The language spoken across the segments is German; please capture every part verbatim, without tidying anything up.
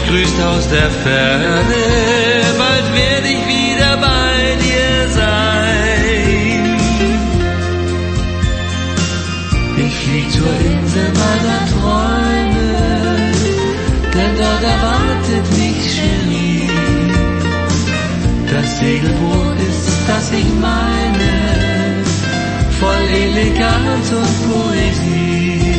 grüßt aus der Ferne, bald werde ich wieder bei dir sein. Ich flieg zur Insel meiner Träume, denn dort erwartet mich Cherie. Das Segelboot ist, das ich meine, voll Eleganz und Poesie.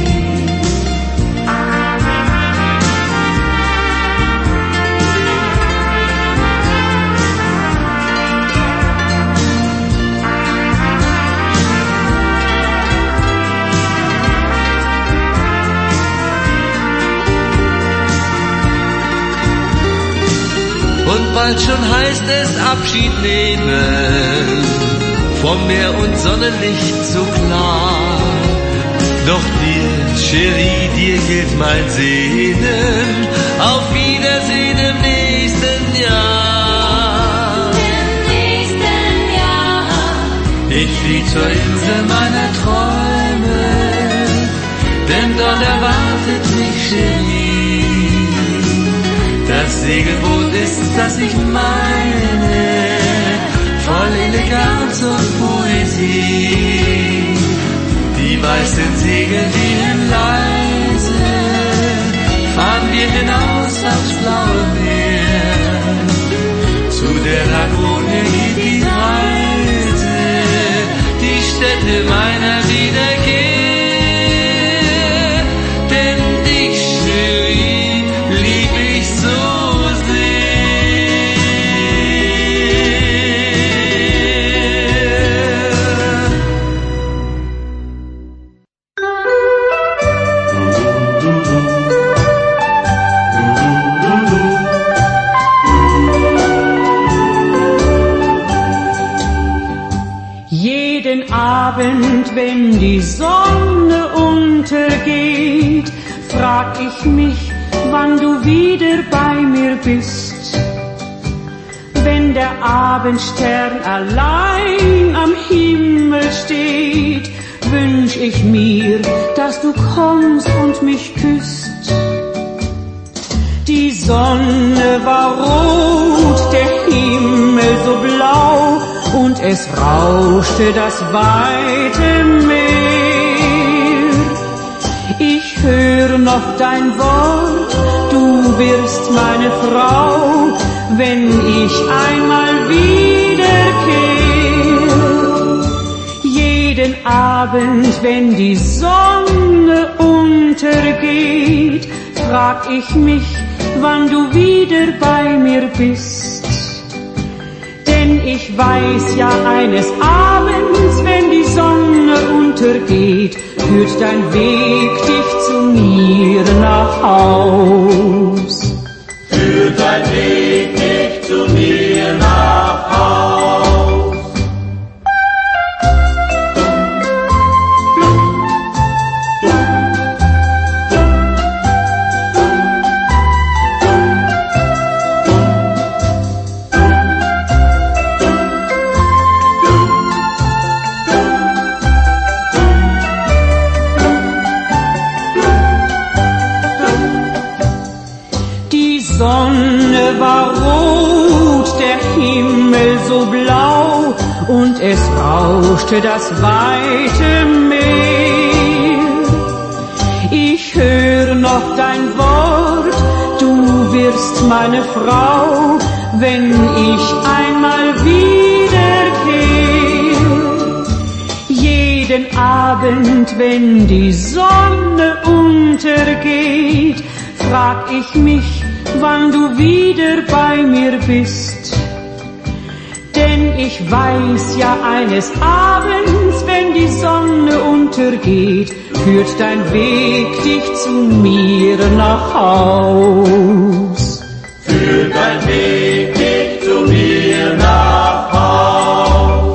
Und bald schon heißt es Abschied nehmen, vom Meer und Sonnenlicht so klar. Doch dir, Cherie, dir gilt mein Sehnen, auf Wiedersehen im nächsten Jahr. Im nächsten Jahr. Ich flieg zur Insel meiner Träume, denn dort erwartet mich Cherie. Das Segelboot ist, das ich meine, voll Eleganz und Poesie. Die weißen Segel wehen leise, fahren wir hinaus aufs blaue Meer. Zu der Lagune geht die Reise, die Stätte meiner Wiederkehr. Denn dich, Cherie, lieb ich so. Wenn die Sonne untergeht, frag ich mich, wann du wieder bei mir bist. Wenn der Abendstern allein am Himmel steht, wünsch ich mir, dass du kommst und mich küsst. Die Sonne war rot, der Himmel so blau, und es rauschte das weite Meer. Ich höre noch dein Wort, du wirst meine Frau, wenn ich einmal wiederkehre. Jeden Abend, wenn die Sonne untergeht, frag ich mich, wann du wieder bei mir bist. Denn ich weiß ja, eines Abends, wenn die Sonne untergeht, führt dein Weg dich zu mir nach Haus. Führt dein Weg dich zu mir nach Haus. Und es rauschte das weite Meer. Ich höre noch dein Wort, du wirst meine Frau, wenn ich einmal wiederkehre. Jeden Abend, wenn die Sonne untergeht, frag ich mich, wann du wieder bei mir bist. Denn ich weiß ja, eines Abends, wenn die Sonne untergeht, führt dein Weg dich zu mir nach Haus. Führt dein Weg dich zu mir nach Haus.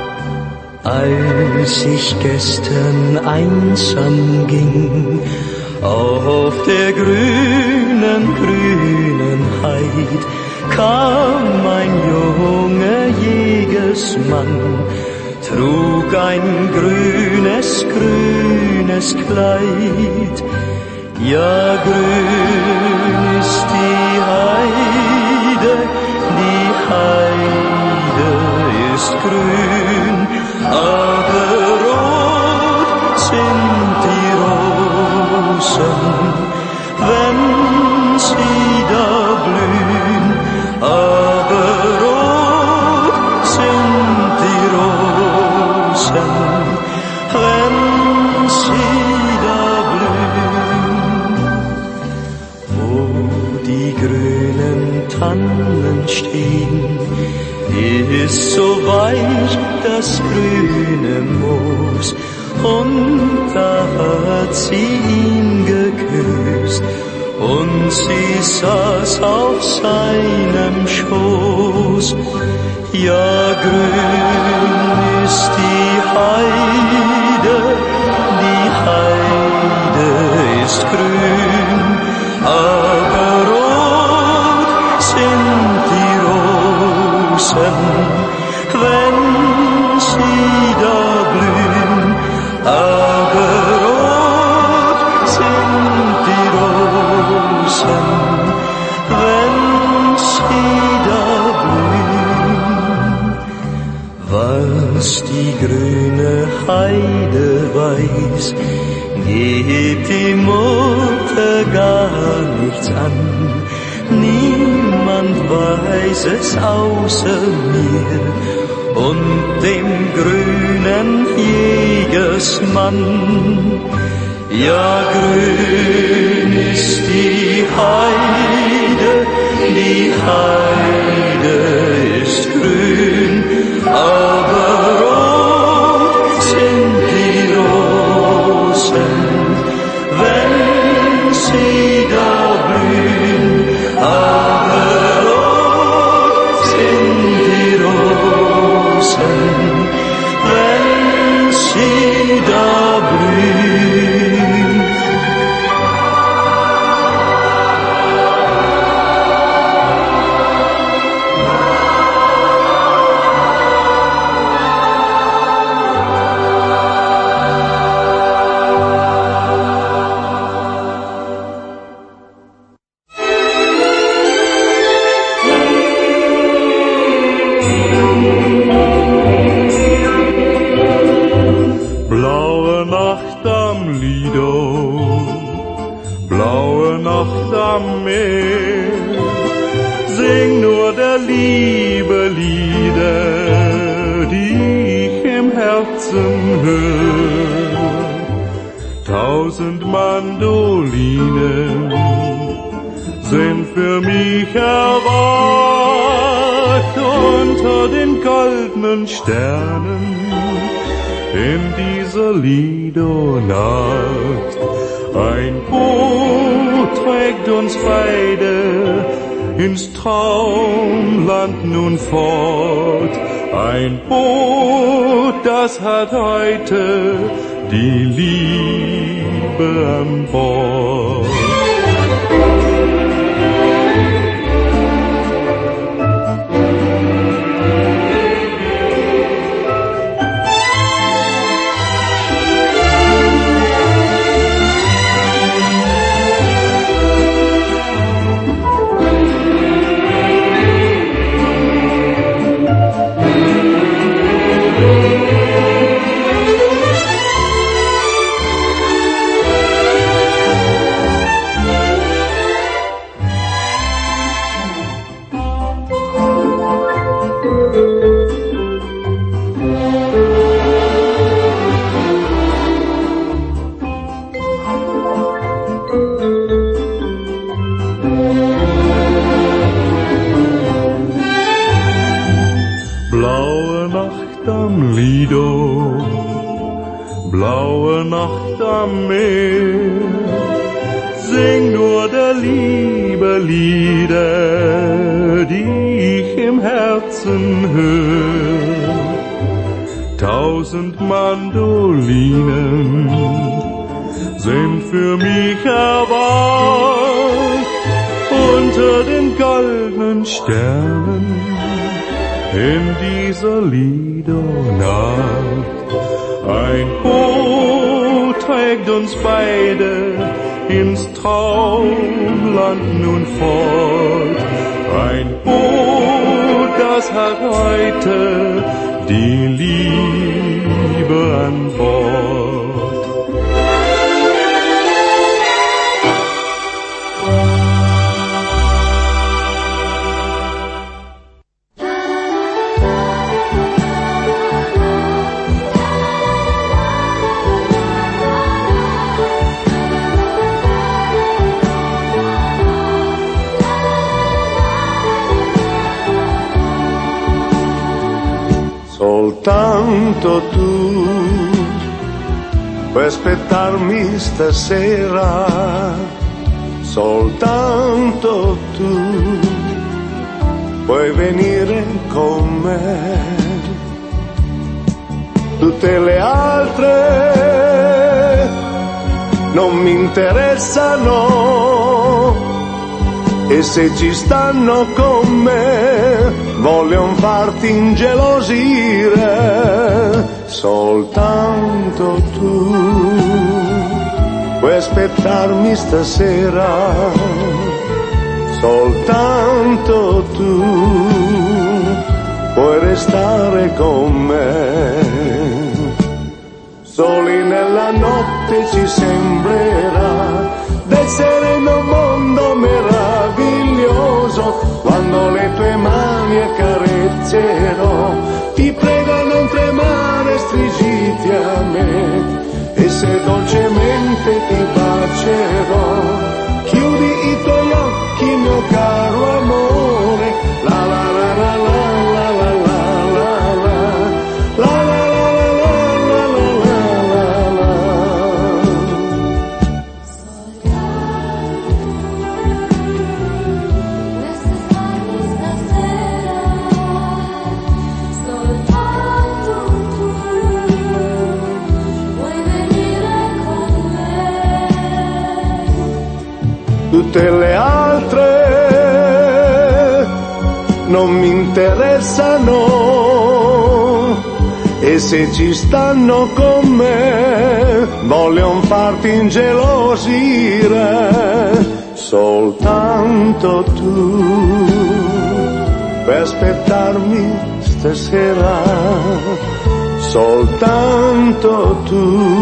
Als ich gestern einsam ging, Auf der grünen, grünen Heid kam ein junger Jägersmann, trug ein grünes, grünes Kleid. Ja, grün ist die Heide, die Heide ist grün, aber rot sind die Rosen, wenn sie da blühen, aber rot sind die Rosen, wenn sie da blühen. Wo die grünen Tannen stehen, ist so weich das grüne Moos, und da hat sie ihn geküsst, und sie saß auf seinem Schoß. Ja, grün ist die Heide, die Heide ist grün, aber rot sind die Rosen, wenn sie da blühen, aber rot sind die Rosen, wenn sie da blühen. Was die grüne Heide weiß, geht die Mutter gar nichts an. Niemand weiß es außer mir und dem grünen Jägersmann. Ja, grün ist die Heide, die Heide ist grün, aber rot sind die Rosen, wenn sie da blühen, aber rot sind die Rosen, wenn sie da blühen. Blaue Nacht am Lido, blaue Nacht am Meer, sing nur der Liebe Lieder, die ich im Herzen höre. Tausend Mandolinen sind für mich erwacht unter den goldenen Sternen in dieser Lido-Nacht. Ein Boot trägt uns beide ins Traumland nun fort. Ein Boot, das hat heute die Liebe an Bord. Blaue Nacht am Lido, blaue Nacht am Meer, sing nur der Liebe Lieder, die ich im Herzen höre. Tausend Mandolinen sind für mich erwacht unter den goldenen Sternen in dieser Liedernacht. Ein Boot trägt uns beide ins Traumland nun fort. Ein Boot, das hat heute die Liebe an Bord. Soltanto tu puoi aspettarmi stasera, soltanto tu puoi venire con me. Tutte le altre non mi interessano, e se ci stanno con me vogliono farti ingelosire. Soltanto tu puoi aspettarmi stasera, soltanto tu puoi restare con me. Soli nella notte ci sembrerà d'essere in un mondo meraviglioso, quando le tue mani accarezzerò. Ti prego non tremare, stringiti a me, e se dolcemente ti bacerò, chiudi i tuoi occhi mio caro amore. La la la la la la la la la la la la la la la. Tutte le altre non mi interessano, e se ci stanno con me vogliono farti ingelosire. Soltanto tu puoi aspettarmi stasera, soltanto tu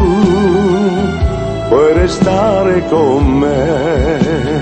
puoi restare con me.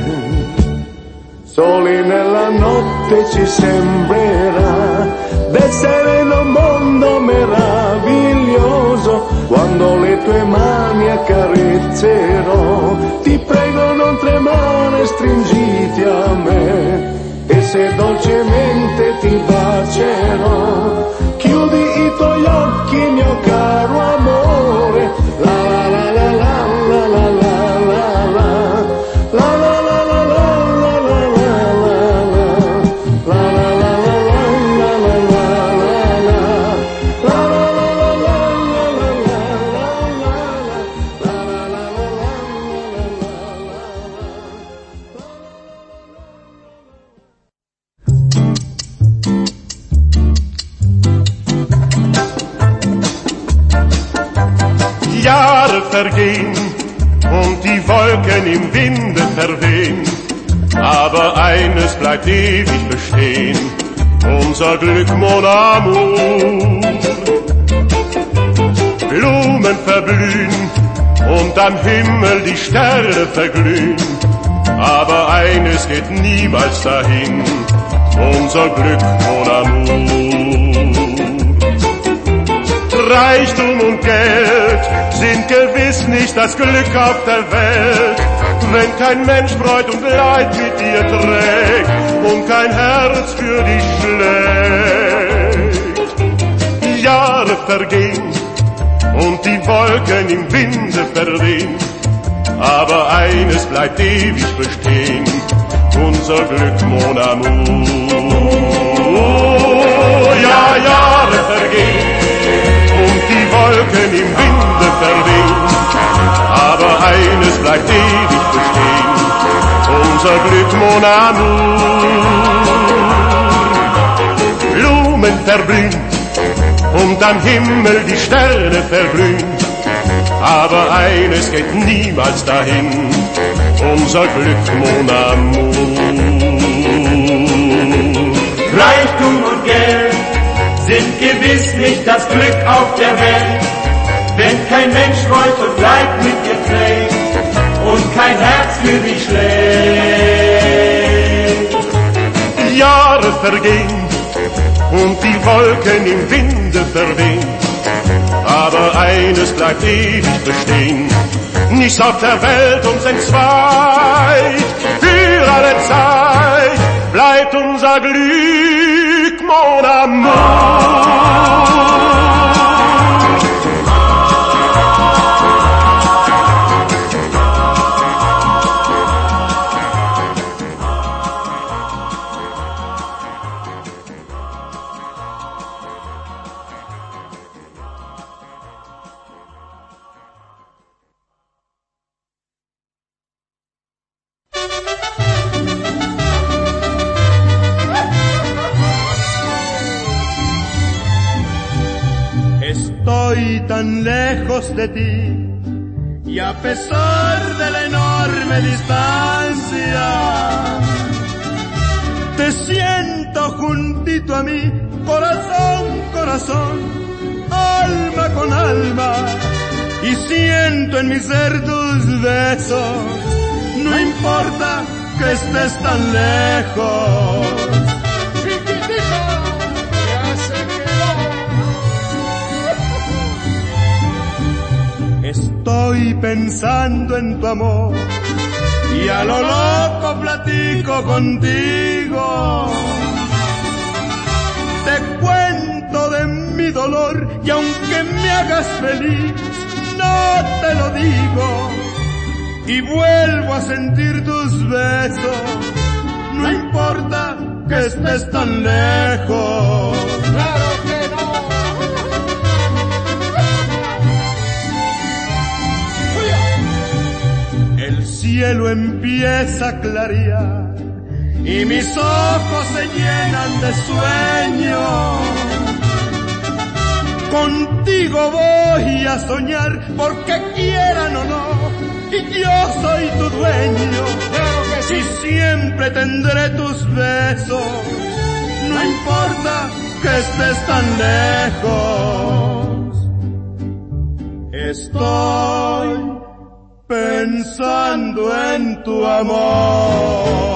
Soli nella notte ci sembrerà d'essere in un mondo meraviglioso, quando le tue mani accarezzerò. Ti prego non tremare, stringiti a me, e se dolcemente ti bacerò, chiudi i tuoi occhi mio caro amore. La la la la la la la la la la la la la la la la la Jahre vergehen und die Wolken im Winde verwehen, aber eines bleibt ewig bestehen, unser Glück, mon amour. Blumen verblühen und am Himmel die Sterne verglühen, aber eines geht niemals dahin, unser Glück, mon amour. Reichtum und Geld sind gewiss nicht das Glück auf der Welt, wenn kein Mensch Freud und Leid mit dir trägt und kein Herz für dich schlägt. Jahre vergehen und die Wolken im Winde verwehen, aber eines bleibt ewig bestehen, unser Glück, mon amour. Ja, Jahre vergehen und die Wolken im Winde verwehen, aber eines bleibt ewig bestehen, unser Glück, mon amour. Blumen verblühen und am Himmel die Sterne verglühen, aber eines geht niemals dahin, unser Glück, mon amour. Reichtum und Geld sind gewiss nicht das Glück auf der Welt, wenn kein Mensch Freund und Leid mit dir trägt und kein Herz für dich schlägt. Jahre vergehen und die Wolken im Winde verwehen, aber eines bleibt ewig bestehen, nichts auf der Welt uns entzweit, für alle Zeit bleibt unser Glück, mon amour. Estoy tan lejos de ti y a pesar de la enorme distancia te siento juntito a mí, corazón, corazón, alma con alma, y siento en mi ser tus besos, no importa que estés tan lejos. Estoy pensando en tu amor y a lo loco platico contigo. Te cuento de mi dolor y aunque me hagas feliz, no te lo digo. Y vuelvo a sentir tus besos, no importa que estés tan lejos. ¡Claro que no! El cielo empieza a clarear y mis ojos se llenan de sueño. Contigo voy a soñar porque quieran o no, y yo soy tu dueño. Claro que sí. Y siempre tendré tus besos, no importa que estés tan lejos. Estoy pensando en tu amor.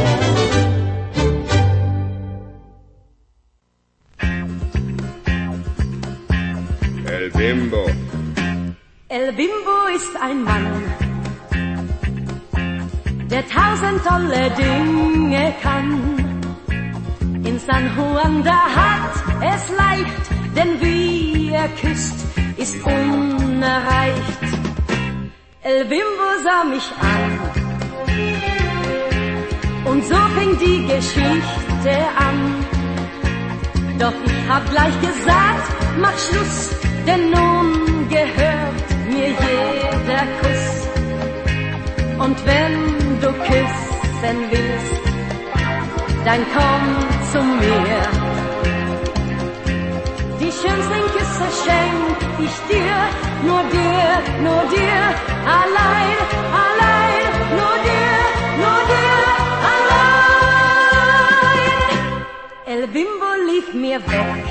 El Bimbo. El Bimbo ist ein Mann, der tausend tolle Dinge kann. In San Juan, da hat es leicht, denn wie er küsst, ist unerreicht. El Bimbo sah mich an und so fing die Geschichte an. Doch ich hab gleich gesagt, mach Schluss, denn nun gehört mir jeder Kuss. Und wenn du küssen willst, dann komm zu mir. Die schönsten Küsse schenk ich dir, nur dir, nur dir, allein, allein, nur dir, nur dir, allein. El Bimbo lief mir weg,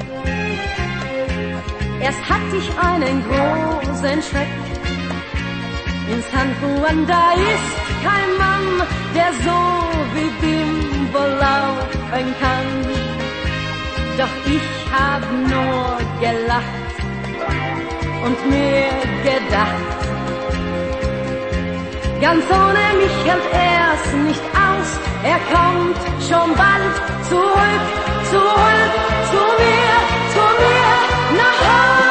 erst hatte ich einen großen Schreck. In San Juan, da ist kein Mann, der so wie Bimbo laufen kann. Doch ich hab nur gelacht und mir gedacht, ganz ohne mich hält er's nicht aus. Er kommt schon bald zurück, zurück zu mir, zu mir nach Haus.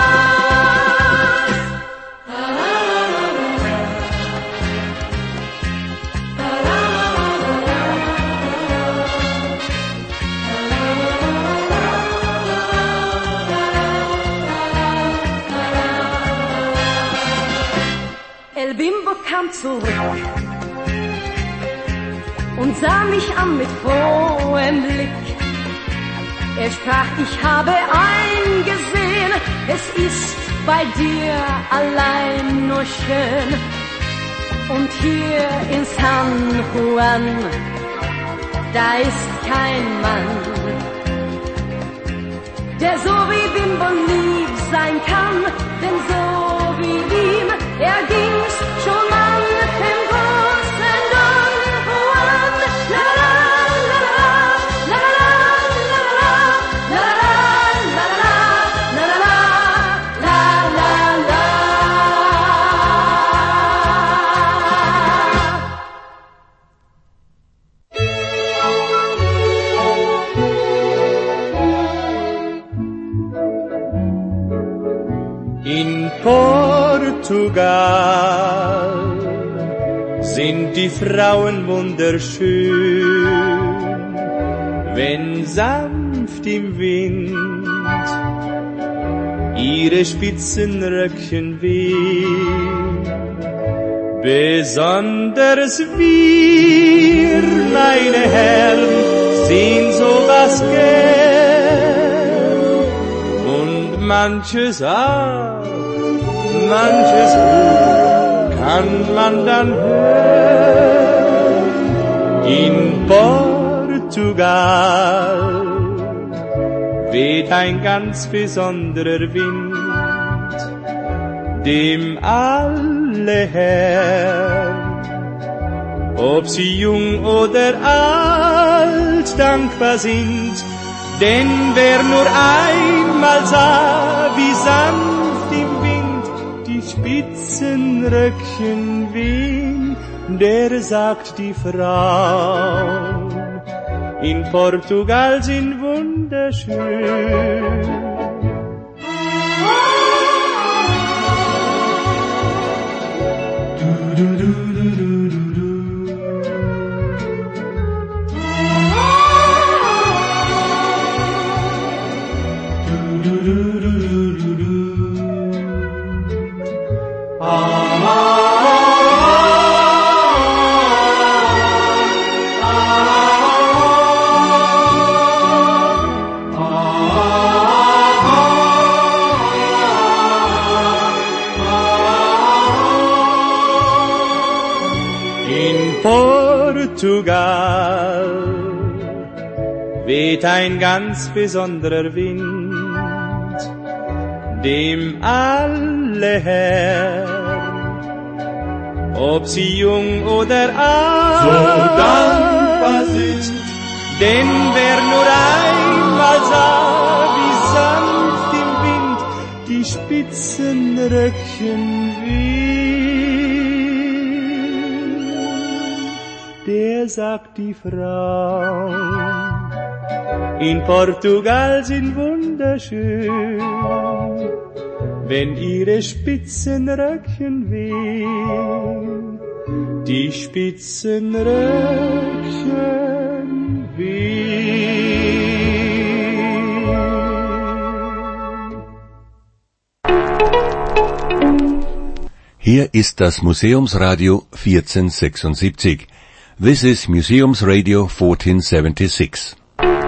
El Bimbo kam zurück und sah mich an mit frohem Blick. Er sprach, ich habe eingesehen, es ist bei dir allein nur schön. Und hier in San Juan, da ist kein Mann, der so wie Bimbo lieb sein kann, denn so wie ihm, er ging's schon an dem großen Don Juan. La la la la la la la la la la la la la la. In Portugal sind die Frauen wunderschön, wenn sanft im Wind ihre Spitzenröckchen wehen. Besonders wir, meine Herren, sehen sowas gern und manches auch, manches kann man dann hören. In Portugal weht ein ganz besonderer Wind, dem alle Herren, ob sie jung oder alt, dankbar sind. Denn wer nur einmal sah, wie sanft im Wind die Spitzenröckchen wehen, der sagt, die Frauen in Portugal sind wunderschön. Du, du, du, du, du, du, du. Du, du, du, du, du, du. Ah, ah, Portugal weht ein ganz besonderer Wind, dem alle Herren, ob sie jung oder alt, so dankbar sind. Denn wer nur einmal sah, wie sanft im Wind die Spitzenröckchen weht, der sagt, die Frauen in Portugal sind wunderschön, wenn ihre Spitzenröckchen wehen, die Spitzenröckchen wehen. Hier ist das Museumsradio vierzehnhundertsechsundsiebzig. This is Museumsradio fourteen seventy-six.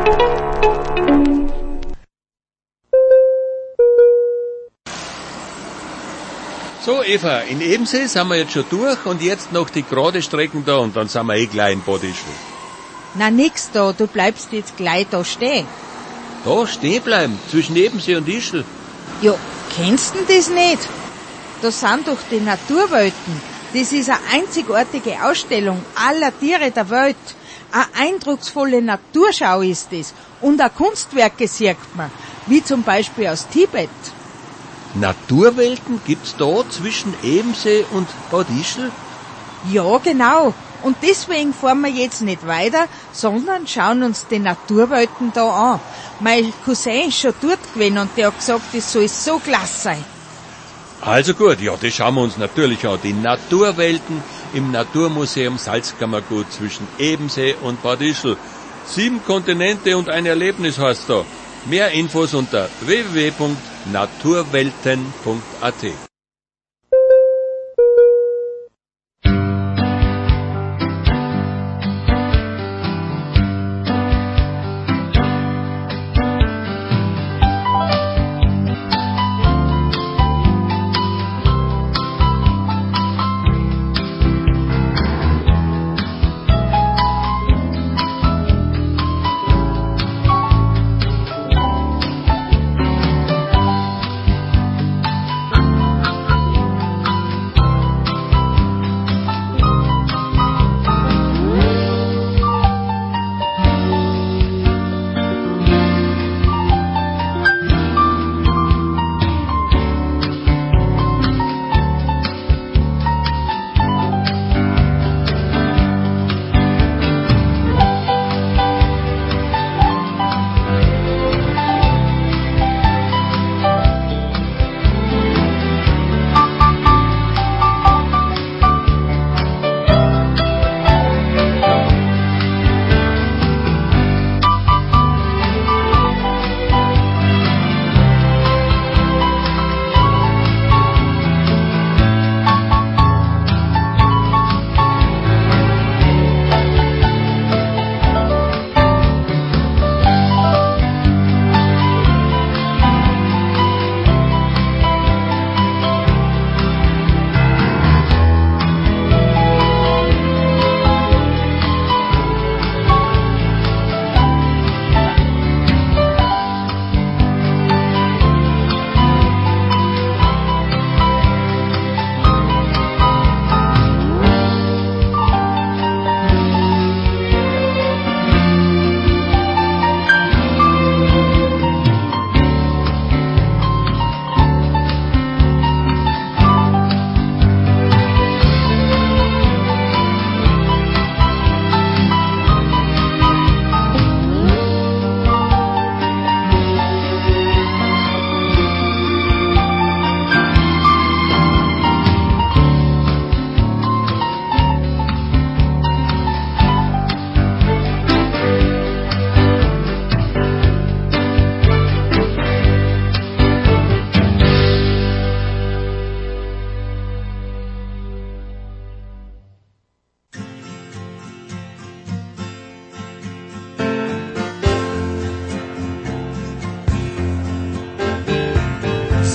So, Eva, in Ebensee sind wir jetzt schon durch und jetzt noch die gerade Strecken da und dann sind wir eh gleich in Bad Ischl. Na nix da, du bleibst jetzt gleich da stehen. Da stehen bleiben, zwischen Ebensee und Ischl? Ja, kennst du das nicht? Da sind doch die Naturwelten. Das ist eine einzigartige Ausstellung aller Tiere der Welt. Eine eindrucksvolle Naturschau ist es. Und auch Kunstwerke sieht man, wie zum Beispiel aus Tibet. Naturwelten gibt's da zwischen Ebensee und Bad Ischl? Ja, genau. Und deswegen fahren wir jetzt nicht weiter, sondern schauen uns die Naturwelten da an. Mein Cousin ist schon dort gewesen und der hat gesagt, das soll so klasse sein. Also gut, ja, das schauen wir uns natürlich an. Die Naturwelten im Naturmuseum Salzkammergut zwischen Ebensee und Bad Ischl. Sieben Kontinente und ein Erlebnis heißt da. Mehr Infos unter w w w punkt naturwelten punkt a t.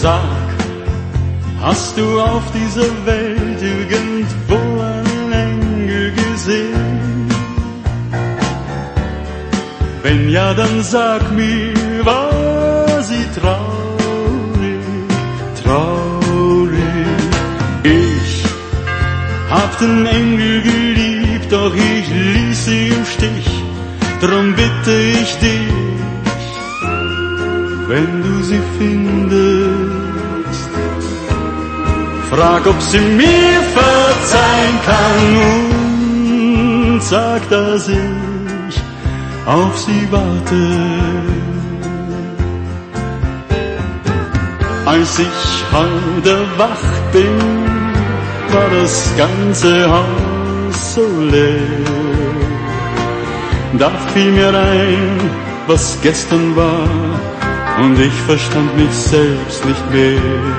sag, hast du auf dieser Welt irgendwo einen Engel gesehen? Wenn ja, dann sag mir, war sie traurig, traurig. Ich hab den Engel geliebt, doch ich ließ sie im Stich. Drum bitte ich dich, wenn du sie findest, frag, ob sie mir verzeihen kann und sag, dass ich auf sie warte. Als ich heute erwacht bin, war das ganze Haus so leer. Da fiel mir ein, was gestern war, und ich verstand mich selbst nicht mehr.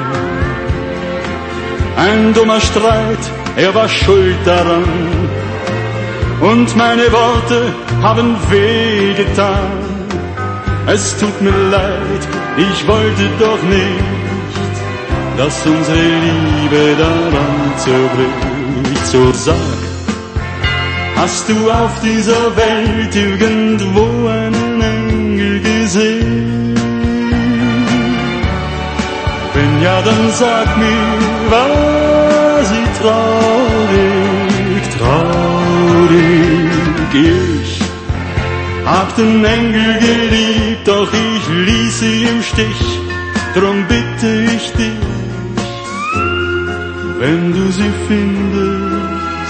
Ein dummer Streit, er war schuld daran, und meine Worte haben wehgetan. Es tut mir leid, ich wollte doch nicht, dass unsere Liebe daran zerbricht. So sag, hast du auf dieser Welt irgendwo einen Engel gesehen? Wenn ja, dann sag mir, war sie traurig, traurig. Ich hab den Engel geliebt, doch ich ließ sie im Stich. Drum bitte ich dich, wenn du sie findest,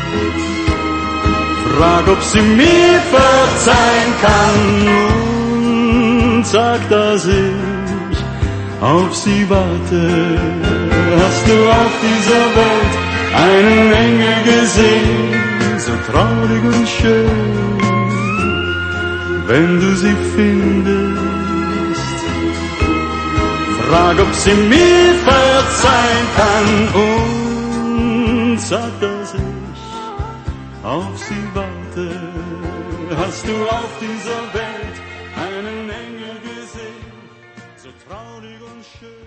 frag, ob sie mir verzeihen kann und sag, dass ich auf sie warte. Hast du auf dieser Welt einen Engel gesehen, so traurig und schön? Wenn du sie findest, frag, ob sie mir verzeihen kann und sag, dass ich auf sie warte. Hast du auf dieser Welt einen Engel gesehen, so traurig und schön?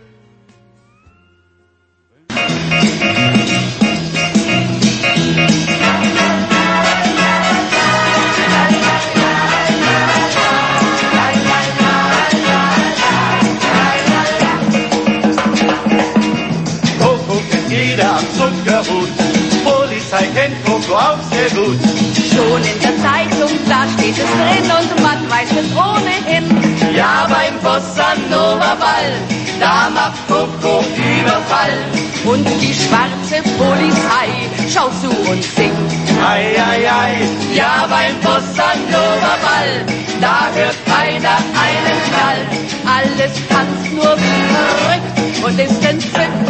Coco kennt jeder am Zuckerhut, Polizei kennt Coco auch sehr gut. Schon in der Zeitung, da steht es drin und man weiß es ohnehin. Ja, beim Bossa Nova Ball, da macht Coco Überfall. Und die schwarze Polizei schaut zu und singt. Ei, ei, ei, ja, beim Bossa Nova Ball, da hört keiner einen Knall. Alles tanzt nur wie verrückt und ist entzückt.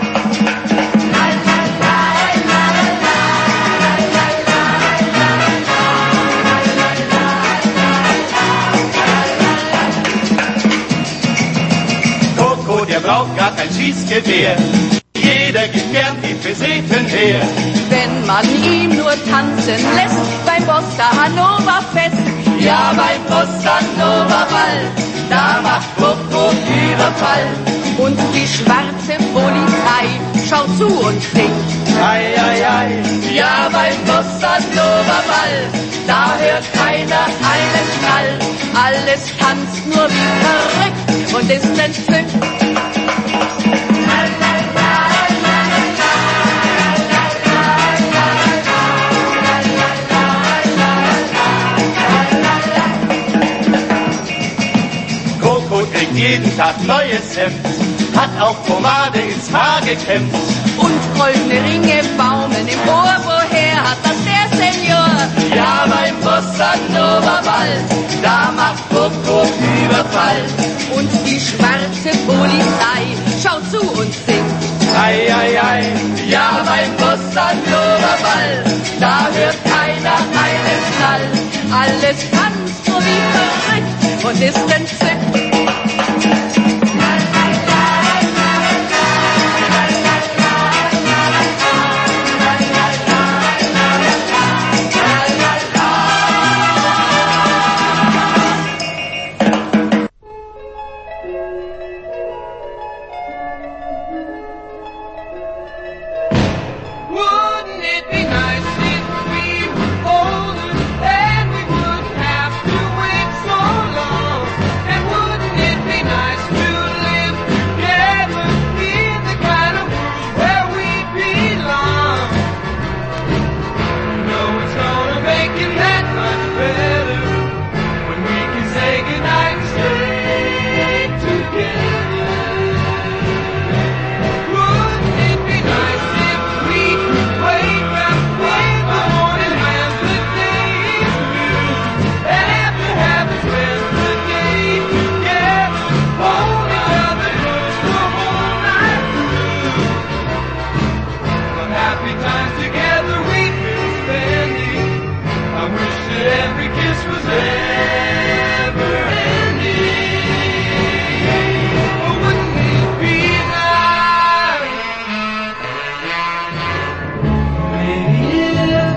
Coco, der braucht gar kein Schießgewehr, jeder gibt gern die Peseten her. Wenn man ihm nur tanzen lässt, beim Bossa Nova Fest. Ja, beim Bossa Nova Ball, da macht Coco Überfall. Und die schwarze Polizei schaut zu und singt. Ei, ei, ei, ja, beim Bossa Nova Ball, da hört keiner einen Knall. Alles tanzt nur wie verrückt und ist entzückt. Coco kriegt jeden Tag neues Hemd, hat auch Pomade ins Haar gekämmt. Und goldene Ringe baumeln im Ohr, woher hat das der Senior? Ja, beim Bossa Nova Ball, da macht Coco Überfall. Und die schwarze Polizei schaut zu und singt. Ei, ei, ei, ja, beim Bossa Nova Ball, da hört keiner einen Knall. Alles tanzt nur wie verrückt und ist entzückt.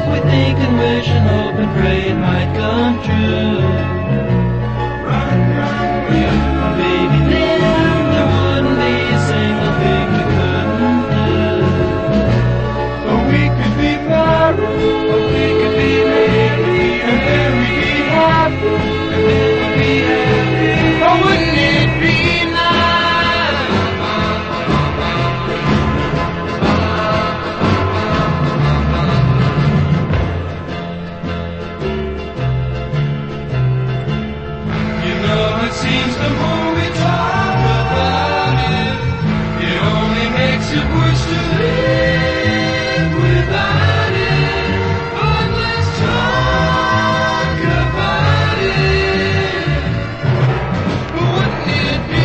we think and wish and hope and pray it might come true. Run, run, run. Baby, then there wouldn't be a single thing we couldn't do. Or we could be married, or we could be married, and then we'd be happy, and then we'd be happy. Oh, wouldn't it be nice? You know, it seems the more we talk about it, it only makes it worse to live without it. But let's talk about it. Wouldn't it be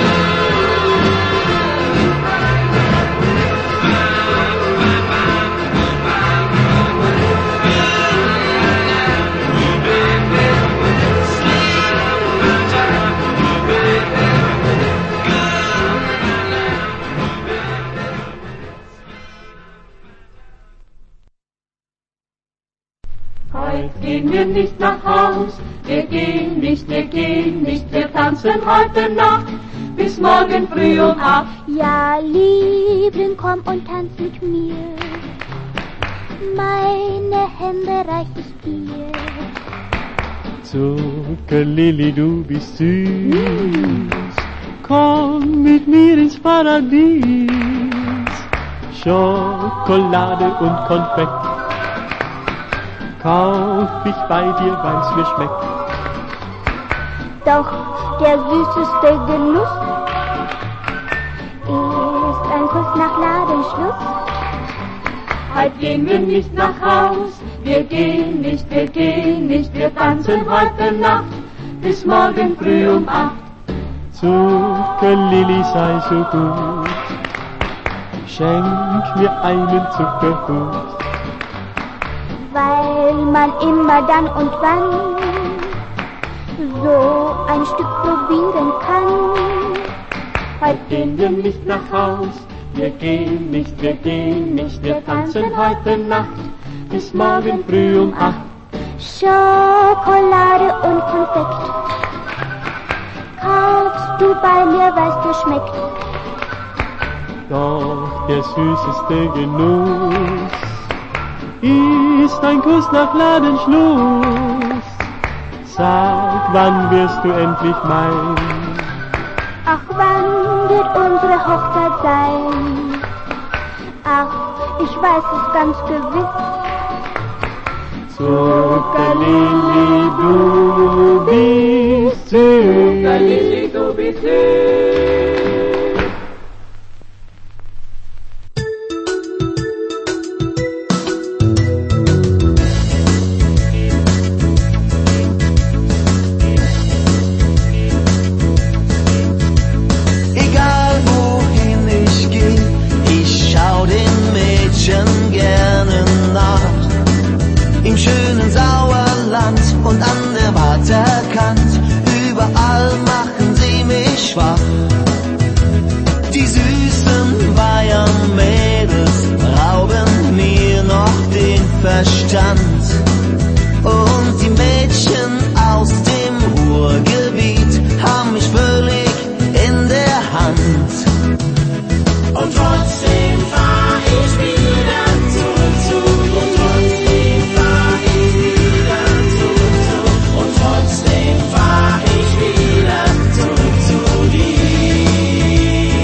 Heute gehen wir nicht nach Haus, wir gehen nicht, wir gehen nicht, wir tanzen heute Nacht bis morgen früh um acht. Ja, Liebling, komm und tanz mit mir, meine Hände reich ich dir. Zuckerlili, du bist süß, komm mit mir ins Paradies. Schokolade und Konfekt, kauf ich bei dir, weil's mir schmeckt. Doch der süßeste Genuss ist ein Kuss nach Ladenschluss. Heute gehen wir nicht nach Haus, wir gehen nicht, wir gehen nicht, wir tanzen heute Nacht bis morgen früh um acht. Zuckerlili, sei so gut, schenk mir einen Zuckerhut. Weil man immer dann und wann so ein Stück probieren kann. Heute gehen wir nicht nach Haus, wir gehen nicht, wir gehen nicht, wir tanzen heute Nacht bis morgen früh um acht. Schokolade und Konfekt kaufst du bei mir, weil's dir schmeckt. Doch der süßeste Genuss ist ein Kuss nach Ladenschluss. Sag, wann wirst du endlich mein? Ach, wann wird unsere Hochzeit sein? Ach, ich weiß es ganz gewiss. Zuckerlili, du bist süß. Zuckerlili, du bist süß. Schönen Sauerland und an der Waterkant, überall machen sie mich schwach. Die süßen Bayern-Mädels rauben mir noch den Verstand. Und die Mädchen aus dem Ruhrgebiet haben mich völlig in der Hand. Und trotzdem fahr ich wieder zurück zu, und trotzdem fahr ich wieder zurück zu, und trotzdem fahr ich wieder zurück zu dir.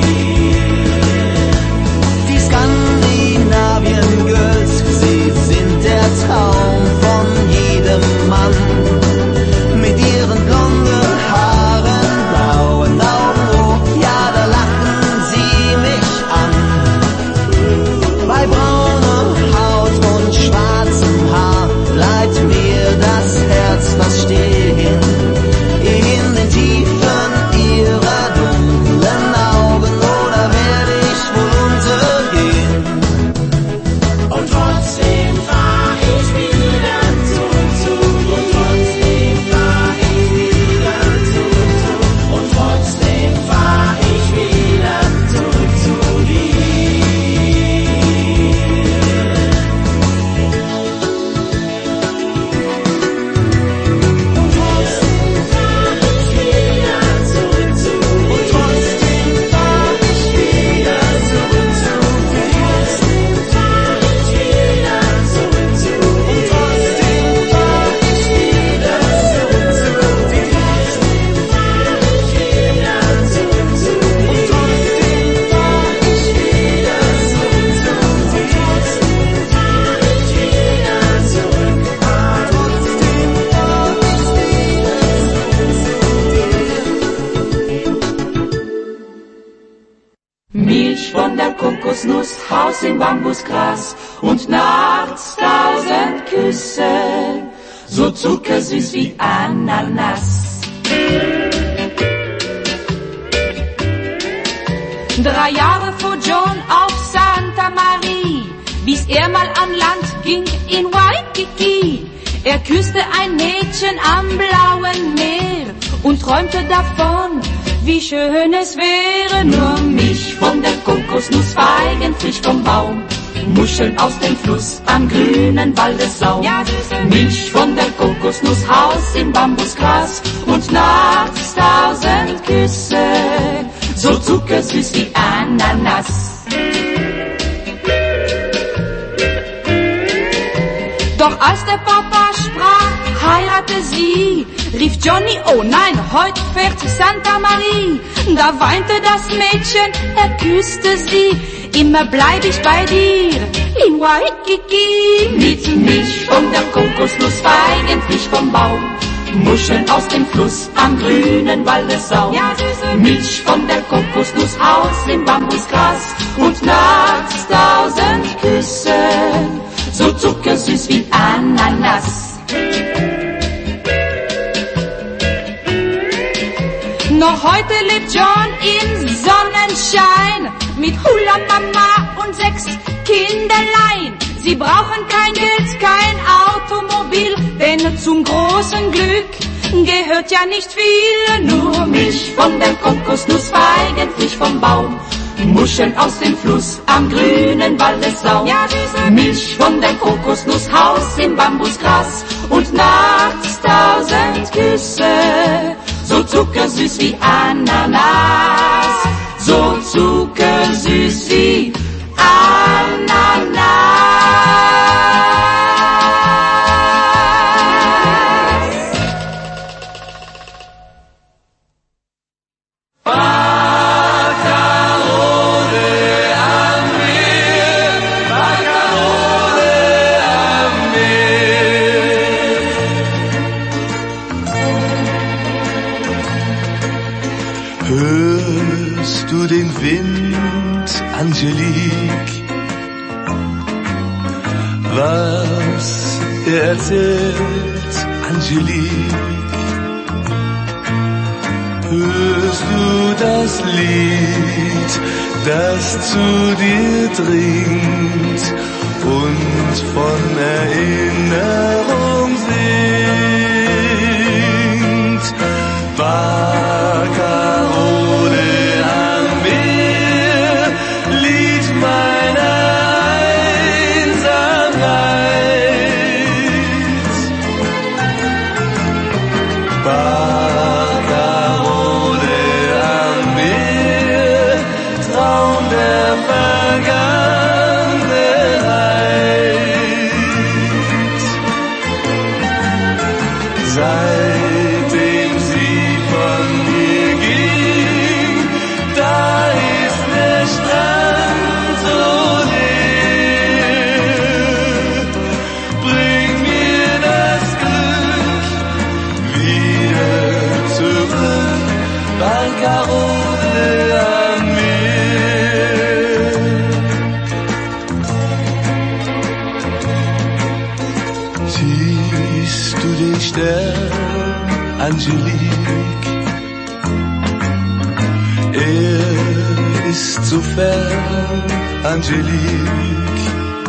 Die Skandinavien-Girls, sie sind der Traum. Haus im Bambusgras und nachts tausend Küsse, so zuckersüß wie Ananas. Drei Jahre vor John auf Santa Maria, bis er mal an Land ging in Waikiki. Er küsste ein Mädchen am blauen Meer und träumte davon, wie schön es wäre. Nur Milch von der Kokosnuss, Feigen frisch vom Baum, Muscheln aus dem Fluss am grünen Waldessaum. Ja, Milch von der Kokosnuss, Haus im Bambusgras und nachts tausend Küsse, so zuckersüß wie Ananas. Doch als der Papa sprach, heirate sie, rief Johnny, oh nein, heute fährt Santa Maria. Da weinte das Mädchen, er küsste sie, immer bleib ich bei dir, in Waikiki. Mit Milch von der Kokosnuss, Feigen frisch vom Baum, Muscheln aus dem Fluss am grünen Waldessaum. Ja, Milch von der Kokosnuss, Haus im Bambusgras und nachts tausend Küsse, so zuckersüß wie Ananas. Noch heute lebt John im Sonnenschein mit Hula Mama und sechs Kinderlein. Sie brauchen kein Geld, kein Automobil, denn zum großen Glück gehört ja nicht viel. Nur Milch von der Kokosnuss, Feigen frisch vom Baum, Muscheln aus dem Fluss am grünen Waldessaum. Ja, Milch von der Kokosnuss, Haus im Bambusgras und nachts tausend Küsse, so zuckersüß wie Ananas, so zuckersüß wie Ananas. Hörst du den Wind, Angelique, was er erzählt, Angelique? Hörst du das Lied, das zu dir dringt und von Erinnerung singt? Barcarole am Meer, Lied meiner Einsamkeit. Barcarole am Meer, Traum der Vergangenheit. Seitdem sie von mir ging, da ist der Strand so leer. Bring mir das Glück wieder zurück, Barcarole am Meer. Siehst du den Stern, Angelique? Er ist so fern, Angelique.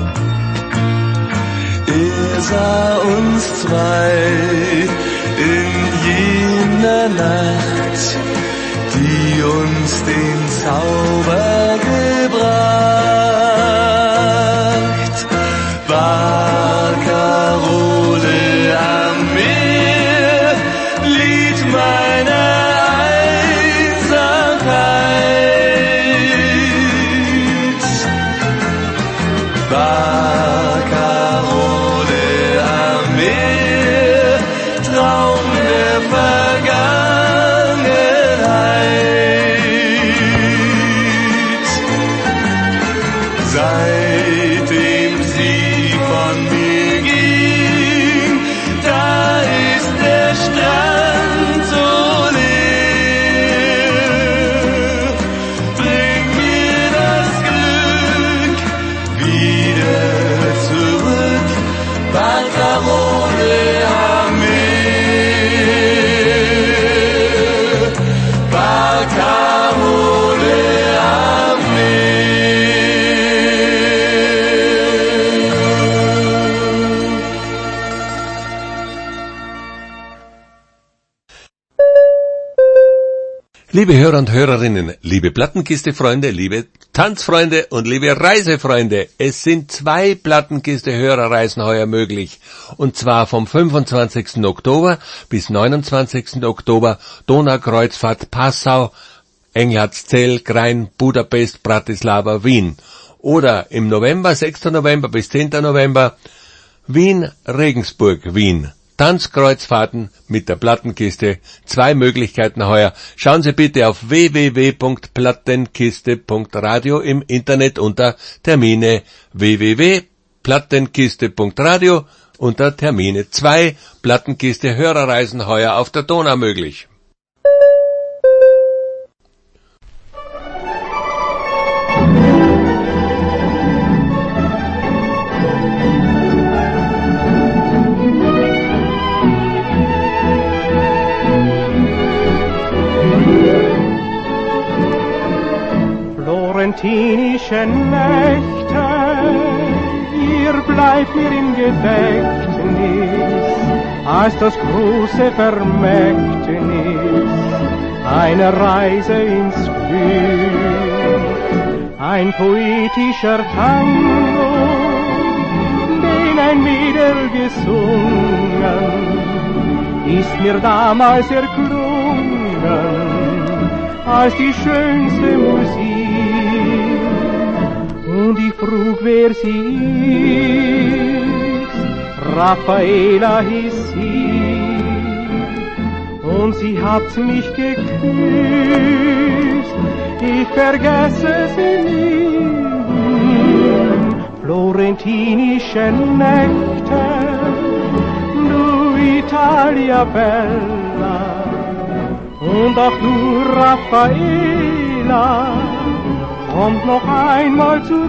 Er sah uns zwei in jener Nacht, die uns den Zauber gebracht. Barcarole am Meer, Lied meiner Einsamkeit. Barcarole am Meer, Traum der Vergangenheit. Barcarole a me, Barcarole a me. Liebe Hörer und Hörerinnen, liebe Plattenkiste-Freunde, liebe Tanzfreunde und liebe Reisefreunde, es sind zwei Plattenkiste-Hörerreisen heuer möglich. Und zwar vom fünfundzwanzigsten Oktober bis neunundzwanzigsten Oktober Donaukreuzfahrt Passau, Englandszell, Krain, Budapest, Bratislava, Wien. Oder im November, sechsten November bis zehnten November, Wien, Regensburg, Wien. Tanzkreuzfahrten mit der Plattenkiste. Zwei Möglichkeiten heuer. Schauen Sie bitte auf w w w punkt plattenkiste punkt radio im Internet unter Termine. w w w punkt plattenkiste punkt radio unter Termine. Zwei Plattenkiste Hörerreisen heuer auf der Donau möglich. Florentinische Nächte, ihr bleibt mir im Gedächtnis als das große Vermächtnis einer Reise ins Glück. Ein poetischer Tango, den ein Mädel gesungen, ist mir damals erklungen als die schönste Musik. Und ich frug, wer sie ist, Raffaela hieß sie, und sie hat mich geküsst, ich vergesse sie nie. Florentinische Nächte, du Italia Bella, und auch du Raffaela, kommt noch einmal zurück.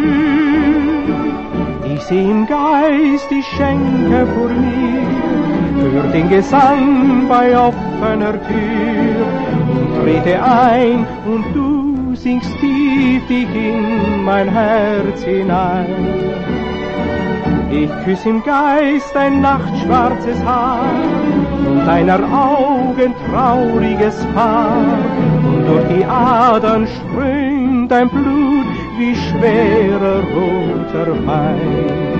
Ich seh im Geist die Schenke vor mir, hör den Gesang bei offener Tür und trete ein und du singst tief dich in mein Herz hinein. Ich küss im Geist dein nachtschwarzes Haar und deiner Augen trauriges Paar, und durch die Adern strömt dein Blut wie schwerer roter Wein.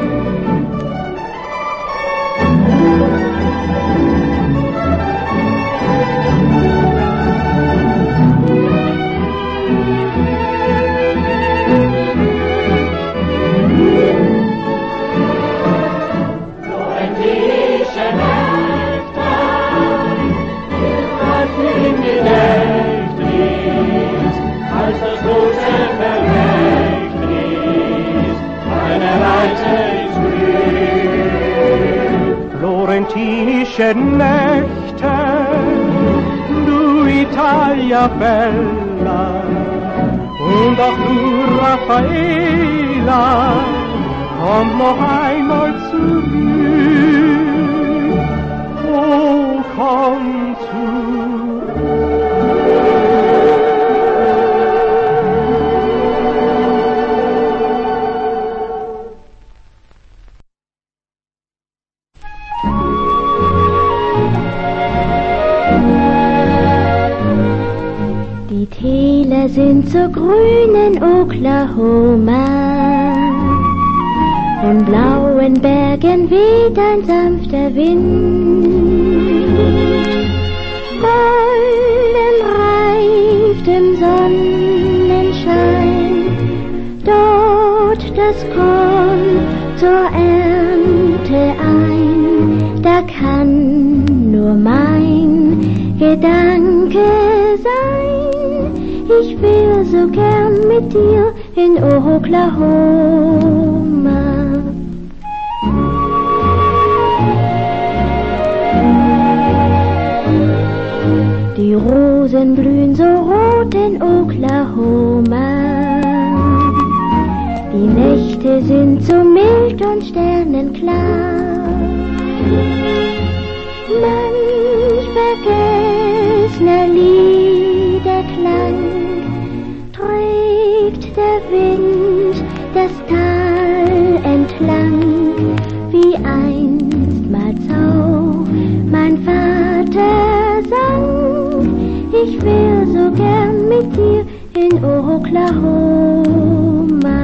Florentinische Nächte, du Italia Bella, und auch du Raffaela, komm noch einmal zurück, oh komm zurück. Die Täler sind so grün in Oklahoma, von blauen Bergen weht ein sanfter Wind. Golden reift im Sonnenschein dort das Korn zur Ernte ein. Da kann nur mein Gedanke sein, ich will so gern mit dir in Oklahoma. Die Rosen blühen so rot in Oklahoma, die Nächte sind so mild und sternenklar. so gern mit dir in Oklahoma.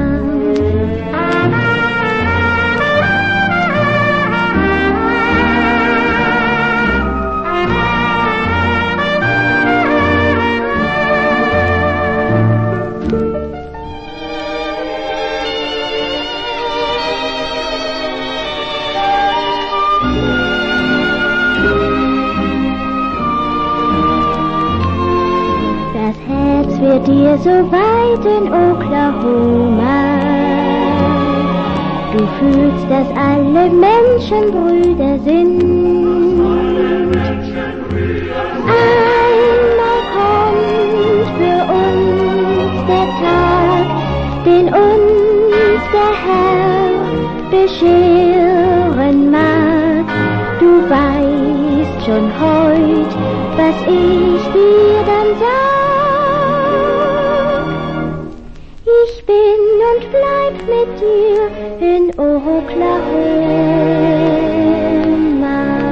Dir so weit in Oklahoma. Du fühlst, dass alle Menschen Brüder sind. Einmal kommt für uns der Tag, den uns der Herr bescheren mag. Du weißt schon heut, was ich dir dann sag. Ich bin und bleib mit dir in Oklahoma.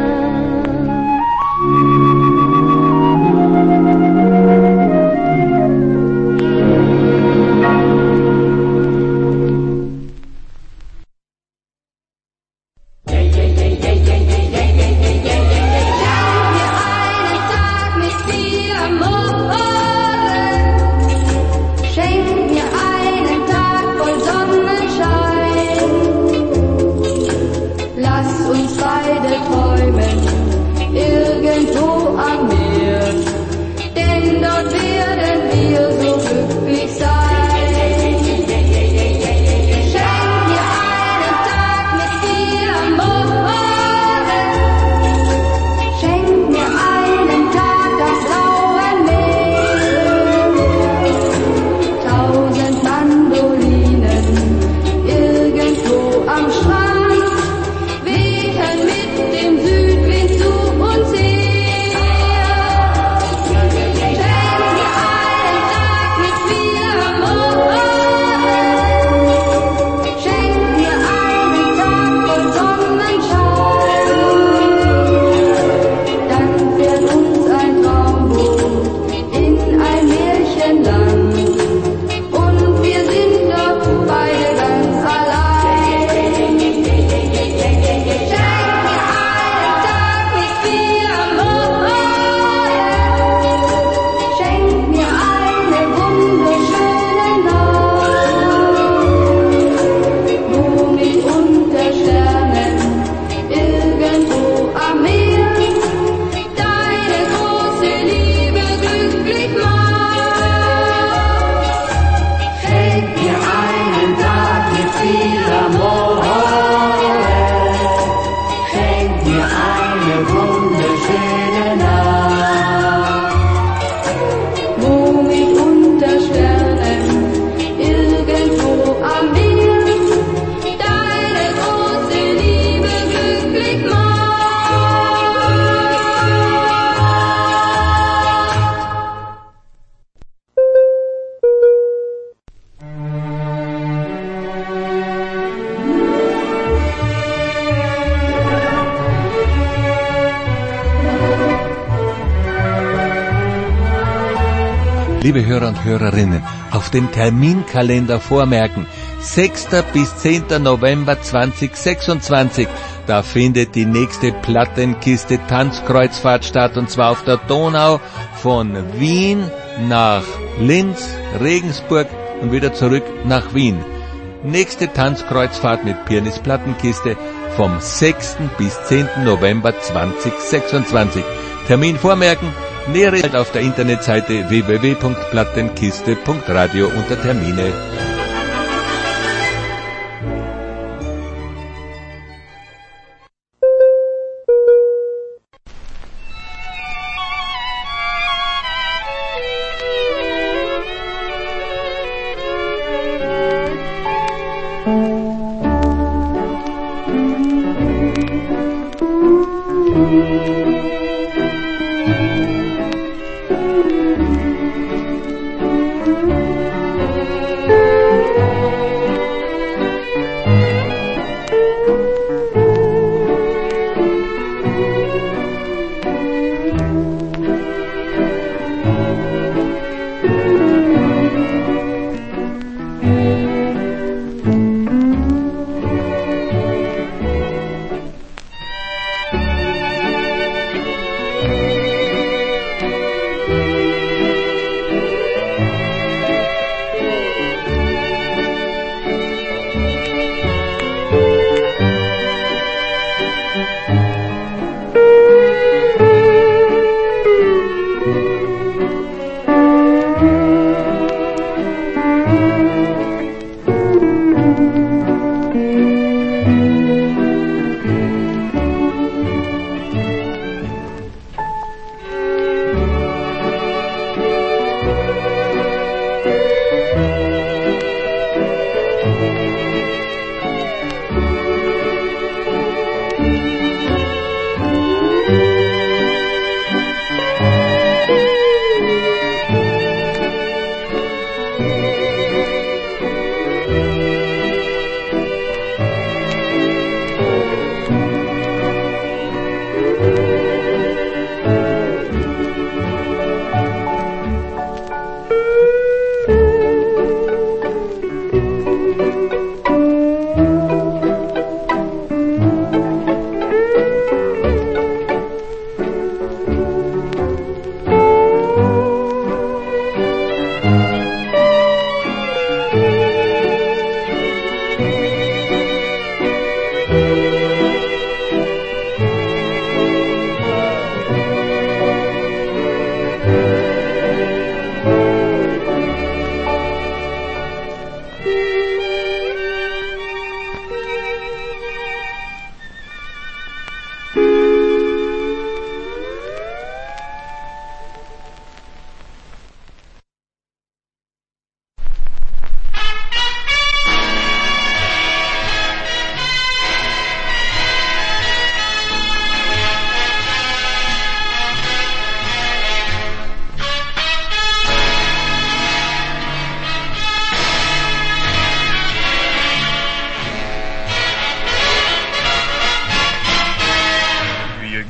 Liebe Hörer und Hörerinnen, auf den Terminkalender vormerken. sechster bis zehnter November zweitausendsechsundzwanzig. Da findet die nächste Plattenkiste Tanzkreuzfahrt statt, und zwar auf der Donau von Wien nach Linz, Regensburg und wieder zurück nach Wien. Nächste Tanzkreuzfahrt mit Pianist Plattenkiste vom sechsten bis zehnten November zweitausendsechsundzwanzig. Termin vormerken. Nähere auf der Internetseite w w w punkt plattenkiste punkt radio unter Termine.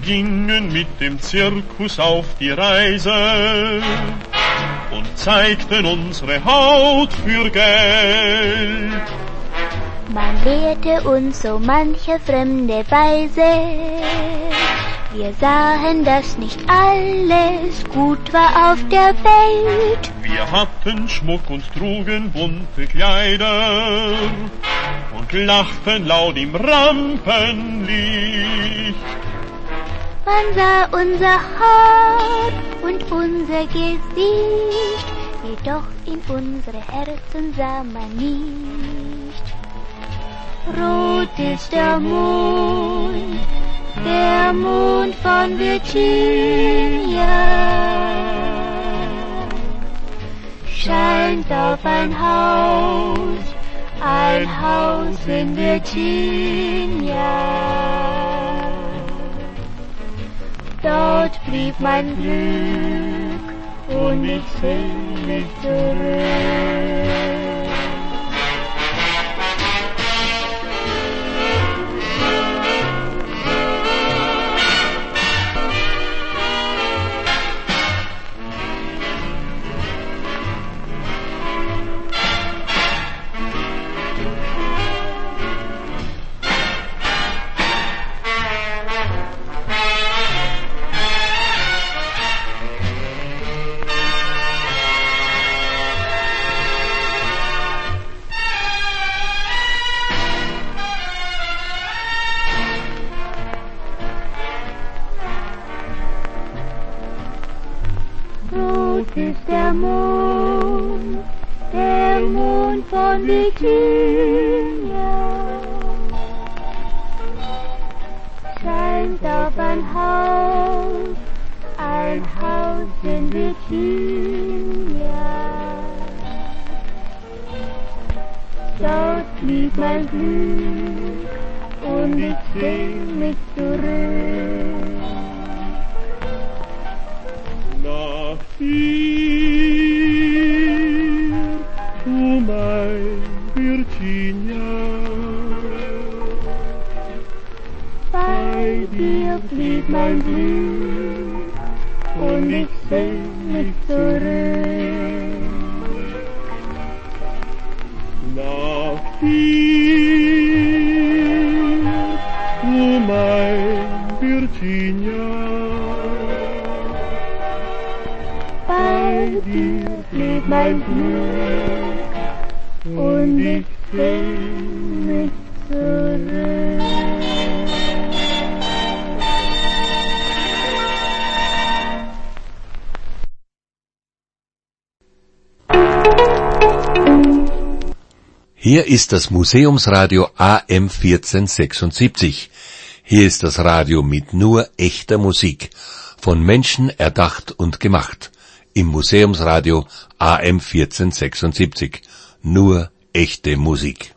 gingen mit dem Zirkus auf die Reise und zeigten unsere Haut für Geld. Man lehrte uns so manche fremde Weise. Wir sahen, dass nicht alles gut war auf der Welt. Wir hatten Schmuck und trugen bunte Kleider und lachten laut im Rampenlicht. Man sah unser Haar und unser Gesicht, jedoch in unsere Herzen sah man nicht. Rot ist der Mond, der Mond von Virginia, scheint auf ein Haus, ein Haus in Virginia. Dort blieb mein Glück und ich seh mich zurück. Ist der Mond, der Mond von Virginia, scheint auf ein Haus, ein Haus in Virginia. Dort blieb mein Glück und ich seh mich zurück. Nach dir, du mein Virginia, bei dir blieb mein Glück und ich seh mich zurück. Nach dir, du mein Virginia, bei dir blieb mein Glück und ich seh mich zurück. Hier ist das Museumsradio A M vierzehn sechsundsiebzig. Hier ist das Radio mit nur echter Musik, von Menschen erdacht und gemacht. Im Museumsradio A M vierzehn sechsundsiebzig. Nur echte Musik.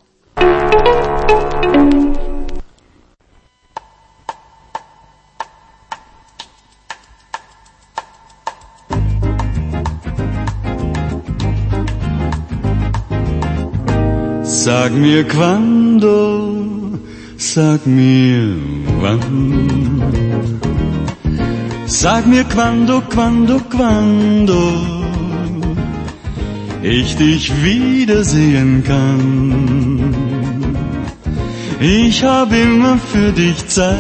Sag mir quando, sag mir wann. Sag mir quando, quando, quando ich dich wiedersehen kann. Ich hab immer für dich Zeit.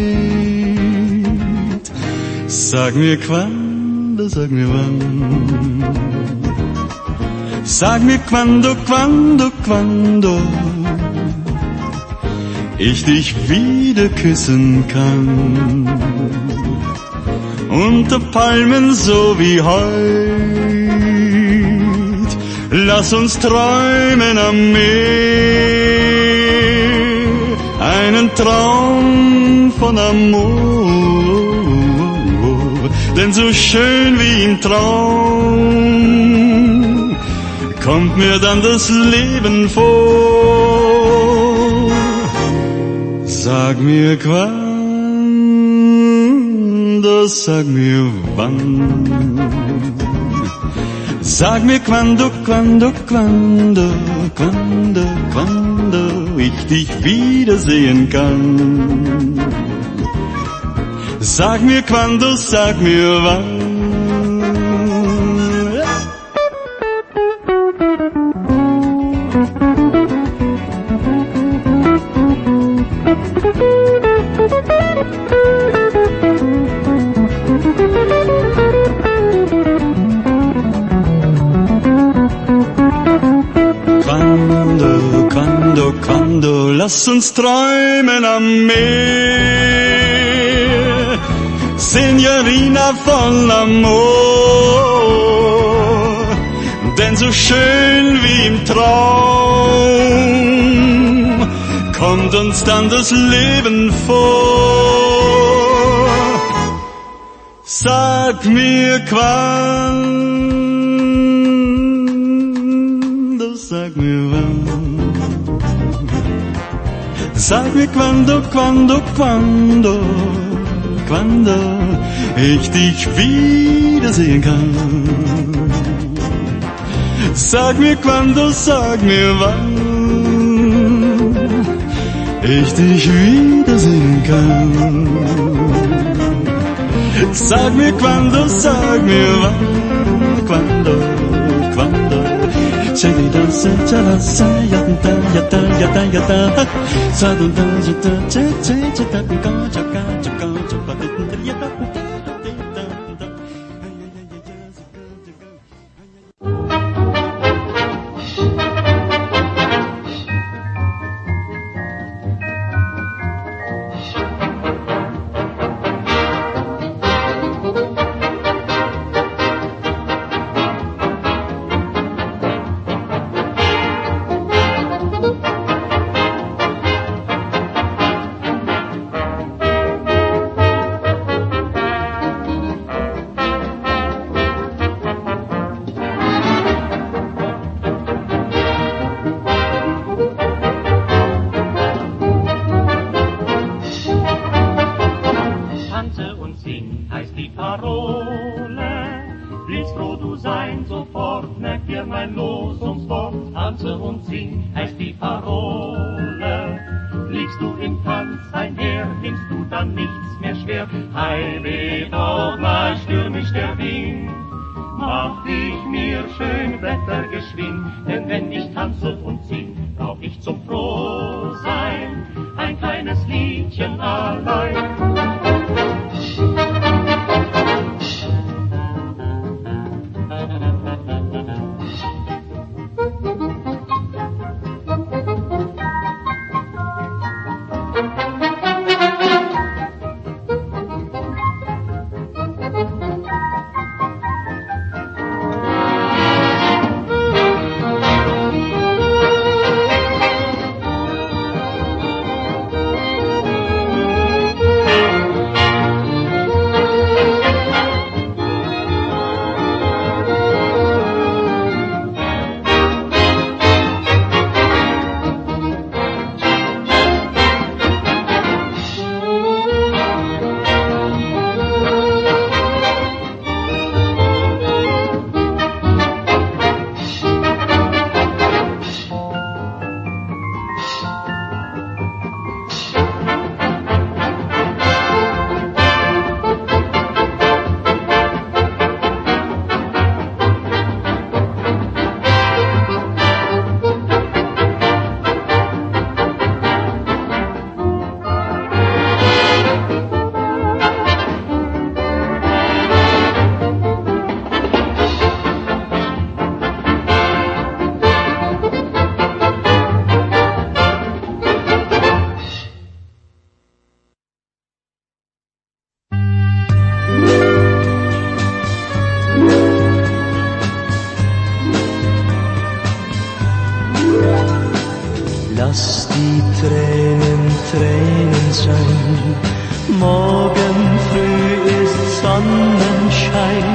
Sag mir quando, sag mir wann. Sag mir quando, quando, quando ich dich wieder küssen kann. Unter Palmen so wie heut, lass uns träumen am Meer, einen Traum von Amor, denn so schön wie im Traum kommt mir dann das Leben vor. Sag mir quando, sag mir wann. Sag mir quando, quando, quando, quando, quando ich dich wiedersehen kann. Sag mir quando, sag mir wann. Quando, quando, quando, lass uns träumen am Meer, Signorina von Amor, denn so schön wie im Traum kommt uns dann das Leben vor. Sag mir quando, sag mir wann. Sag mir quando, quando, quando, quando ich dich wiedersehen kann. Sag mir quando, sag mir wann ich dich wiedersehen kann. Sag mir quando, sag mir wann, quando, quando. Say me da, say da, da, say ya da, ya da, ya da, ya da. Sa da da, ya da, say say say da, ga ga ga ga ga ga da ya da. Lass die Tränen Tränen sein, morgen früh ist Sonnenschein,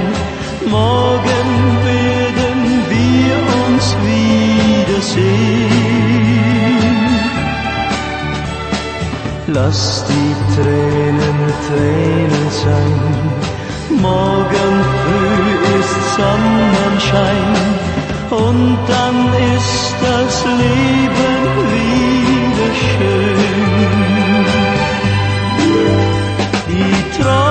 morgen werden wir uns wiedersehen. Lass die Tränen Tränen sein, morgen früh ist Sonnenschein, und dann ist das Leben wieder schön. Die Tra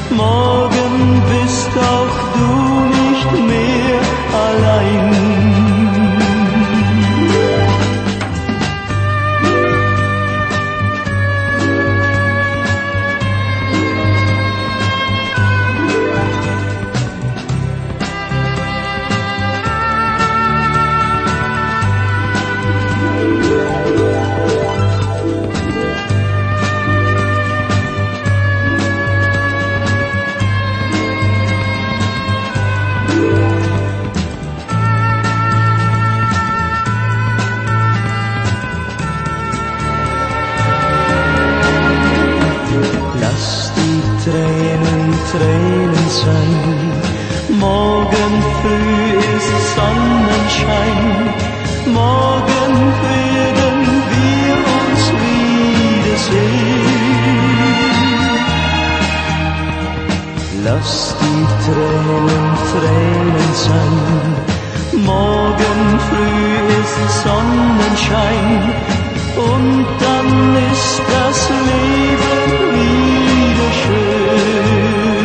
morgen bist auch du nicht mehr allein. Tränen sein. Morgen früh ist Sonnenschein. Morgen werden wir uns wiedersehen. Lass die Tränen Tränen sein. Morgen früh ist Sonnenschein. Und dann ist das Leben wieder schön.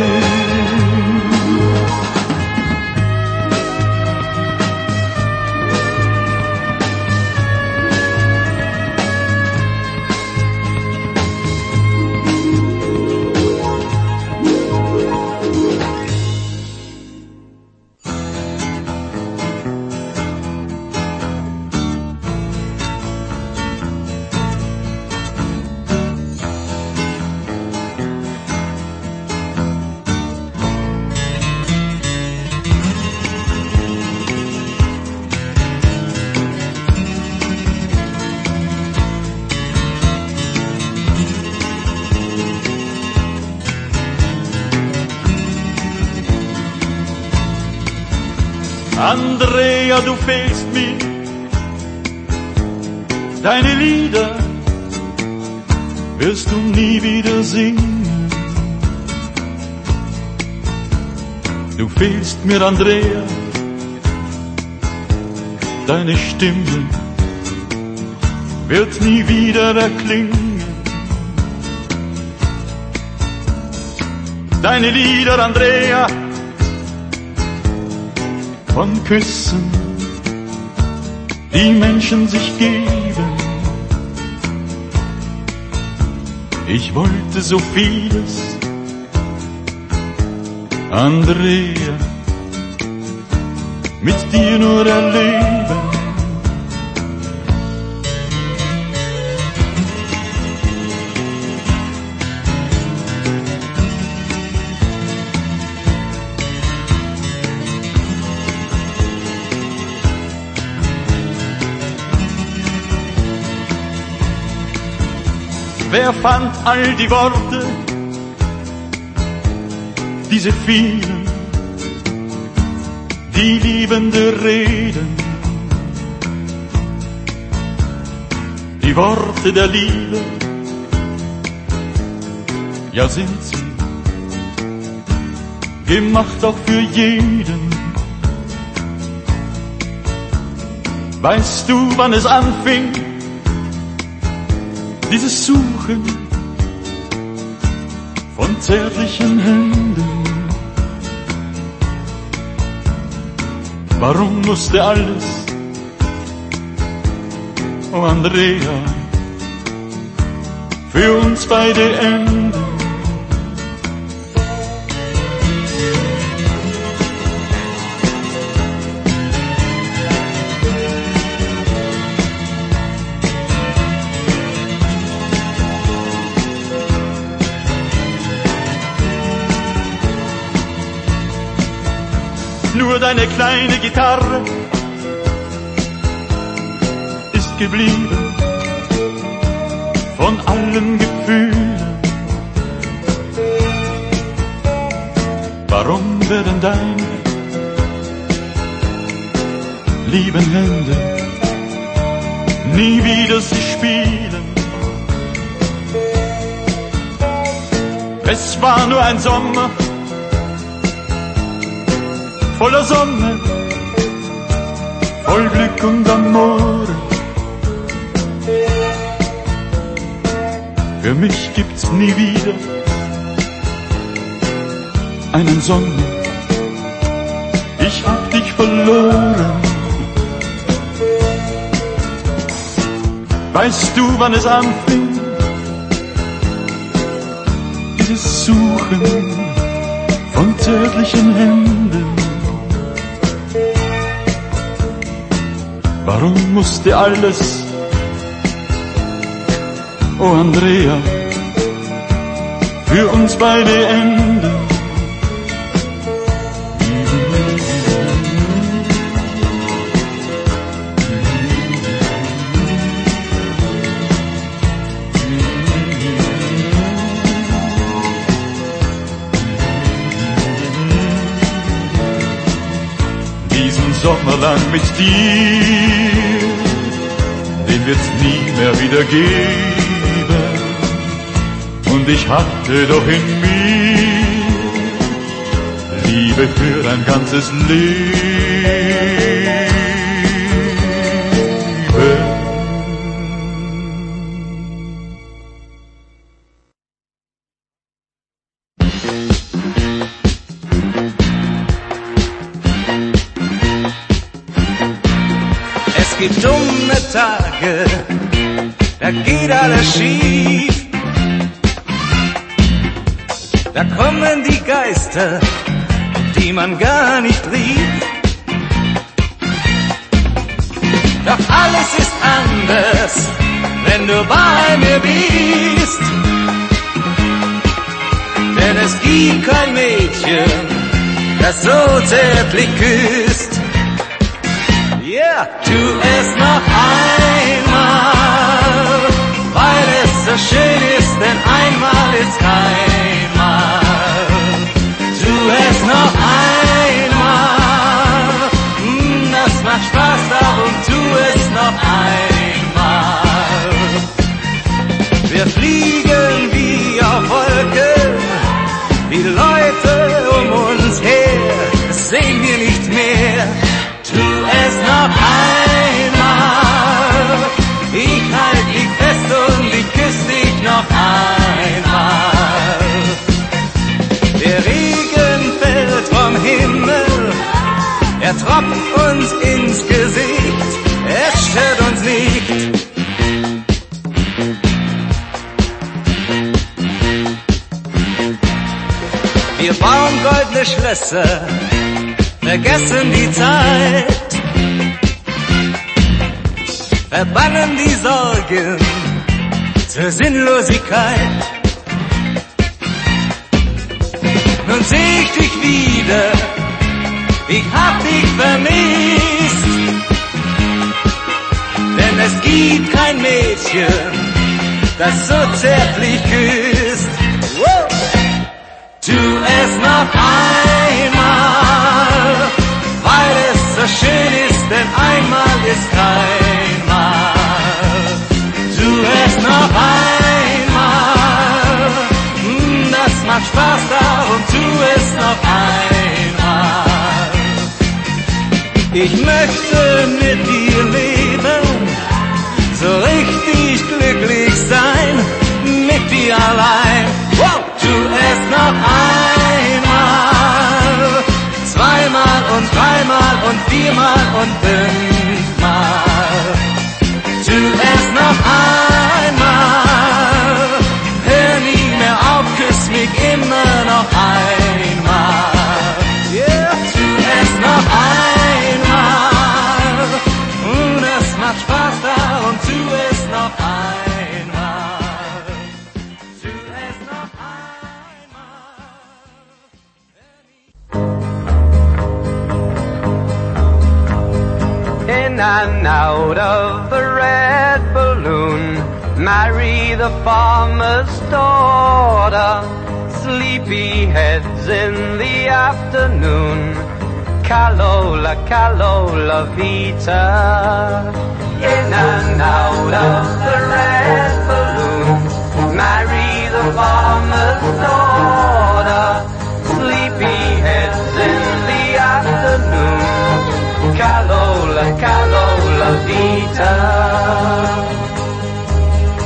Andrea, du fehlst mir, deine Lieder wirst du nie wieder singen. Du fehlst mir, Andrea, deine Stimme wird nie wieder erklingen. Deine Lieder, Andrea, von Küssen, die Menschen sich geben. Ich wollte so vieles, Andrea, mit dir nur erleben. Wer fand all die Worte, diese vielen, die liebende Reden, die Worte der Liebe, ja sind sie gemacht auch für jeden. Weißt du, wann es anfing, dieses Suchen von zärtlichen Händen? Warum musste alles, oh Andrea, für uns beide enden? Nur deine kleine Gitarre ist geblieben von allen Gefühlen. Warum werden deine lieben Hände nie wieder sie spielen? Es war nur ein Sommer voller Sonne, voll Glück und Amore. Für mich gibt's nie wieder einen Sommer, ich hab dich verloren. Weißt du, wann es anfing, dieses Suchen von zärtlichen Händen? Warum musste alles, oh Andrea, für uns beide enden? Sommer lang mit dir, den wird's nie mehr wieder geben. Und ich hatte doch in mir Liebe für ein ganzes Leben. Es gibt dumme Tage, da geht alles schief. Da kommen die Geister, die man gar nicht rief. Doch alles ist anders, wenn du bei mir bist. Denn es gibt kein Mädchen, das so zärtlich küsst. Yeah. Tu es noch einmal, weil es so schön ist, denn einmal ist keinmal. Tu es noch einmal, mm, das macht Spaß, darum tu es noch einmal. Wir fliegen wie auf Wolken, die Leute um uns her, das sehen wir nicht mehr. Tu es noch einmal, ich halt dich fest und ich küss dich noch einmal. Der Regen fällt vom Himmel, er tropft uns ins Gesicht, es stört uns nicht. Wir bauen goldene Schlösser, vergessen die Zeit, verbannen die Sorgen zur Sinnlosigkeit. Nun seh ich dich wieder, ich hab dich vermisst, denn es gibt kein Mädchen, das so zärtlich küsst. Wow. Tu es noch einmal, weil es so schön ist, denn einmal ist keinmal. Tu es noch einmal, mm, das macht Spaß, darum tu es noch einmal. Ich möchte mit dir leben, so richtig glücklich sein, mit dir allein. Wow. Tu es noch einmal, zweimal und dreimal und viermal und fünfmal. Tu es noch einmal, hör nie mehr auf, küss mich immer noch einmal. Yeah. Tu es noch einmal, und es macht Spaß, darum tu es noch einmal. Tu es noch In and out of the red balloon, marry the farmer's daughter, sleepy heads in the afternoon, Calola, Calola Vita. In and out of the red balloon, marry the farmer's daughter, sleepy heads in the afternoon, Calola, Calola Vita.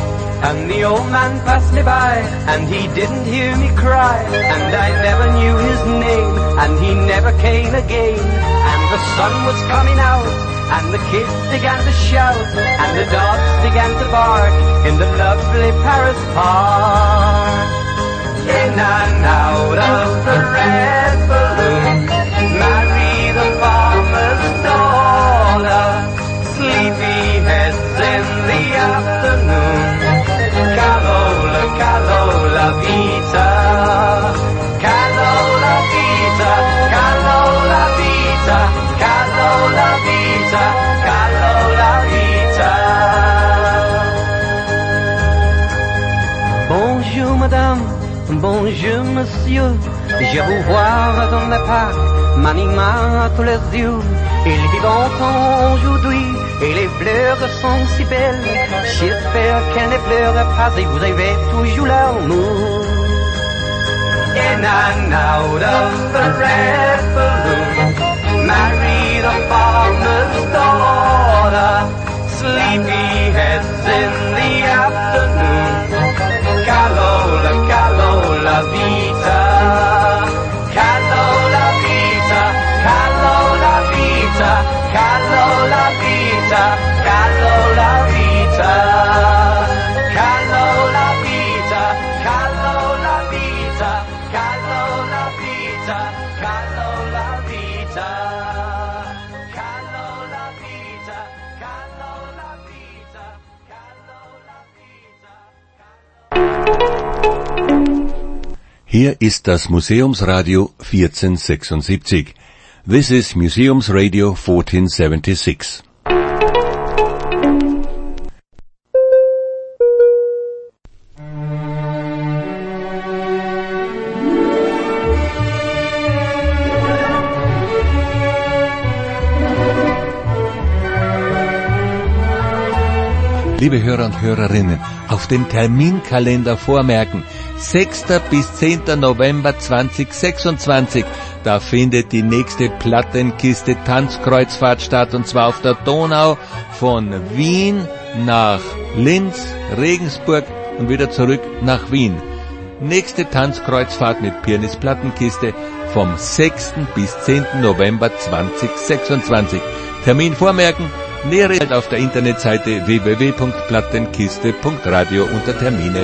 And the old man passed me by, and he didn't hear me cry, and I never knew his his name, and he never came again. And the sun was coming out, and the kids began to shout, and the dogs began to bark in the lovely Paris park. In and out of the red balloon, Mary the farmer's daughter, sleepy heads in the afternoon. Calola, Calola Vita, Calola Vita, Calola Vita, Calola Vita, Calola Vita. Bonjour madame, bonjour monsieur, je vous vois dans le parc, m'anima tous les yeux. Il vit longtemps aujourd'hui et les fleurs sont si belles. J'espère qu'elle ne pleure pas et vous avez toujours l'amour. In and out of the red balloon, Mary the farmer's daughter, sleepy heads in the afternoon. Calola, Calola Vita, Calola Vita, Calola Vita, Calola Vita, Calola Vita, Calola Vita, Calola Vita, Calola Vita, Calola Vita, Calola Vita, Calola Vita, Calola Vita. Hier ist das Museumsradio vierzehnhundertsechsundsiebzig. This is Museums Radio fourteen seventy-six. Liebe Hörer und Hörerinnen, auf dem Terminkalender vormerken, sechster bis zehnter November zweitausendsechsundzwanzig, da findet die nächste Plattenkiste Tanzkreuzfahrt statt, und zwar auf der Donau von Wien nach Linz, Regensburg und wieder zurück nach Wien. Nächste Tanzkreuzfahrt mit Pirnis Plattenkiste vom sechsten bis zehnten November zweitausendsechsundzwanzig. Termin vormerken, nähere auf der Internetseite w w w punkt plattenkiste punkt radio unter Termine.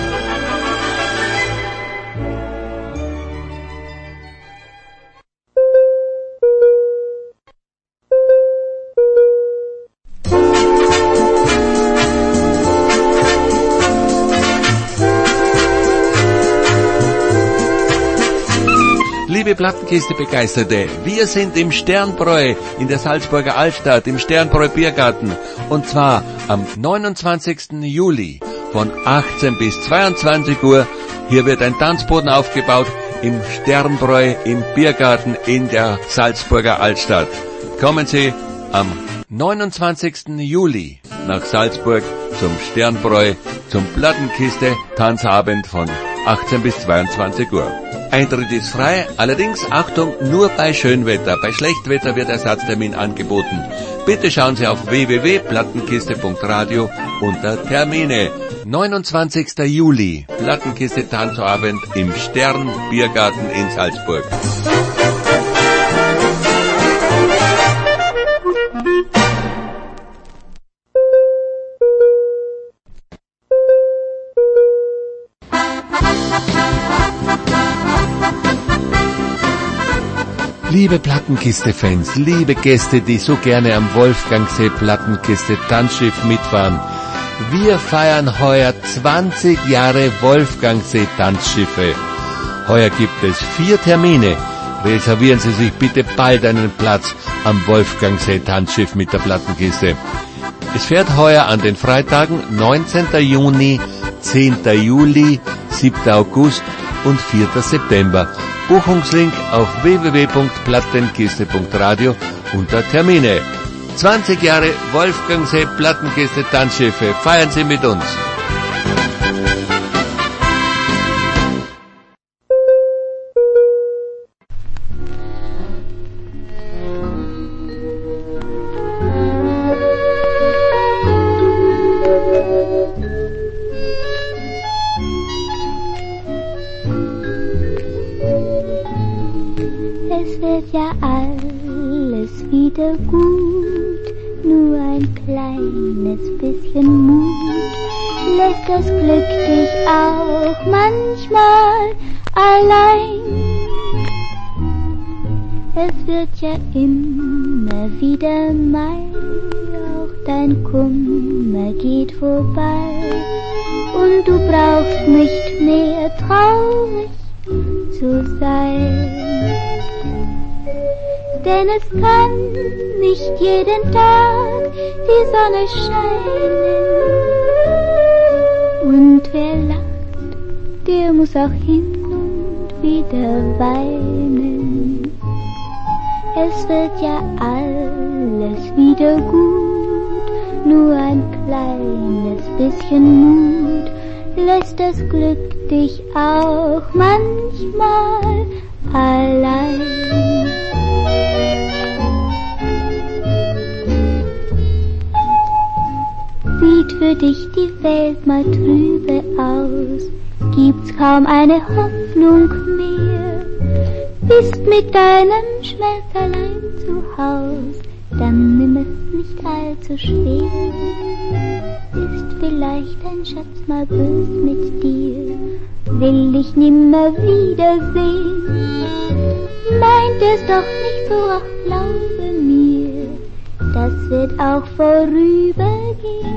Liebe Plattenkiste-Begeisterte, wir sind im Sternbräu in der Salzburger Altstadt, im Sternbräu Biergarten, und zwar am neunundzwanzigsten Juli von achtzehn bis zweiundzwanzig Uhr. Hier wird ein Tanzboden aufgebaut im Sternbräu im Biergarten in der Salzburger Altstadt. Kommen Sie am neunundzwanzigsten Juli nach Salzburg zum Sternbräu, zum Plattenkiste-Tanzabend von achtzehn bis zweiundzwanzig Uhr. Eintritt ist frei, allerdings Achtung, nur bei Schönwetter. Bei Schlechtwetter wird Ersatztermin angeboten. Bitte schauen Sie auf w w w punkt plattenkiste punkt radio unter Termine. neunundzwanzigsten Juli, Plattenkiste Tanzabend im Stern Biergarten in Salzburg. Liebe Plattenkiste-Fans, liebe Gäste, die so gerne am Wolfgangsee Plattenkiste Tanzschiff mitfahren, wir feiern heuer zwanzig Jahre Wolfgangsee Tanzschiffe. Heuer gibt es vier Termine. Reservieren Sie sich bitte bald einen Platz am Wolfgangsee Tanzschiff mit der Plattenkiste. Es fährt heuer an den Freitagen neunzehnten Juni, zehnten Juli, siebten August und vierten September. Buchungslink auf w w w punkt plattenkiste punkt radio unter Termine. zwanzig Jahre Wolfgangsee Plattenkiste Tanzschiffe. Feiern Sie mit uns. Es wird ja alles wieder gut, nur ein kleines bisschen Mut lässt das Glück dich auch manchmal allein. Es wird ja immer wieder Mai, auch dein Kummer geht vorbei und du brauchst nicht mehr traurig zu sein. Denn es kann nicht jeden Tag die Sonne scheinen. Und wer lacht, der muss auch hin und wieder weinen. Es wird ja alles wieder gut, nur ein kleines bisschen Mut lässt das Glück dich auch manchmal allein. Sieht für dich die Welt mal trübe aus, gibt's kaum eine Hoffnung mehr. Bist mit deinem Schmerz allein zu Haus, dann nimm es nicht allzu schwer. Ist vielleicht dein Schatz mal bös mit dir, will dich nimmer wiedersehen. Meint es doch nicht so, ach glaube mir, das wird auch vorübergehen.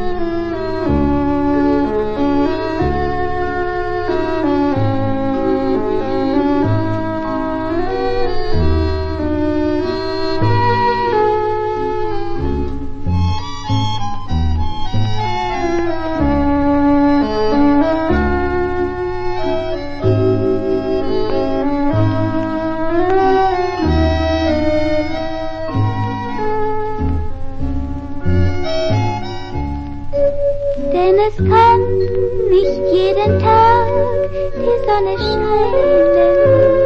Es kann nicht jeden Tag die Sonne scheinen.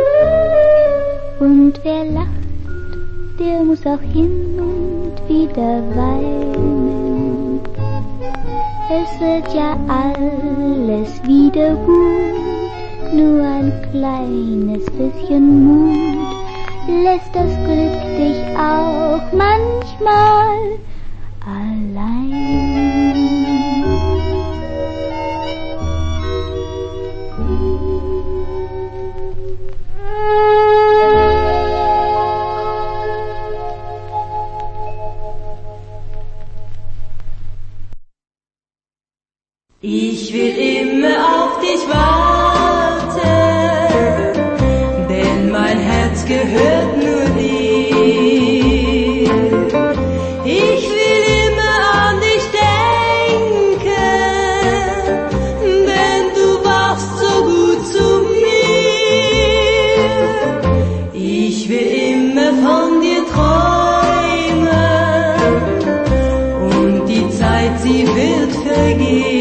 Und wer lacht, der muss auch hin und wieder weinen. Es wird ja alles wieder gut, nur ein kleines bisschen Mut lässt das Glück dich auch manchmal allein. Ich will immer auf dich warten, denn mein Herz gehört nur dir. Ich will immer an dich denken, denn du warst so gut zu mir. Ich will immer von dir träumen und die Zeit, sie wird vergehen.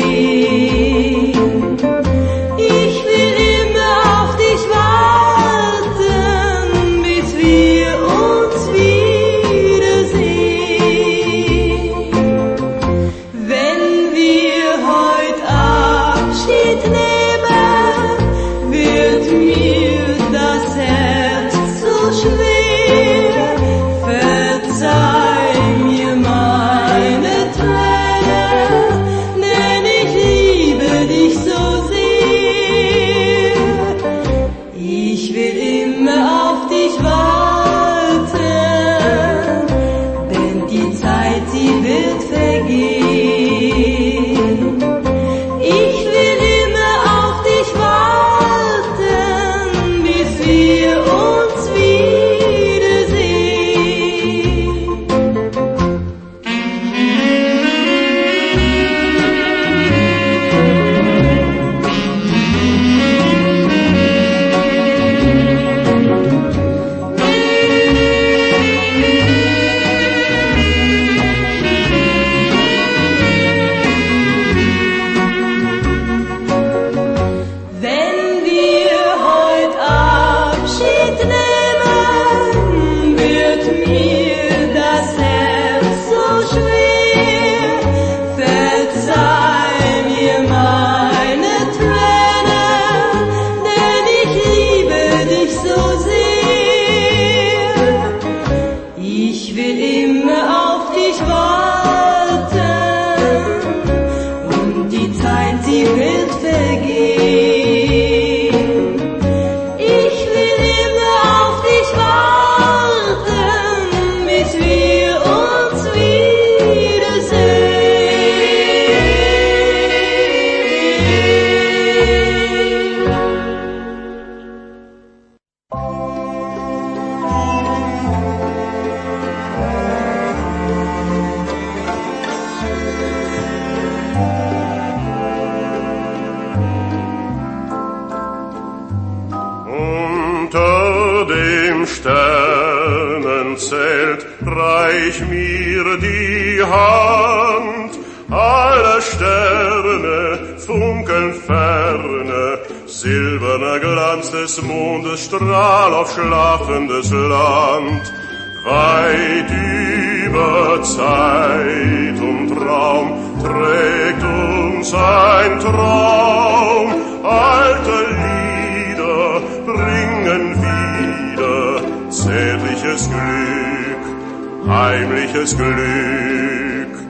dem Sternenzelt reich mir die Hand. Alle Sterne funkeln ferne, silberner Glanz des Mondes Strahl auf schlafendes Land. Weit über Zeit und Raum trägt uns ein Traum. Alte Lieder bringen wieder zärtliches Glück, heimliches Glück.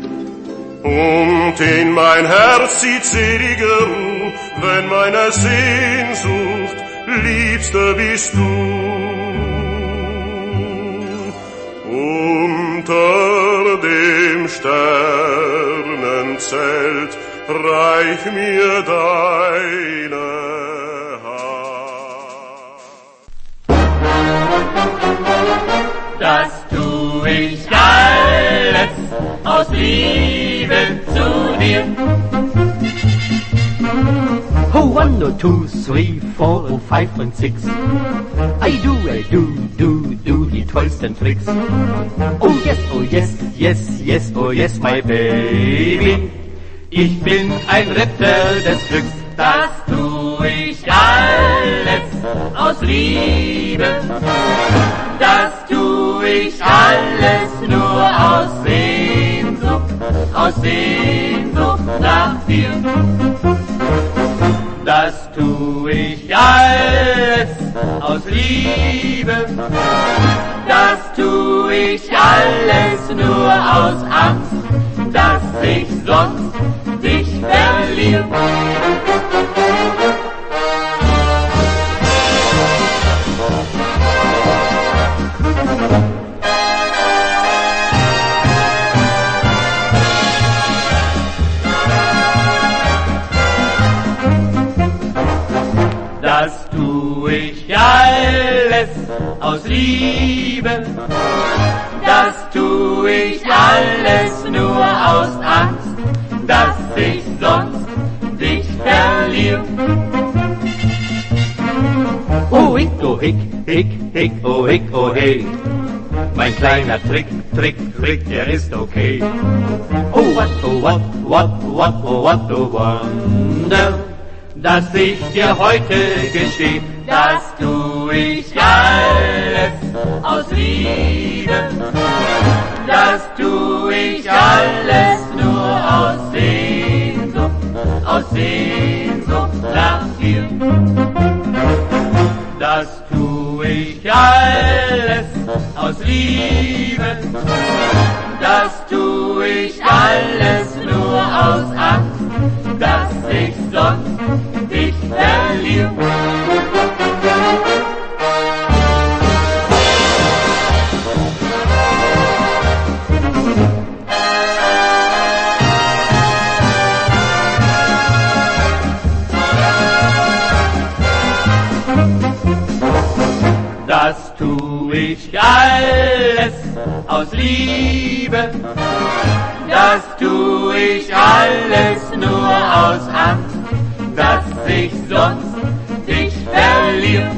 Und in mein Herz zieht selige Ruh, wenn meine Sehnsucht, Liebste bist du. Unter dem Sternenzelt reich mir deine Hand. Das tu ich alles aus Liebe zu dir. Oh, one, oh, two, three, four, oh, five and six. I do, I do, do, do die tollsten Tricks. Oh yes, oh yes, yes, yes, oh yes, my baby. Ich bin ein Ritter des Glücks. Das tu ich alles aus Liebe. Das tu ich alles nur aus Sehnsucht, aus Sehnsucht nach dir. Das tu ich alles aus Liebe. Das tu ich alles nur aus Angst, dass ich sonst dich verliere. Das tu ich alles aus Liebe. Das tu ich alles nur aus Angst, dass ich sonst dich verliere. Oh hick, oh hick, hick, hick, oh hick, oh hey. Mein kleiner Trick, Trick, Trick, der ist okay. Oh what, oh what, what, what, oh what, oh wonder, dass ich dir heute gesteh, das tu ich alles aus Liebe. Das tu ich alles nur aus Sehnsucht, aus Sehnsucht nach dir. Das tu ich alles aus Liebe. Das tu ich alles nur aus Angst, dass ich sonst dich verliere. Das tu ich alles aus Liebe. Das tu ich alles nur aus Angst, dass ich sonst dich verliere.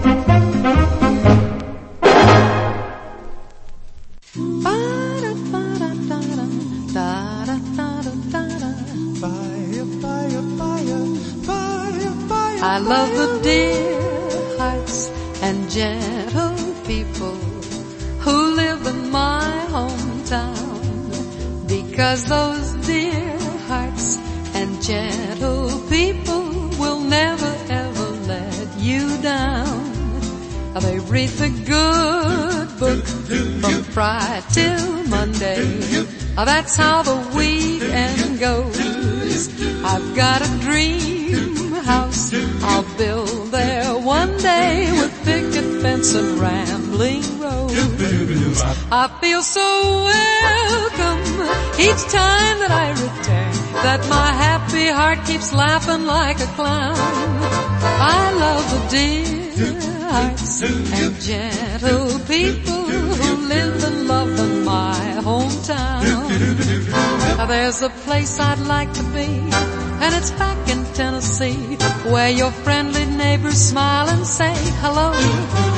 I love the dear hearts and gentle people who live in my hometown, because those dear hearts and gentle people will never ever let you down. They read the good book from Friday till Monday. That's how the weekend goes. I've got a dream house I'll build there one day with picket fence and rambling roads. I feel so welcome each time that I return, that my happy heart keeps laughing like a clown. I love the dear hearts and gentle people who live and love in my hometown. There's a place I'd like to be, and it's back in Tennessee, where your friendly neighbors smile and say hello.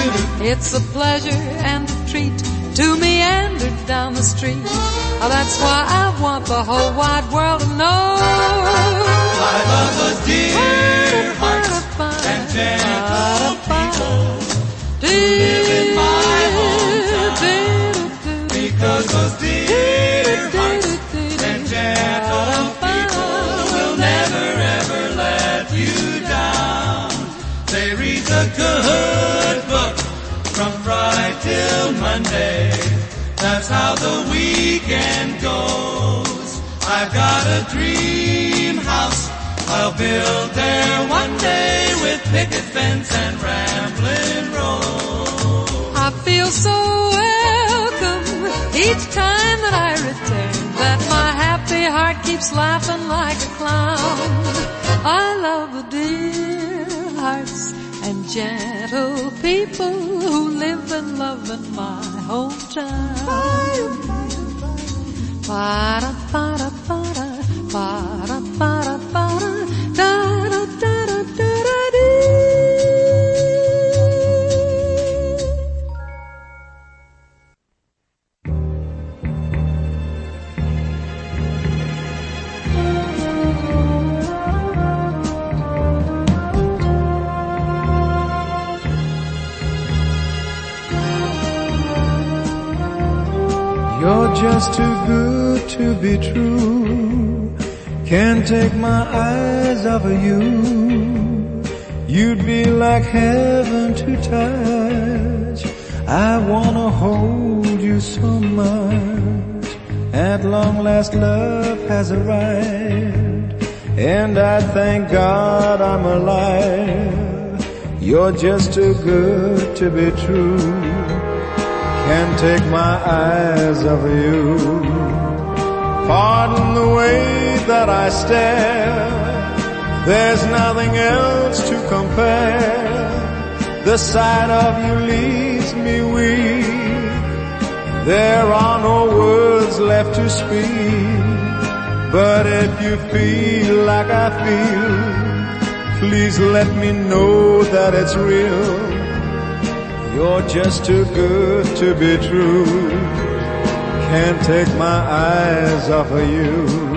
It's a pleasure and a treat to meander down the street. Oh, that's why I want the whole wide world to know. I love those dear hearts and gentle people who live in my hometown. Because those dear hearts and gentle people will never ever let you down. They read the good book from Friday till Monday. That's how the weekend goes. I've got a dream house I'll build there one day with picket fence and rambling road. I feel so welcome each time that I return, that my happy heart keeps laughing like a clown. I love the dear hearts and gentle people who live and love in my hometown. Para para para para para para da da da da da dee. You're just too good to be true. Can't take my eyes off of you. You'd be like heaven to touch. I wanna hold you so much. At long last love has arrived, and I thank God I'm alive. You're just too good to be true. Can't take my eyes off of you. Pardon the way that I stare. There's nothing else to compare. The sight of you leaves me weak. There are no words left to speak. But if you feel like I feel, please let me know that it's real. You're just too good to be true. Can't take my eyes off of you.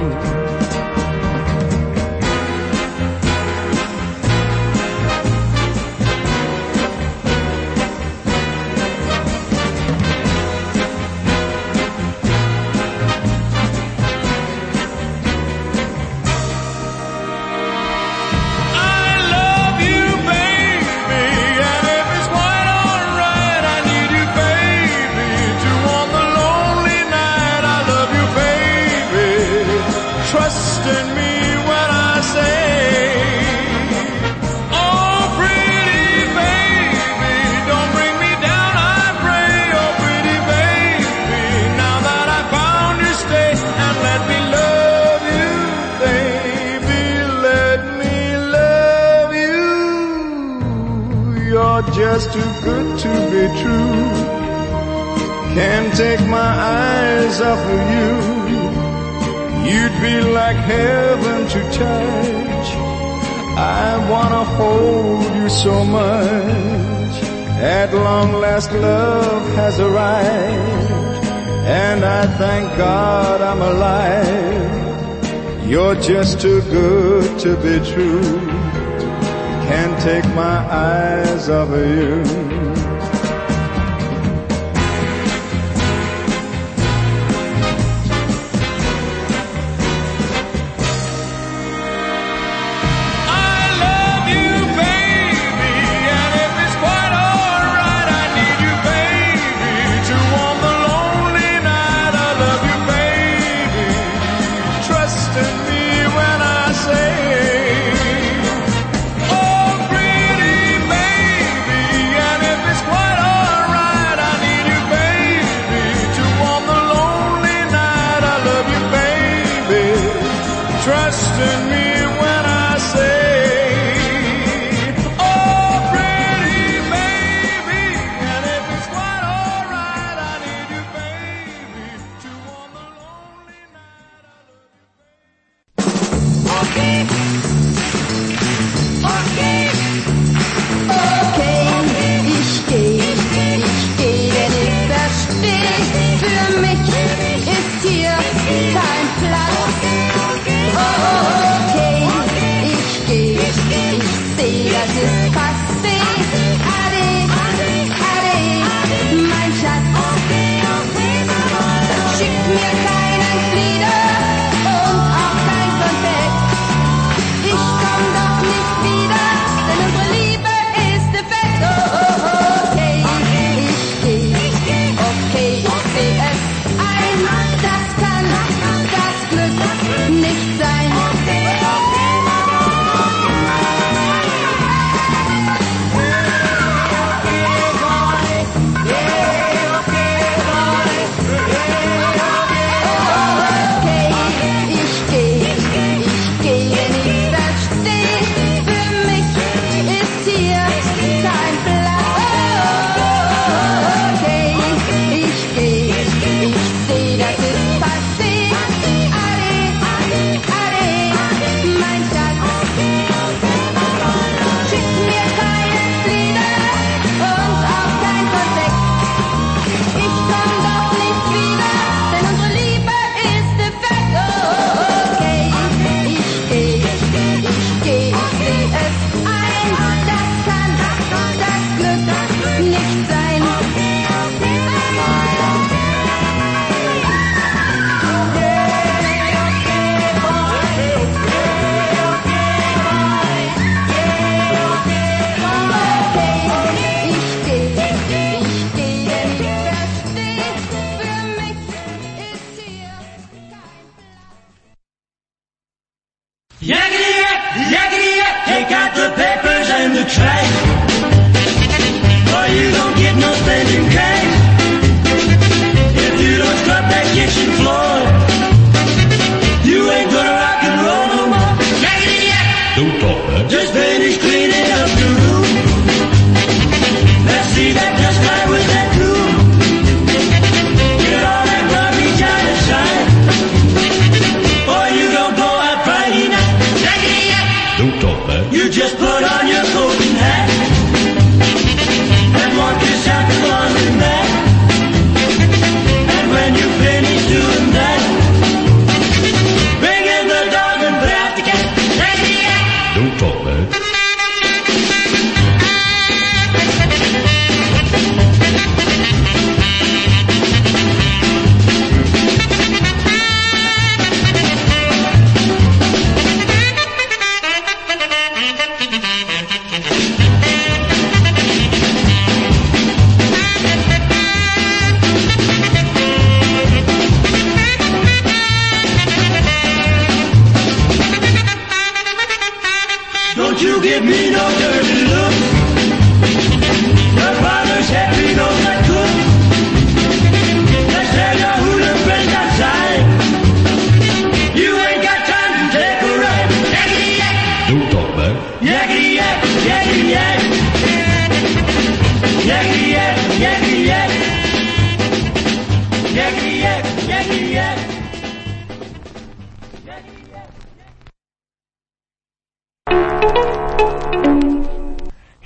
Just too good to be true. Can't take my eyes off of you. You'd be like heaven to touch. I wanna hold you so much. At long last love has arrived, and I thank God I'm alive. You're just too good to be true. Can't take my eyes off of you. Oh, pretty baby, and if it's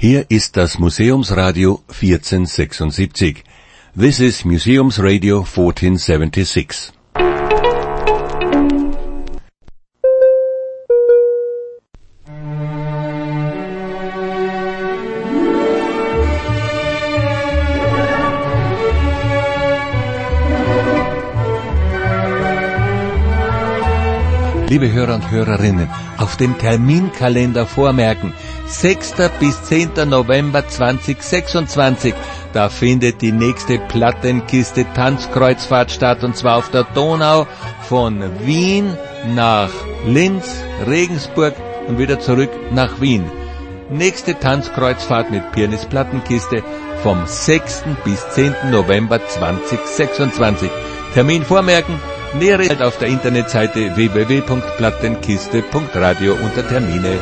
Hier ist das Museumsradio vierzehnhundertsechsundsiebzig. This is Museums Radio fourteen seventy-six. Liebe Hörer und Hörerinnen, auf dem Terminkalender vormerken, sechster bis zehnter November zweitausendsechsundzwanzig, da findet die nächste Plattenkiste Tanzkreuzfahrt statt, und zwar auf der Donau von Wien nach Linz, Regensburg und wieder zurück nach Wien. Nächste Tanzkreuzfahrt mit Pianist Plattenkiste vom sechsten bis zehnten November zweitausendsechsundzwanzig. Termin vormerken. Nähere auf der Internetseite w w w punkt plattenkiste punkt radio unter Termine.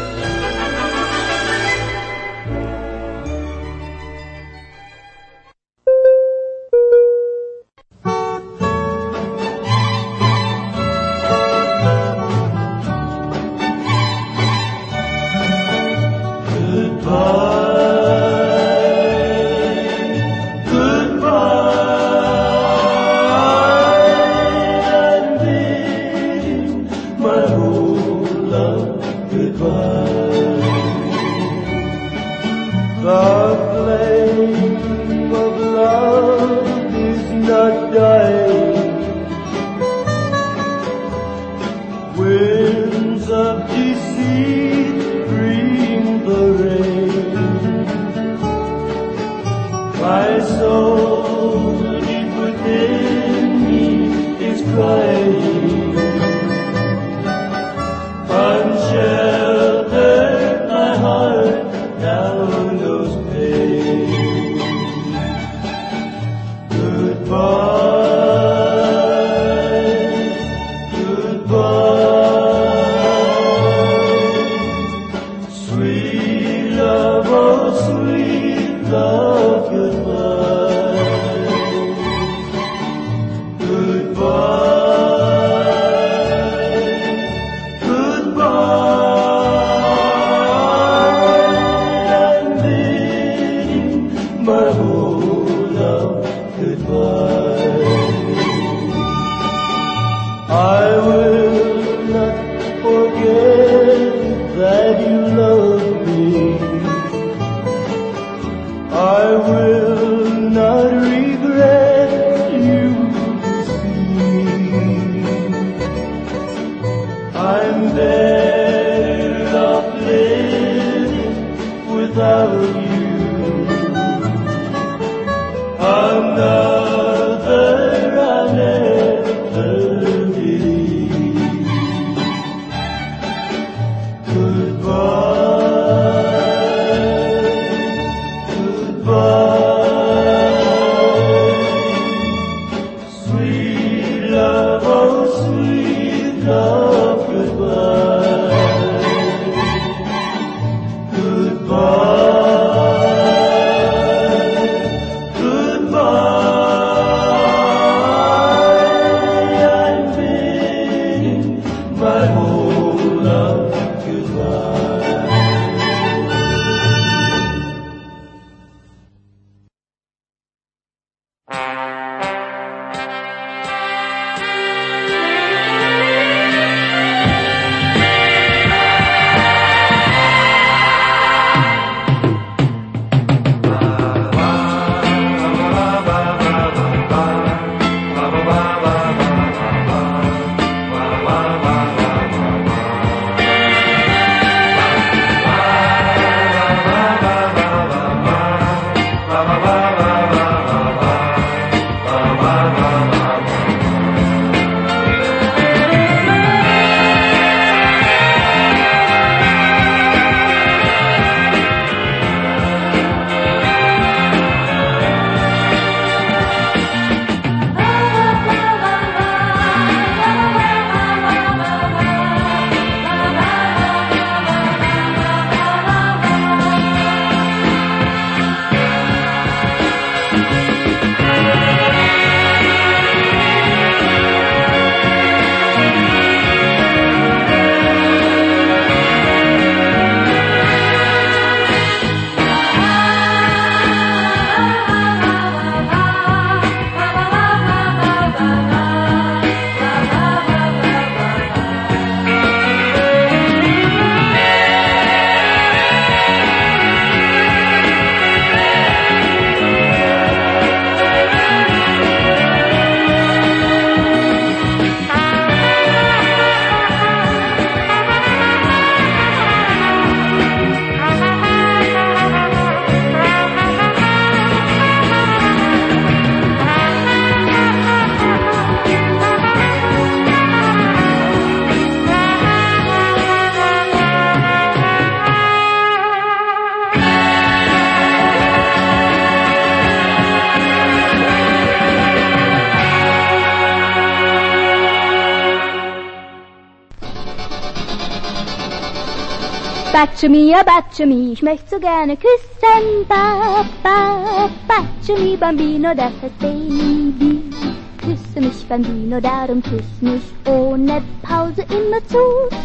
Batsche mia, batsche mi, ich möchte so gerne küssen. Ba, ba, batsche mi, Bambino, das heißt Baby. Küsse mich, Bambino, darum küss mich ohne Pause immer zu.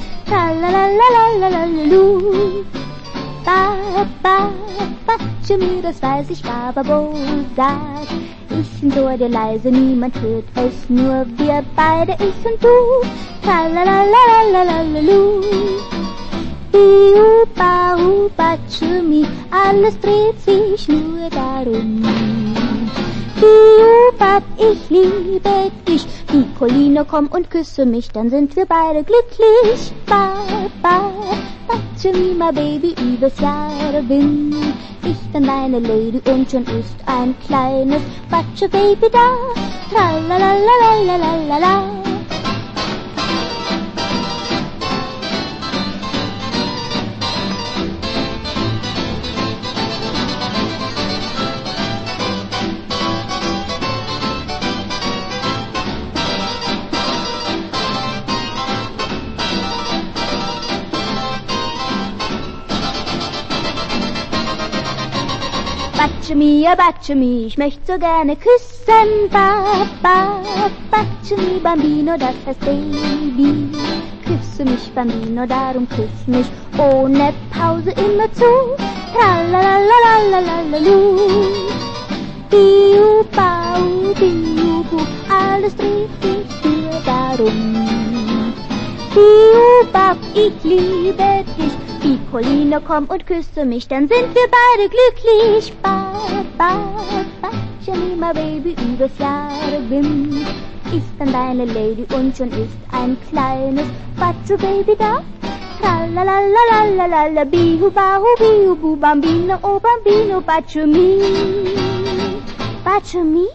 Tralalalalalalalalu. Ba, ba, batsche mi, das weiß ich, aber wo sag ich nur dir leise, niemand hört es, nur wir beide, ich und du. Tralalalalalalalalu. Biu, bau, batsche mi, alles dreht sich nur darum. Biu, bab, ich liebe dich. Piccolino, komm und küsse mich, dann sind wir beide glücklich. Ba, ba, batsche mi, my baby, übers Jahr bin ich dann deine Lady und schon ist ein kleines Batsche Baby da. Tralalalalalalala. Batsche mia, batsche mi, ich möchte so gerne küssen. Ba, ba, batsche mi, Bambino, das heißt Baby. Küsse mich, Bambino, darum küss mich ohne Pause immer zu. Tralalalalalalalalu. Biu, bau, biu, bu, alles dreht sich nur darum. Biu, bab, ich liebe dich. Piccolino, komm und küsse mich, dann sind wir beide glücklich. Ba, ba, batsche mi, my baby, übers Jahr bin ist dann deine Lady und schon ist ein kleines Batsche Baby da. Tralalalalalalala, bihu, bahu, bihu, bu, Bambino, oh Bambino, batsche mi, batsche mi.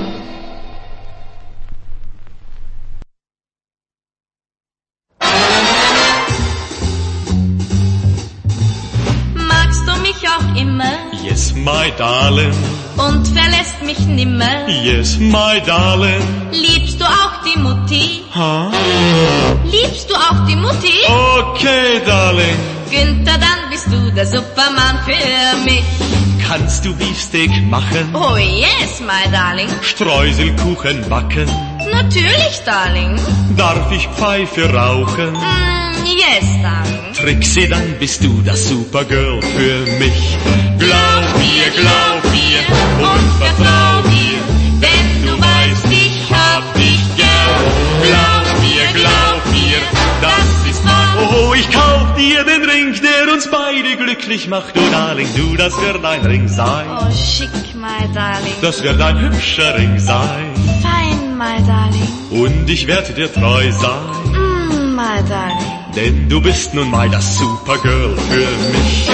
Auch immer. Yes, my darling. Und verlässt mich nimmer. Yes, my darling. Liebst du auch die Mutti? Huh? Liebst du auch die Mutti? Okay, darling. Günther, dann bist du der Superman für mich. Kannst du Beefsteak machen? Oh yes, my darling. Streuselkuchen backen? Natürlich, darling. Darf ich Pfeife rauchen? Mm, yes, darling. Trixie, dann bist du das Supergirl für mich. Glaub mir, glaub mir und vertrau mir, denn du weißt, ich hab dich gern. Glaub mir, glaub mir, das ist wahr. Oh, ich kauf dir den Ring, der uns beide glücklich macht. Du Darling, du, das wird ein Ring sein. Oh, schick, my darling. Das wird ein hübscher Ring sein. Fein, my darling. Und ich werde dir treu sein. Mm, my darling. Denn du bist nun mal das Supergirl für mich.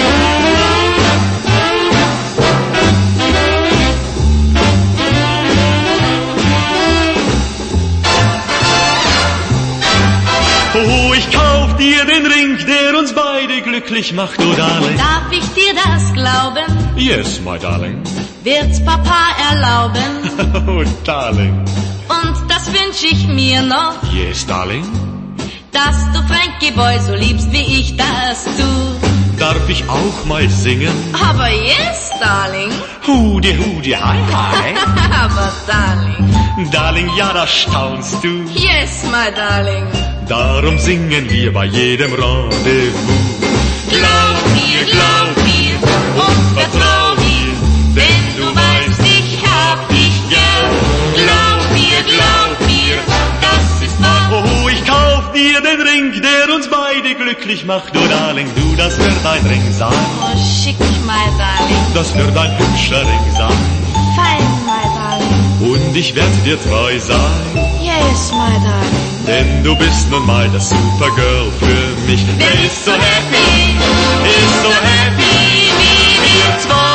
Oh, ich kauf dir den Ring, der uns beide glücklich macht, oh Darling. Darf ich dir das glauben? Yes, my darling. Wird's Papa erlauben? Oh, Darling. Und das wünsch ich mir noch. Yes, Darling. Dass du Frankie Boy so liebst, wie ich das tu. Darf ich auch mal singen? Aber yes, darling. Hudi, hudi, hi, hi. Aber darling. Darling, ja, da staunst du. Yes, my darling. Darum singen wir bei jedem Rendezvous. Glaub mir, glaub mir und vertrau mir, denn du weißt, ich hab dich gern. Glaub mir, glaub mir, das ist wahr. Oh, ich kauf dir den Ring, der uns beide glücklich macht. Oh, Darling, du, das wird ein Ring sein. Oh, schick, my darling. Das wird ein hübscher Ring sein. Fein, my darling. Und ich werde dir treu sein. Yes, my darling. Denn du bist nun mal das Supergirl für mich. Wer ist so happy, ist so happy wie wir zwei.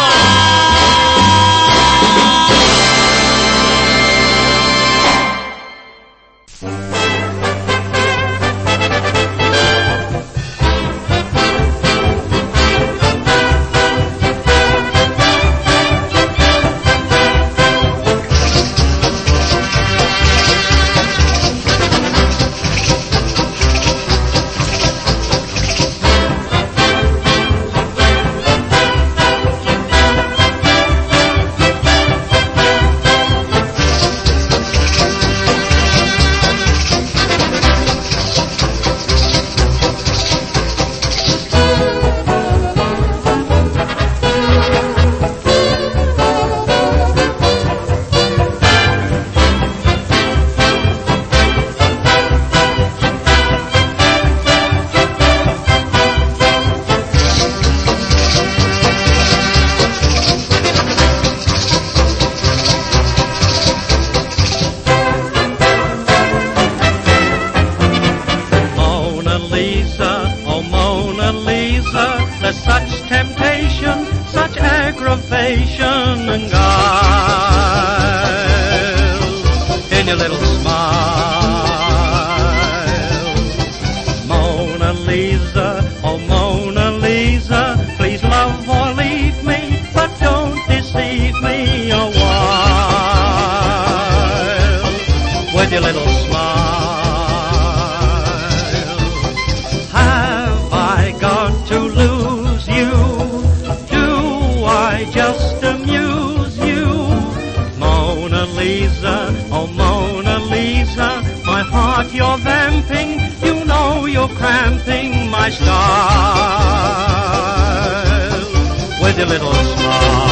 guile in your little smile. Mona Lisa, oh Mona Lisa, please love or leave me, but don't deceive me a while with your little smile. Have I got to lose you? Do I just amuse you? Mona Lisa, oh Mona Lisa, my heart you're vamping, you know you're cramping my style with your little smile.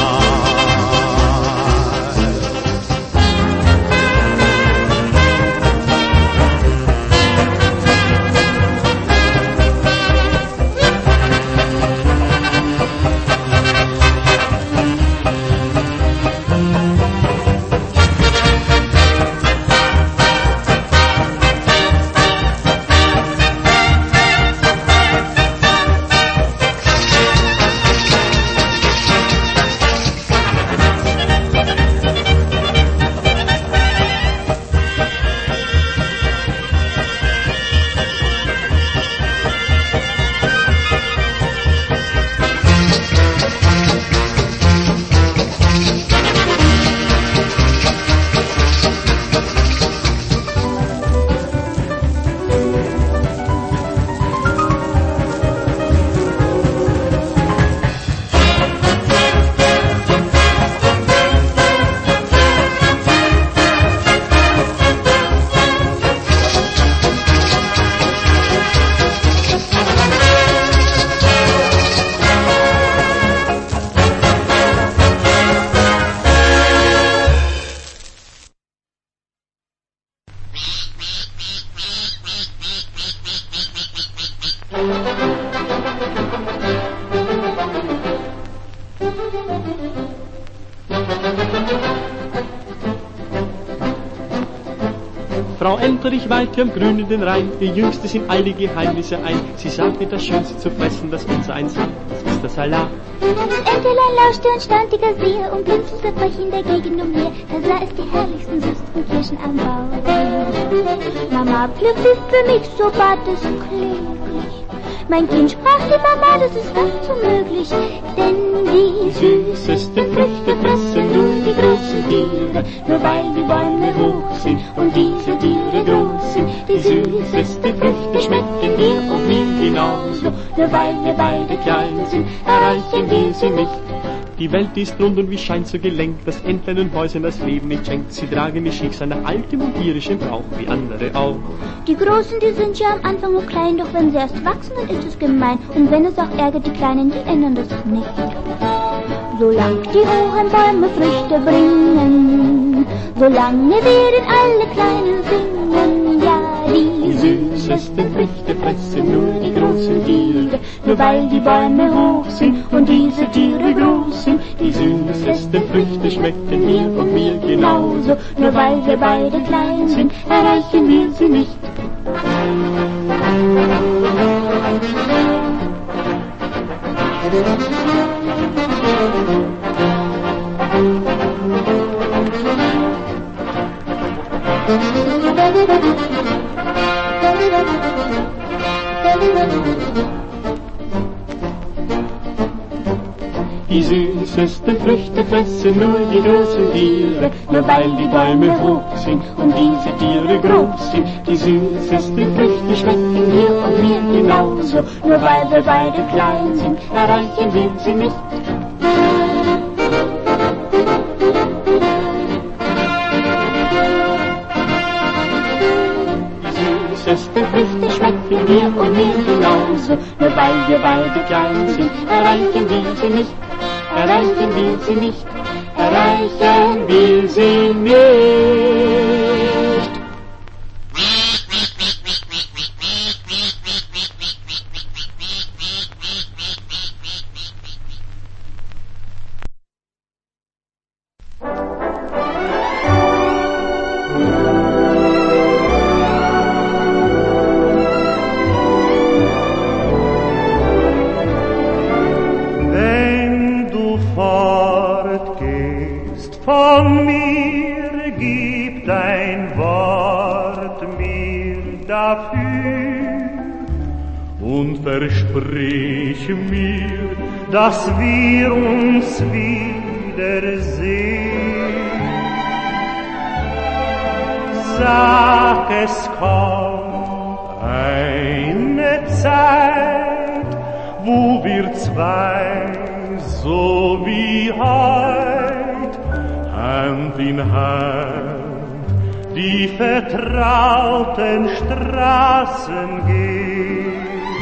Frau Enterich weiter am grünenden Rhein, die Jüngste sind all die Geheimnisse ein. Sie sagte, das Schönste zu fressen, das unser eins hat, das ist der Salat. Entelein lauschte und stand die Gazehe und blinzelte frech in der Gegend umher. Da sah es die herrlichsten, süßen Kirschen am Bau. Mama pflückte für mich, so bat es kläglich. Mein Kind sprach, die Mama, das ist fast unmöglich, denn die süßesten Früchte fressen nur die großen Tiere, nur weil die Bäume hoch sind und diese Tiere groß sind. Die süßesten Früchte schmecken dir und mir genauso, nur weil wir beide klein sind, erreichen wir sie nicht. Die Welt ist rund und wie scheint so gelenkt, dass Entlein und Häuschen das Leben nicht schenkt. Sie tragen ihr Schicksal nach altem und irischem Brauch, wie andere auch. Die Großen, die sind ja am Anfang nur klein, doch wenn sie erst wachsen, dann ist es gemein. Und wenn es auch ärgert, die Kleinen, die ändern das nicht. Solange die hohen Bäume Früchte bringen, solange werden alle Kleinen singen, ja, die süßesten Früchte fressen nur die großen Tiere, nur weil die Bäume hoch sind und diese Tiere groß sind. Die süßesten Früchte schmecken mir und mir genauso, nur weil wir beide klein sind, erreichen wir sie nicht. Die süßesten Früchte fressen nur die großen Tiere, nur weil die Bäume hoch sind und diese Tiere groß sind. Die süßesten Früchte schmecken mir und mir genauso, nur weil wir beide klein sind, erreichen wir sie nicht. Die süßesten Früchte schmecken mir und mir genauso, nur weil wir beide klein sind, erreichen wir sie nicht. Erreichen wir sie nicht, erreichen wir sie nicht. Wenn du fortgehst, gehst von mir, gib dein Wort mir dafür und versprich mir, dass wir uns wiedersehen. Sag, es kommt eine Zeit, wo wir zwei, so wie heut, Hand in Hand die vertrauten Straßen gehen.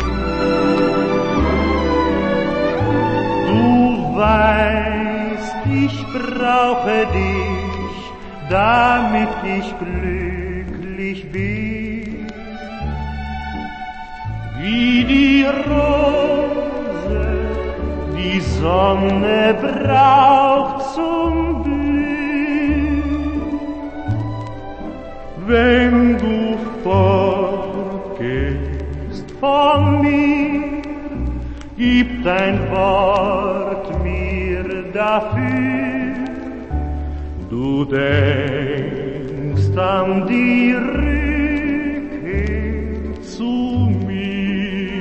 Du weißt, ich brauche dich, damit ich glücklich bin. Wie die Rose die Sonne braucht zum Blühen. Wenn du fortgehst von mir, gib dein Wort mir dafür. Du denkst an die Rückkehr zu mir.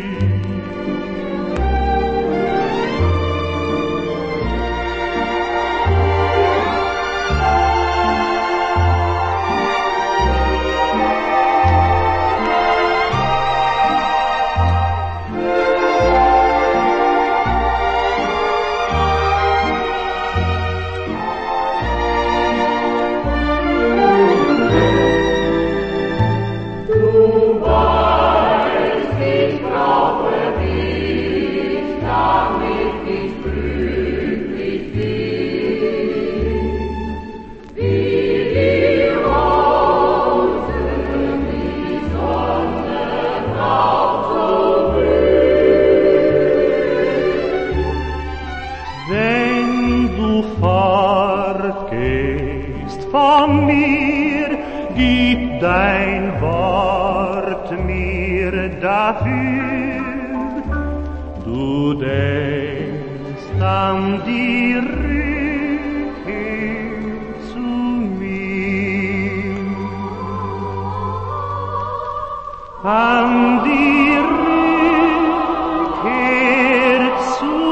Dein Wort mir dafür, du denkst an die Rückkehr zu mir, an die Rückkehr zu mir.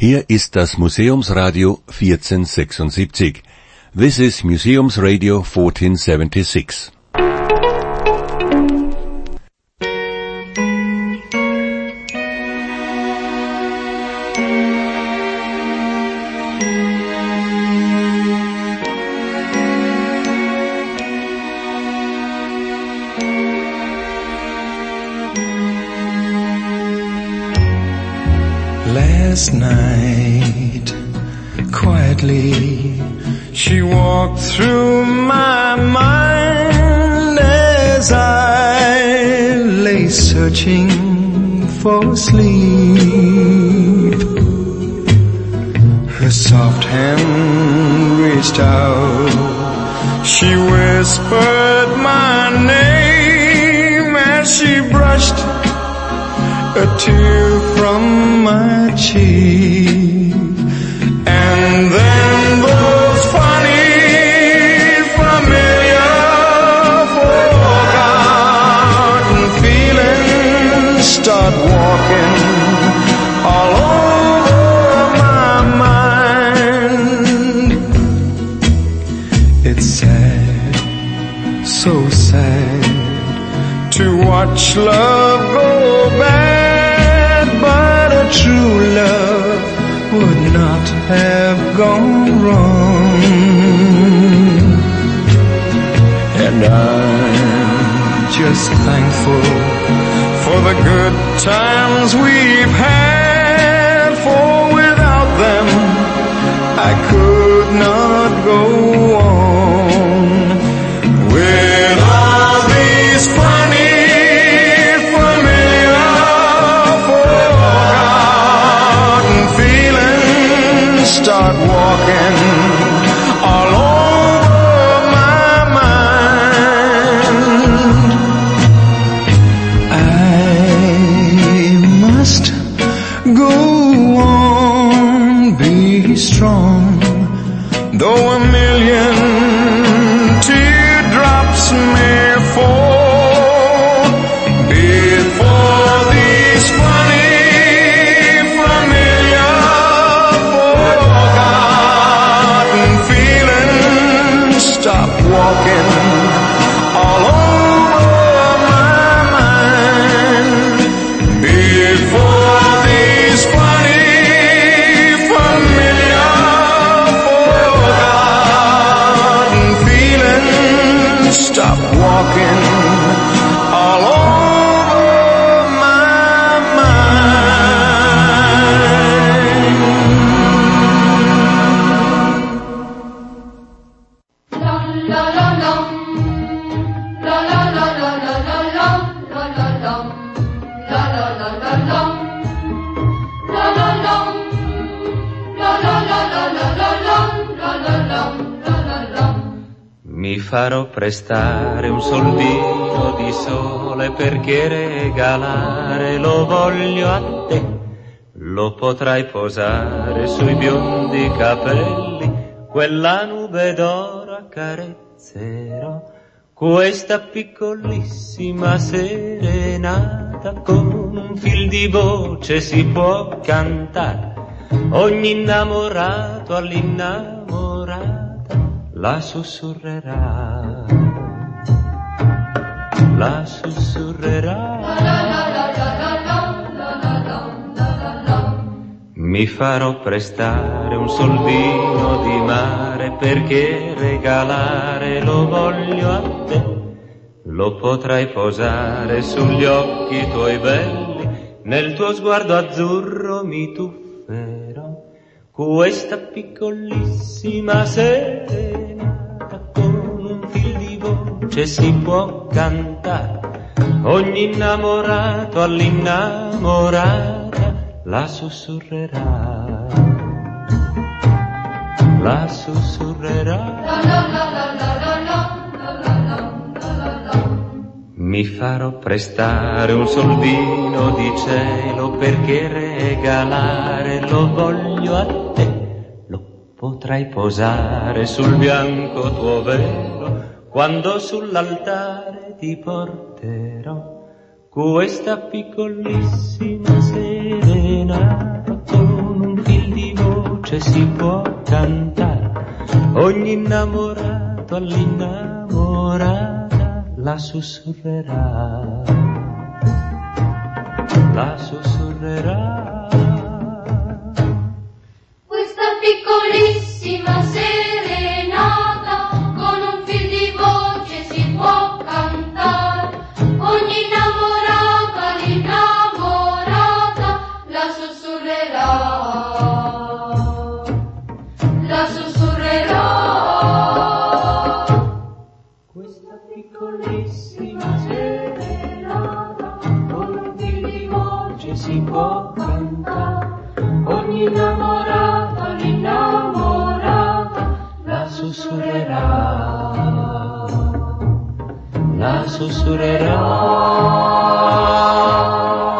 Hier ist das Museumsradio vierzehnhundertsechsundsiebzig. This is Museums Radio fourteen seventy-six. Last night, quietly, she walked through my mind as I lay searching for sleep. Her soft hand reached out, she whispered my name as she brushed a tear from my cheek. And then those funny, familiar, forgotten feelings start walking all over my mind. It's sad, so sad, to watch love go bad. But a true love would not have gone wrong. And I'm just thankful for the good times we've had, for without them I could not go on. With all these funny start walking all over my mind. I must go on, be strong, though a million teardrops may fall before these funny stop walking all over my mind. Before these funny, familiar, forgotten feelings stop walking all over my mind. Mi farò prestare un soldino di sole perché regalare lo voglio a te. Lo potrai posare sui biondi capelli, quella nube d'oro accarezzerò. Questa piccolissima serenata con un fil di voce si può cantare. Ogni innamorato all'innamorata la sussurrerà, la sussurrerà. Mi farò prestare un soldino di mare perché regalare lo voglio a te. Lo potrai posare sugli occhi tuoi belli, nel tuo sguardo azzurro mi tufferò. Questa piccolissima serenata con un fil di voce si può cantare. Ogni innamorato all'innamorata la sussurrerà, la sussurrerà. Mi farò prestare un soldino di cielo perché regalare lo voglio a te. Lo potrai posare sul bianco tuo velo quando sull'altare ti porterò. Questa piccolissima serenata con un fil di si può cantare. Ogni innamorato all'innamorata la sussurrerà, la sussurrerà. Questa piccolissima serenata con un fil di voce si può cantare. Ogni innamorata all'innamorata la sussurrerà, la sussurrerà. Questa piccolissima serenata con un fil di voce si può cantare. Ogni innamorato all'innamorata la sussurrerà, la sussurrerà.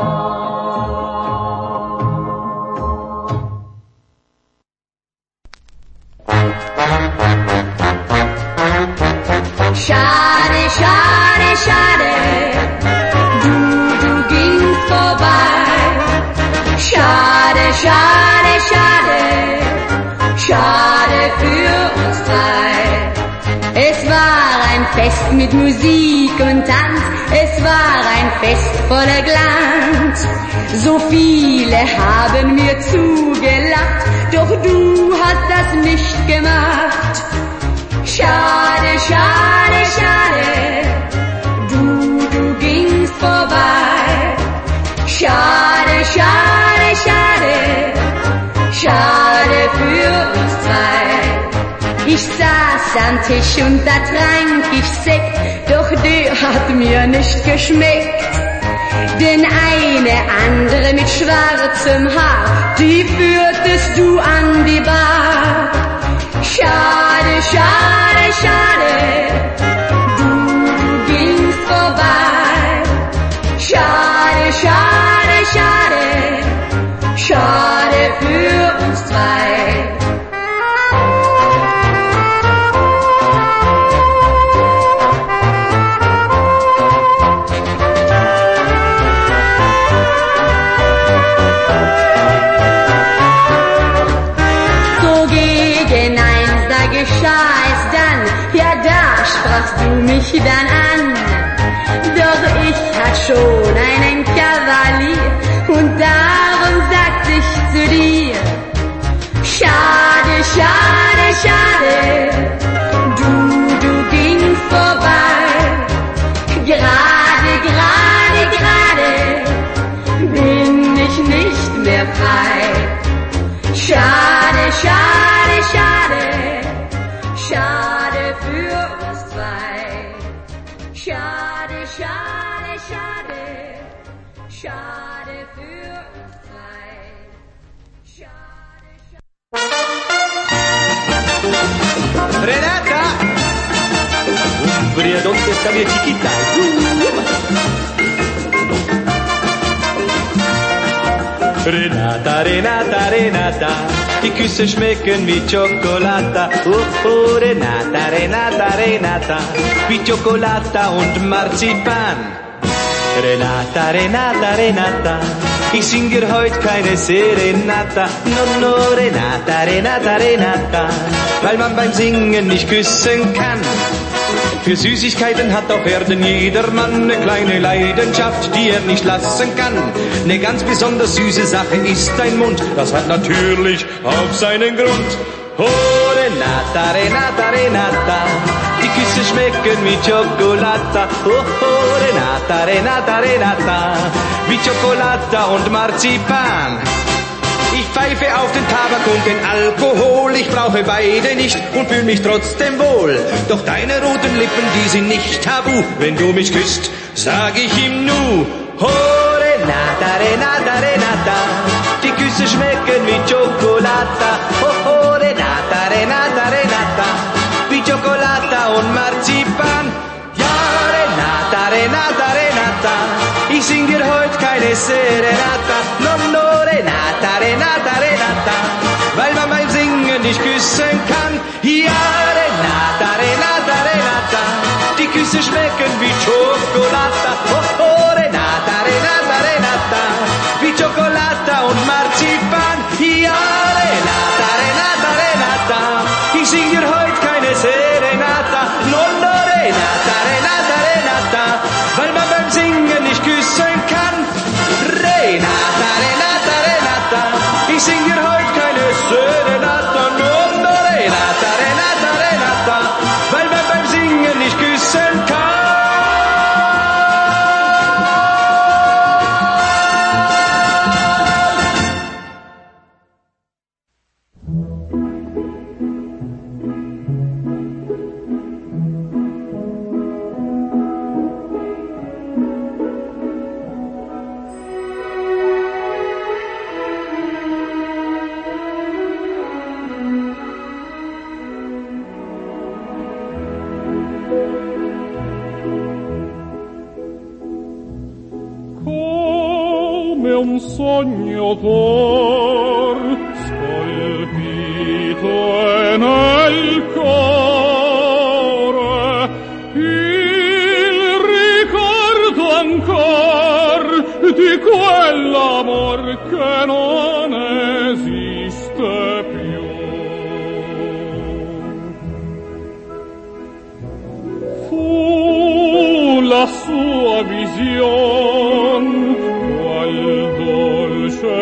Schade, schade, schade, du, du gingst vorbei. Schade, schade, schade, schade für uns zwei. Es war ein Fest mit Musik und Tanz, es war ein Fest voller Glanz. So viele haben mir zugelacht, doch du hast das nicht gemacht. Schade, schade, schade, du, du gingst vorbei. Schade, schade, schade, schade für uns zwei. Ich saß am Tisch und da trank ich Sekt, doch der hat mir nicht geschmeckt. Denn eine andere mit schwarzem Haar, die führtest du an die Bar. Schade, schade, schade, du, du gingst vorbei. Schade, schade, schade, schade für uns zwei. Geschah es dann, ja da sprachst du mich dann an. Doch ich hatte schon einen Kavalier und darum sagte ich zu dir. Schade, schade, schade, du, du gingst vorbei. Gerade, gerade, gerade bin ich nicht mehr frei. Schade, schade, schade. Schade für uns zwei. Schade, schade, schade. Schade für uns zwei. Schade, schade. Renata! Umbria, ¿dónde está mi chiquita? Renata, Renata, Renata, die Küsse schmecken wie Schokolata. Oh, oh, Renata, Renata, Renata, wie Schokolata und Marzipan. Renata, Renata, Renata, ich sing dir heut keine Serenata. No, no, Renata, Renata, Renata, weil man beim Singen nicht küssen kann. Für Süßigkeiten hat auf Erden jedermann eine kleine Leidenschaft, die er nicht lassen kann. Eine ganz besonders süße Sache ist dein Mund, das hat natürlich auch seinen Grund. Oh, Renata, Renata, Renata, die Küsse schmecken wie Schokolata. Oh, oh, Renata, Renata, Renata, wie Schokolata und Marzipan. Ich pfeife auf den Tabak und den Alkohol, ich brauche beide nicht und fühle mich trotzdem wohl. Doch deine roten Lippen, die sind nicht tabu, wenn du mich küsst, sag ich ihm nu. Oh, Renata, Renata, Renata, die Küsse schmecken wie Schokolata. Oh, oh, Renata, Renata, Renata, wie Schokolata und Marzipan. Ja, Renata, Renata, Renata, ich sing dir heut keine Serenata. No, no, Renata, Renata, Renata, weil man beim Singen nicht küssen kann. Ja, Renata, Renata, Renata, die Küsse schmecken wie Schokolata. Oh, oh, Renata, Renata, Renata, wie Schokolata und Marzipan. Ja, Renata, Renata. Come un sogno d'or scolpito è nel cuore, il ricordo ancor di quell'amor che non esiste più. Fu la sua vision qual dolce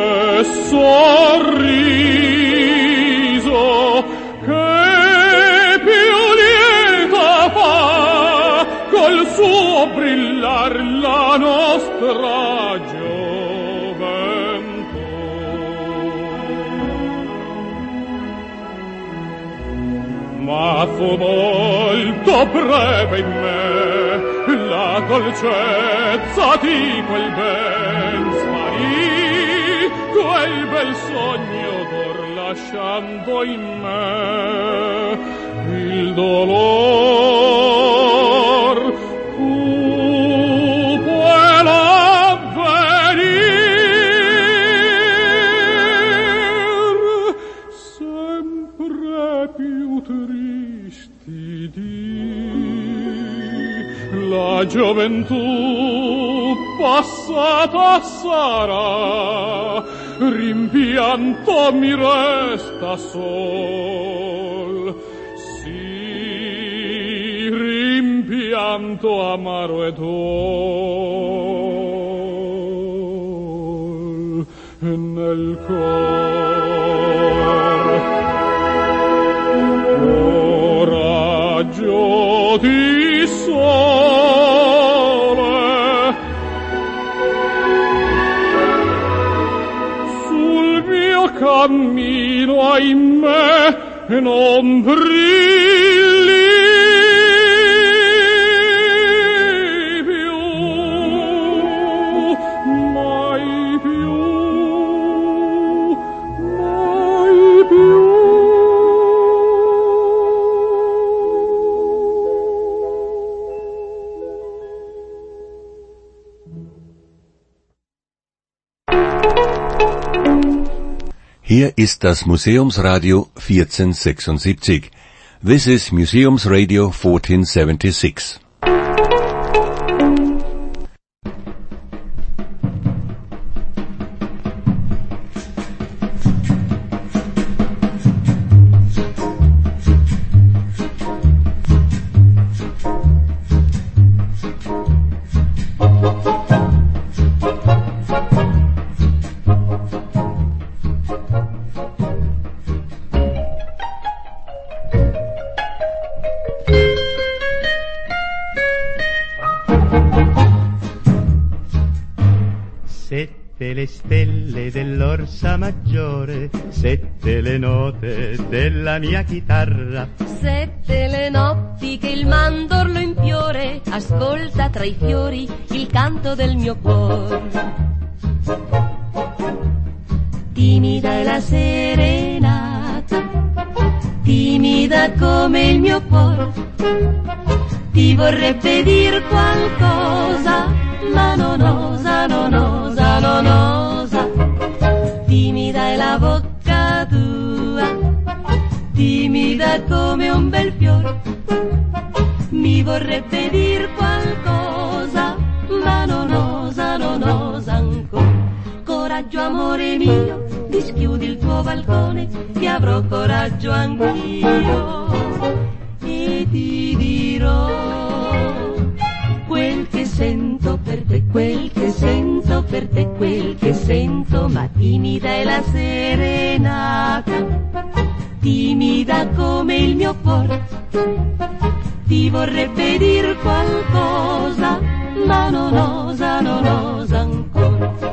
sorriso che più lieta fa col suo brillar la nostra gioventù. Ma fu molto breve in me la dolcezza di quel ben sparì, quel bel sogno d'or lasciando in me il dolor cupo e l'avvenir sempre più tristi di la gioventù passata sarà, rimpianto mi resta sol, sì, rimpianto amaro e dol nel cor. Coraggio di sole sul mio cammino, ahimè, non brilli più, mai più, mai più. Hier ist das Museumsradio vierzehnhundertsechsundsiebzig. This is Museumsradio fourteen seventy-six. Sette le stelle dell'Orsa Maggiore, sette le note della mia chitarra. Sette le notti che il mandorlo in fiore ascolta tra i fiori il canto del mio cuore. Timida è la serenata, timida come il mio cuore, ti vorrebbe dir qualcosa, ma non osa, non osa, non osa. Timida è la bocca tua, timida come un bel fiore, mi vorrebbe dir qualcosa, ma non osa, non osa ancora. Coraggio amore mio, dischiudi il tuo balcone, che avrò coraggio anch'io, e ti dirò quel che sento per te, quel che sento per te, quel che sento. Ma timida è la serenata, timida come il mio cuore, ti vorrebbe dir qualcosa, ma non osa, non osa ancora.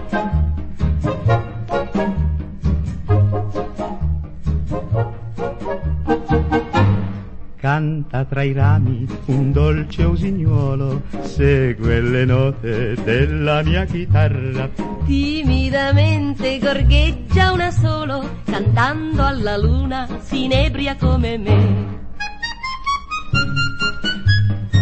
Canta tra i rami un dolce usignuolo, segue le note della mia chitarra. Timidamente gorgheggia una solo, cantando alla luna si inebria come me.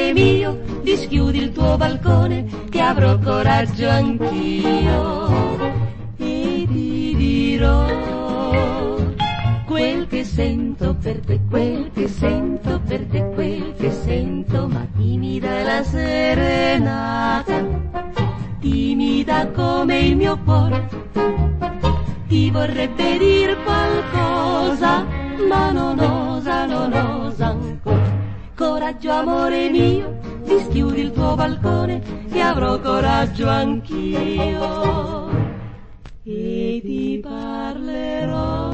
amore mio, dischiudi il tuo balcone, che avrò coraggio anch'io. E ti dirò quel che sento per te, quel che sento per te, quel che sento, ma timida è la serenata, timida come il mio cuore. Ti vorrebbe dir qualcosa, ma non osa, non osa ancora. Coraggio amore mio, dischiudi il tuo balcone, che avrò coraggio anch'io. E ti parlerò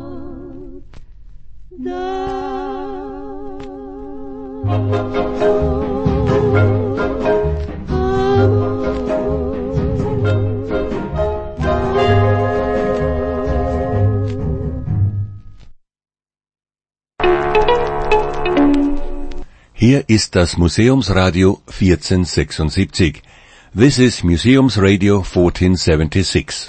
d'amore. Hier ist das Museumsradio vierzehnhundertsechsundsiebzig. This is Museumsradio fourteen seventy-six.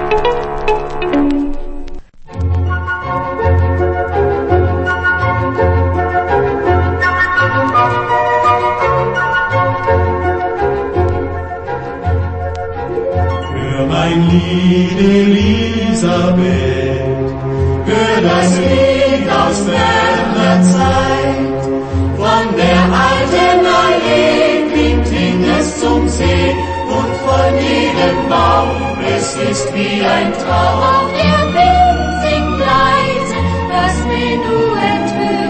Hör mein Lied, Elisabeth, hör das Lied aus ferner Zeit. Von der alten Allee klingt es zum See und von jedem Baum, es ist wie ein Traum. Auch der Wind singt leise das Menuett für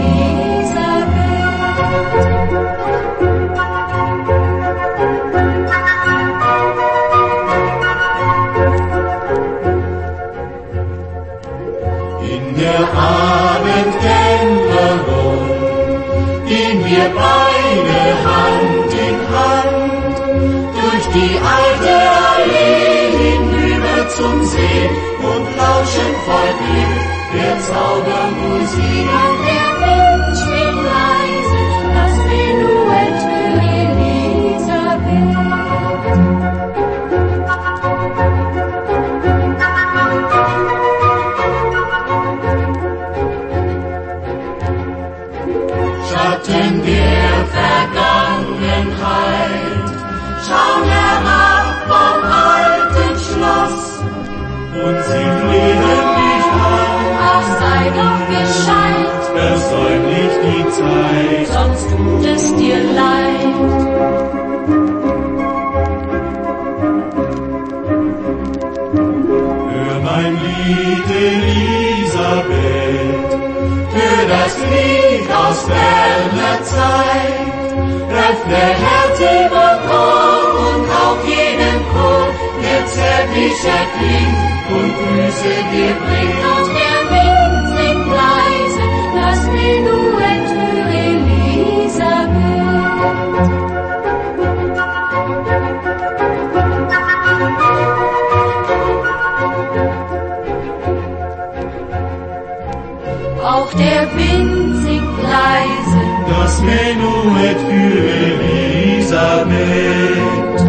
Elisabeth. In der Abenddämmerung gehen wir beide Hand in Hand durch die alte Allee hinüber zum See und lauschen voll Glück der Zaubermusik. Und der Wind spielt leise das Menuett für Schatten der Vergangenheit schauen herab vom alten Schloss und sie flehen dich an. Ach, sei doch gescheit, versäum nicht die Zeit, sonst tut es dir leid. Hör mein Lied, Elisabeth, hör das Lied aus ferner Zeit. Öffne Herz über Chor und auch jeden Chor, der zärtlich erklingt und Grüße dir bringt. Und der Wind singt leise das Menuett für Elisabeth. Auch der Wind singt leise das Menuett für Elisabeth.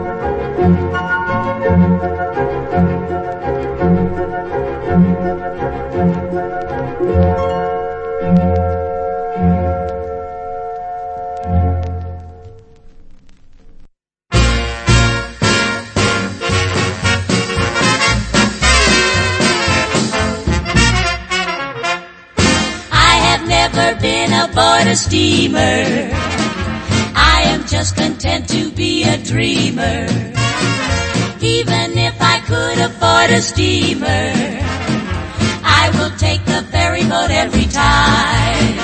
aboard a steamer. I am just content to be a dreamer. Even if I could afford a steamer, I will take the ferry boat every time.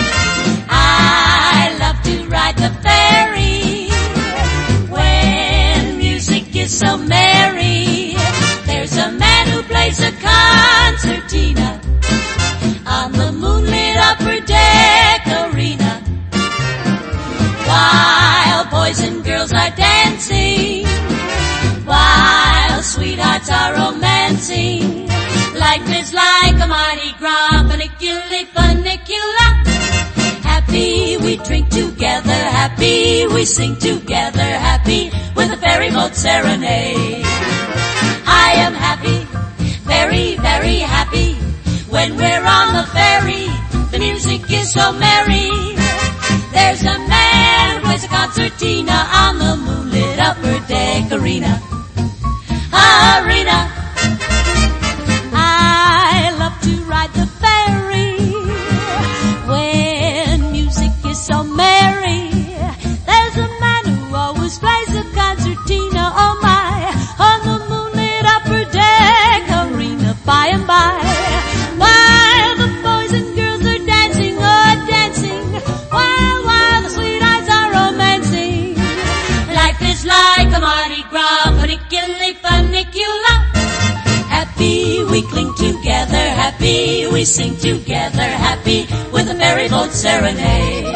I love to ride the ferry when music is so merry. There's a man who plays a concertina on the moonlit upper deck arena, while boys and girls are dancing, while sweethearts are romancing. Life is like a Mardi Gras, funiculi funicula. Happy we drink together, happy we sing together, happy with a ferry boat serenade. I am happy, very, very happy, when we're on the ferry. The music is so merry. There's a man who plays a concertina on the moonlit upper deck arena. Arena. I love to ride the ferry when music is so merry. There's a man who always plays a concertina, oh my, on the moonlit upper deck arena by and by. While the boys and girls are dancing, oh dancing, while, while the sweet eyes are romancing. Life is like a Mardi Gras, funiculi, funicula. Happy we cling together, happy we sing together, happy with a merry boat serenade.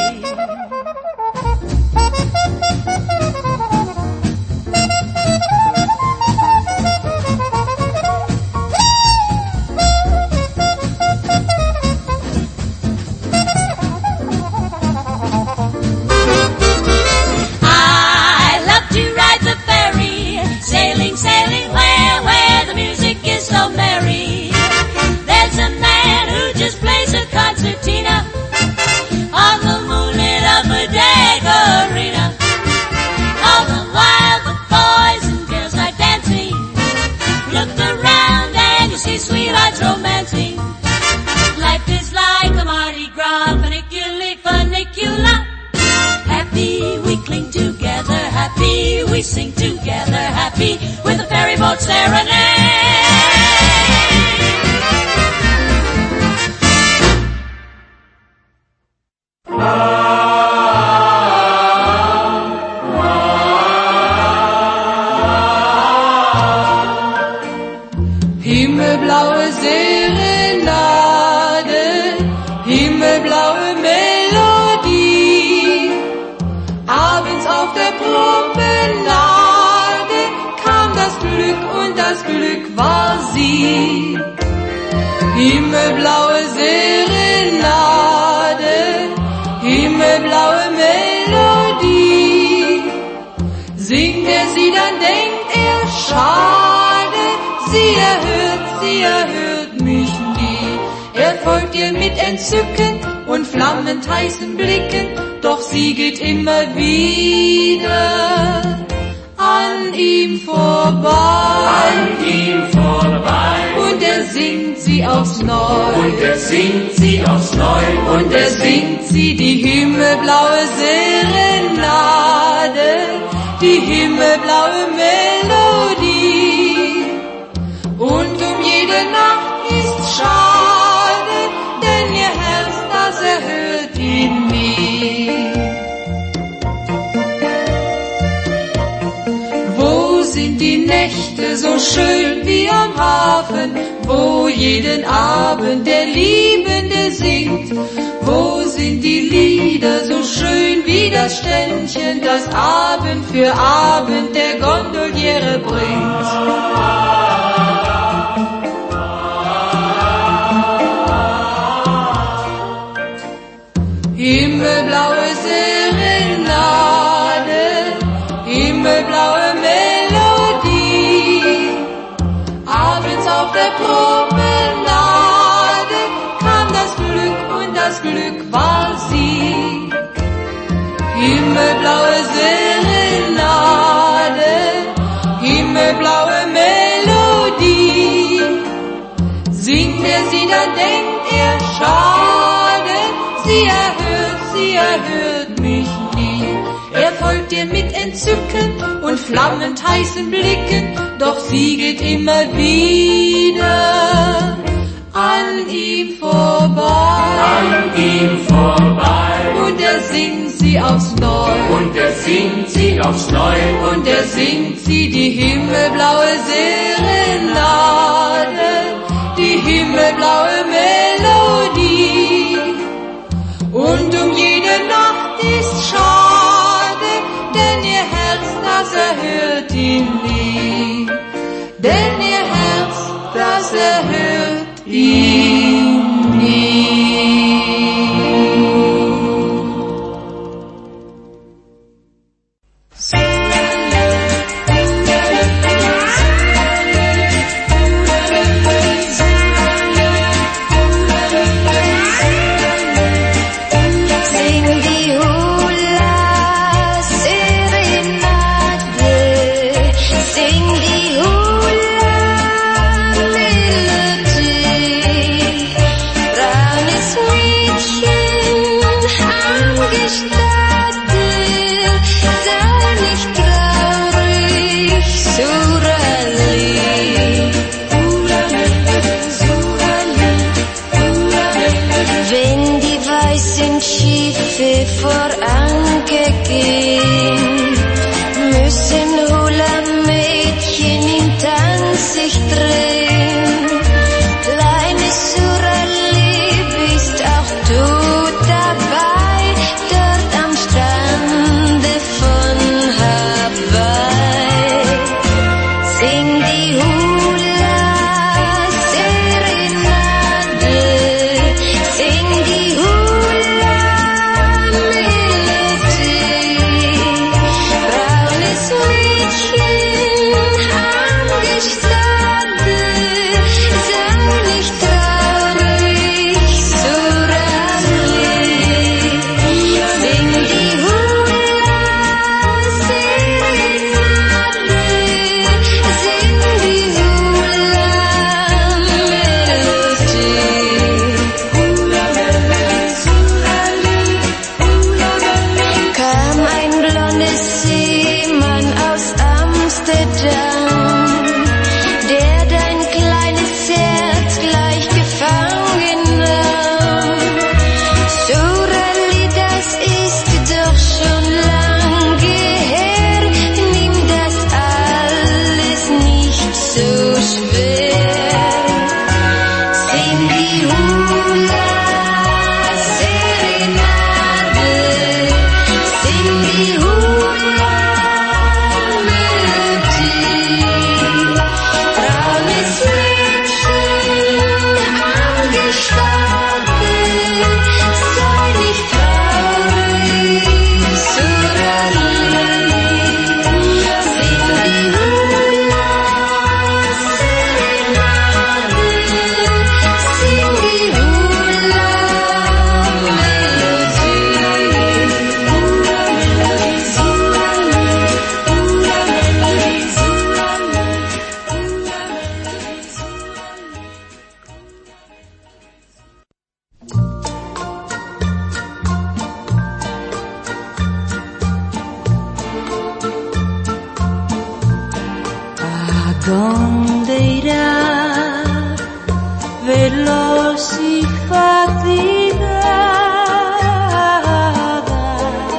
I love to ride the ferry, sailing, sailing where, where the music is so merry. There's a man who just plays a concertina on the moonlit upper deck arena. All the while the boys and girls are dancing. Look around and you see sweethearts romancing. Life is like a Mardi Gras, funiculi, funicula. Happy we cling together, happy we sing together, happy with a ferry boat serenade. Himmelblaue Serenade, himmelblaue Melodie. Abends auf der Promenade kam das Glück und das Glück war sie. Himmelblaue Serenade, himmelblaue Melodie. Singt er sie, dann denkt er, schade, sie erhört, sie erhört mich nie. Er folgt ihr mit Entzücken und flammend heißen Blicken, doch sie geht immer wieder an ihm vorbei. An ihm vorbei. Und er singt sie aufs Neu. Und er singt sie aufs Neu. Und er singt sie die himmelblaue Serenade, die himmelblaue Melodie. Und um jede Nacht ist schade, denn ihr Herz, das erhört ihn nie. Wo sind die Nächte so schön wie am Hafen, wo jeden Abend der Liebende singt? Wo sind die Lieder so schön wie das Ständchen, das Abend für Abend der Gondoliere bringt? Himmelblaue Serenade, himmelblaue Melodie. Abends auf der Promenade kam das Glück und das Glück war sie. Himmelblaue Serenade, himmelblaue Melodie. Singt er sie, dann denkt er, schade, sie erhört, sie erhört mich nie. Er folgt ihr mit Entzücken und flammend heißen Blicken, doch sie geht immer wieder an ihm vorbei. An ihm vorbei. Und er singt sie aufs Neu. Und er singt sie aufs Neu. Und er singt sie die himmelblaue Serenade, die himmelblaue Melodie. Und um jede Nacht ist schade, denn ihr Herz, das erhört ihn nie. Denn ihr Herz, das erhört ihn nie. Sing die ¿Dónde irá veloz y fatigada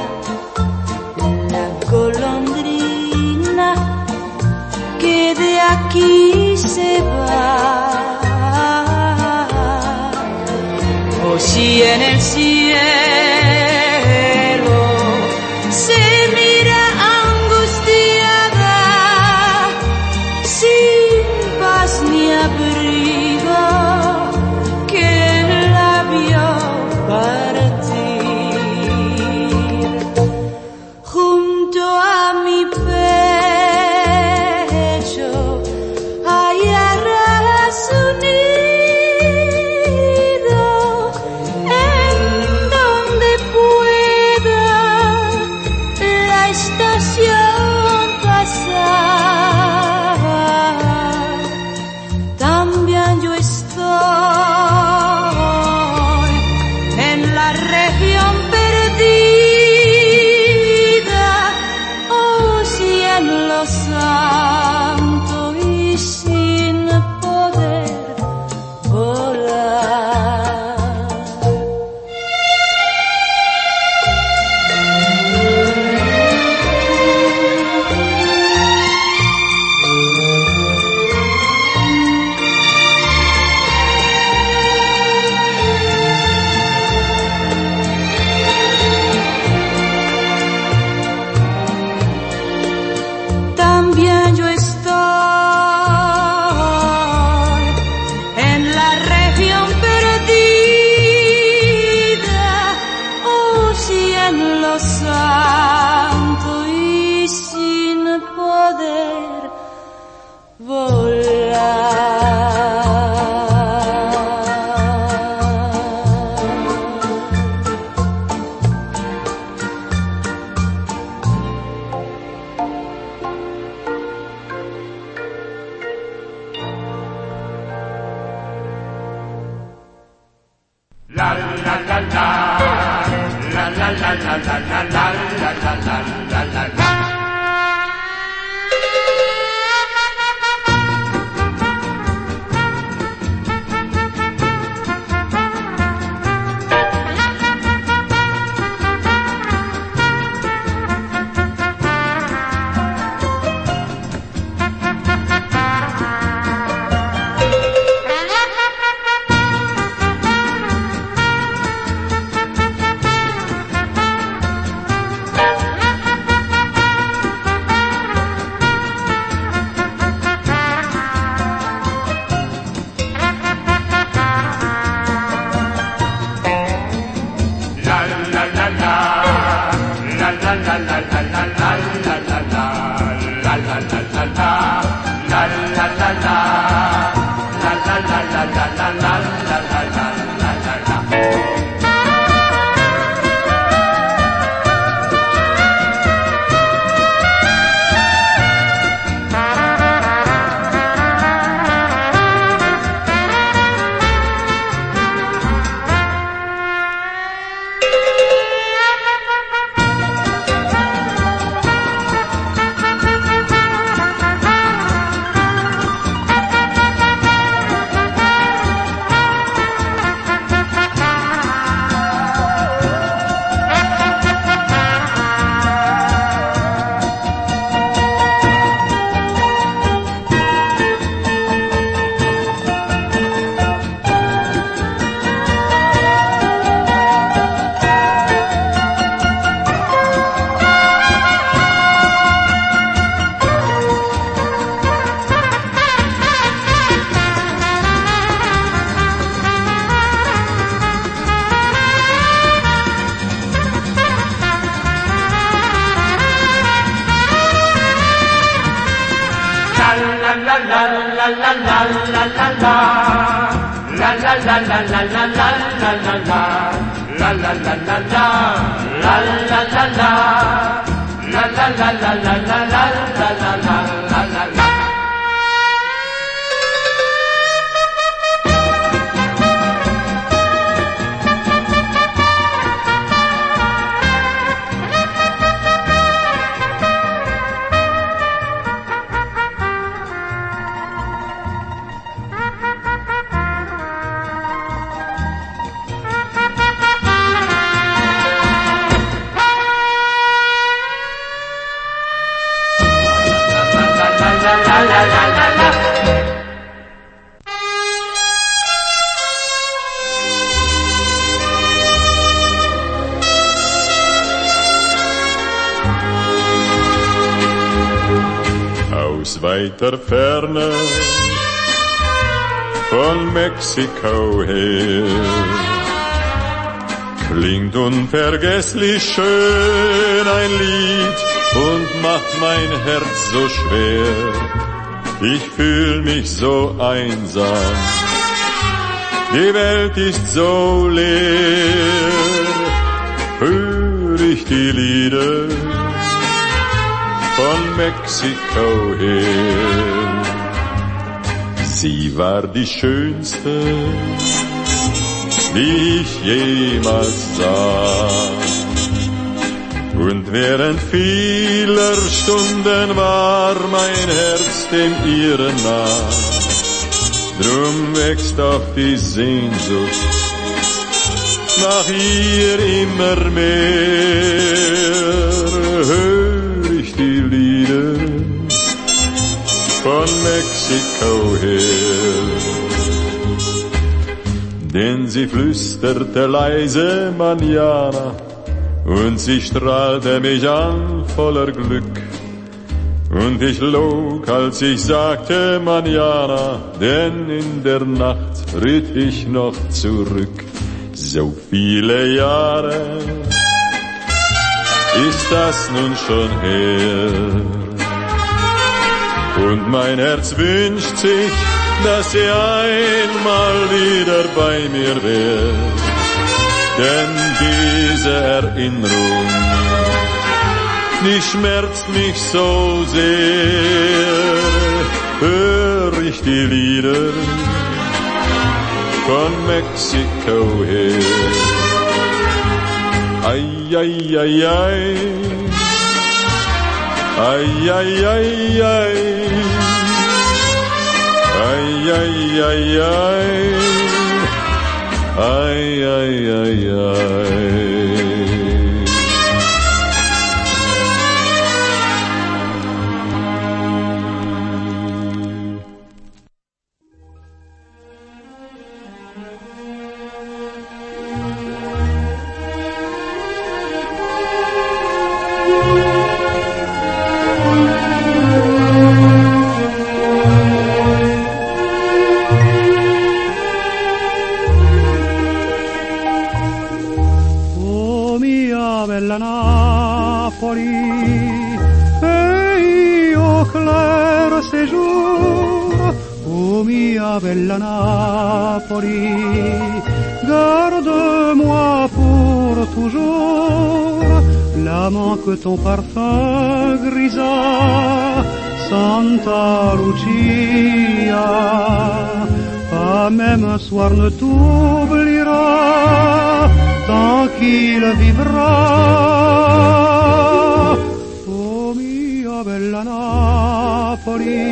la golondrina que de aquí se va? O si en el cielo se mira angustiada, sin paz ni abrigo, que la vio partir junto a mi pecho. Hallarás un nido en donde pueda la estación pasar. También yo estoy en la región perdida, oh cielo santo, y sin poder volar. También yo estoy en la región perdida, oh cielo santo, y sin poder La la la la, la la la la la la la la la la la la la. la la la la la. Aus weiter Ferne von Mexiko her klingt unvergesslich schön ein Lied und macht mein Herz so schwer. Ich fühl mich so einsam, die Welt ist so leer. Hör ich die Lieder von Mexiko her. Sie war die schönste, die ich jemals sah. Und während vieler Stunden war mein Herz dem ihren nah. Drum wächst auch die Sehnsucht nach ihr immer mehr. Hör ich die Lieder von Mexiko her. Denn sie flüsterte leise Manana und sie strahlte mich an voller Glück. Und ich log, als ich sagte Manana, denn in der Nacht ritt ich noch zurück. So viele Jahre ist das nun schon her. Und mein Herz wünscht sich, dass sie einmal wieder bei mir wäre. Denn diese Erinnerung, die schmerzt mich so sehr. Hör ich die Lieder von Mexiko her. Ay, ay, ay, ay. Ay, ay, ay, ay. Ay, ay, ay, ay. Ay, ay, ay, ay. Bella Napoli, garde-moi pour toujours l'amant que ton parfum grisa, Santa Lucia. Pas même un soir ne t'oubliera tant qu'il vivra. Oh mia bella Napoli,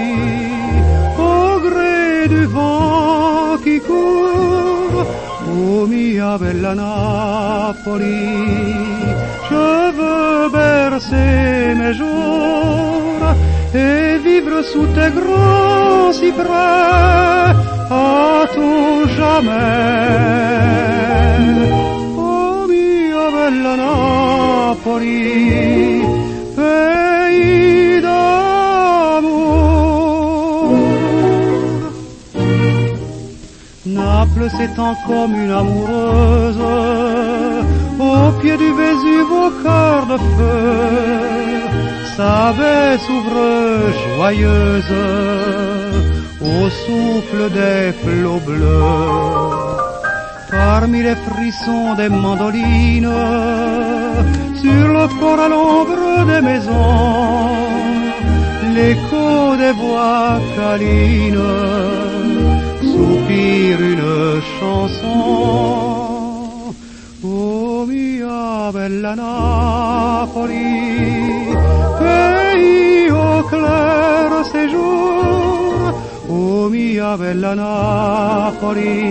du vent qui court, oh mia bella Napoli, je veux bercer mes jours et vivre sous tes grands cyprès à tout jamais. Oh mia bella Napoli, pays Naples s'étend comme une amoureuse au pied du Vésuve au cœur de feu. Sa baie s'ouvre joyeuse au souffle des flots bleus. Parmi les frissons des mandolines, sur le port à l'ombre des maisons, l'écho des voix câlines soupire une chanson. Oh mia bella Napoli, pays au clair séjour. Oh mia bella Napoli,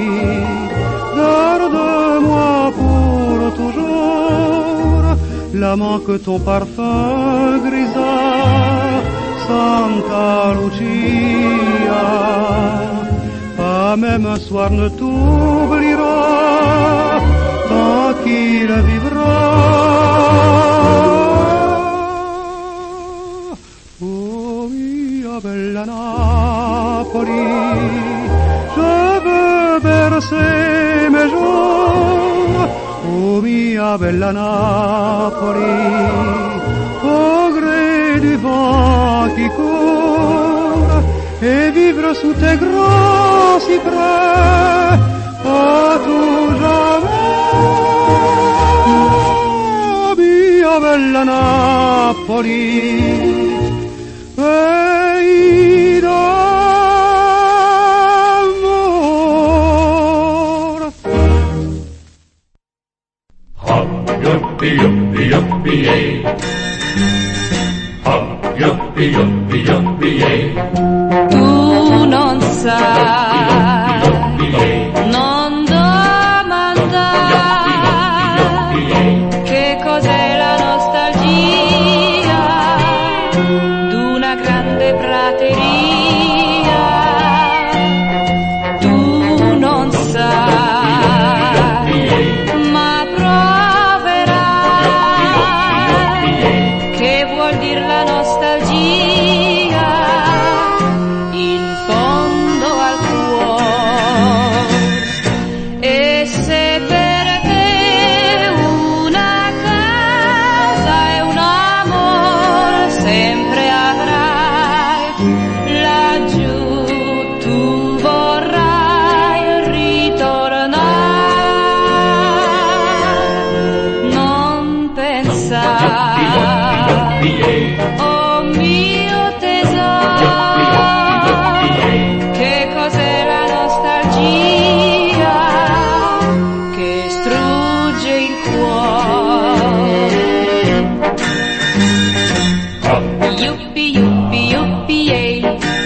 garde-moi pour toujours l'amant que ton parfum grisa, Santa Lucia, pas même un soir ne t'oubliera, tant qu'il vivra. Oh mia bella Napoli, je veux bercer mes jours. Oh mia bella Napoli, au gré du vent qui court, et vivre sous tes grands cyprès, à tout jamais. Oh mia bella Napoli, pays d'amour. Hop, yuppie, yuppie, yuppie, yay. Hop, yuppie, yuppie, yuppie, yay. Tu non sai, non domandare che cos'è la nostalgia d'una grande prateria. Tu non sai, ma proverai che vuol dire la nostalgia in fondo al cuore. E se per te una casa e un amore sempre avrai, laggiù tu vorrai ritornare. Non pensare, oh mio tesoro, che cos'è la nostalgia che strugge il cuore. Yuppi, yuppi, yuppi, yay.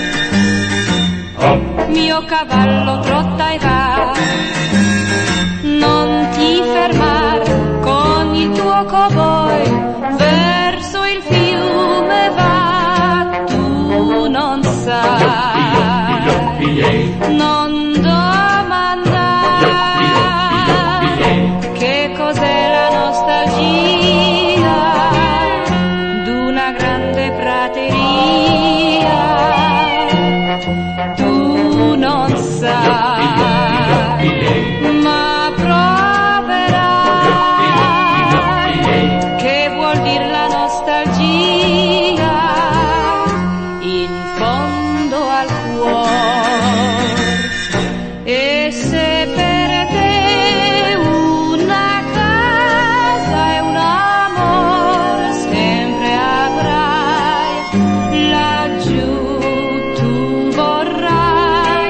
Mio cavallo trotta e va, non ti fermar con il tuo cowboy, verso il fiume va. Tu non sai, non domandare che cos'è la nostalgia d'una grande prateria. Tu non sai, ma proverai che vuol dire la nostalgia in fondo al cuore. E se per te una casa e un amore sempre avrai, laggiù tu vorrai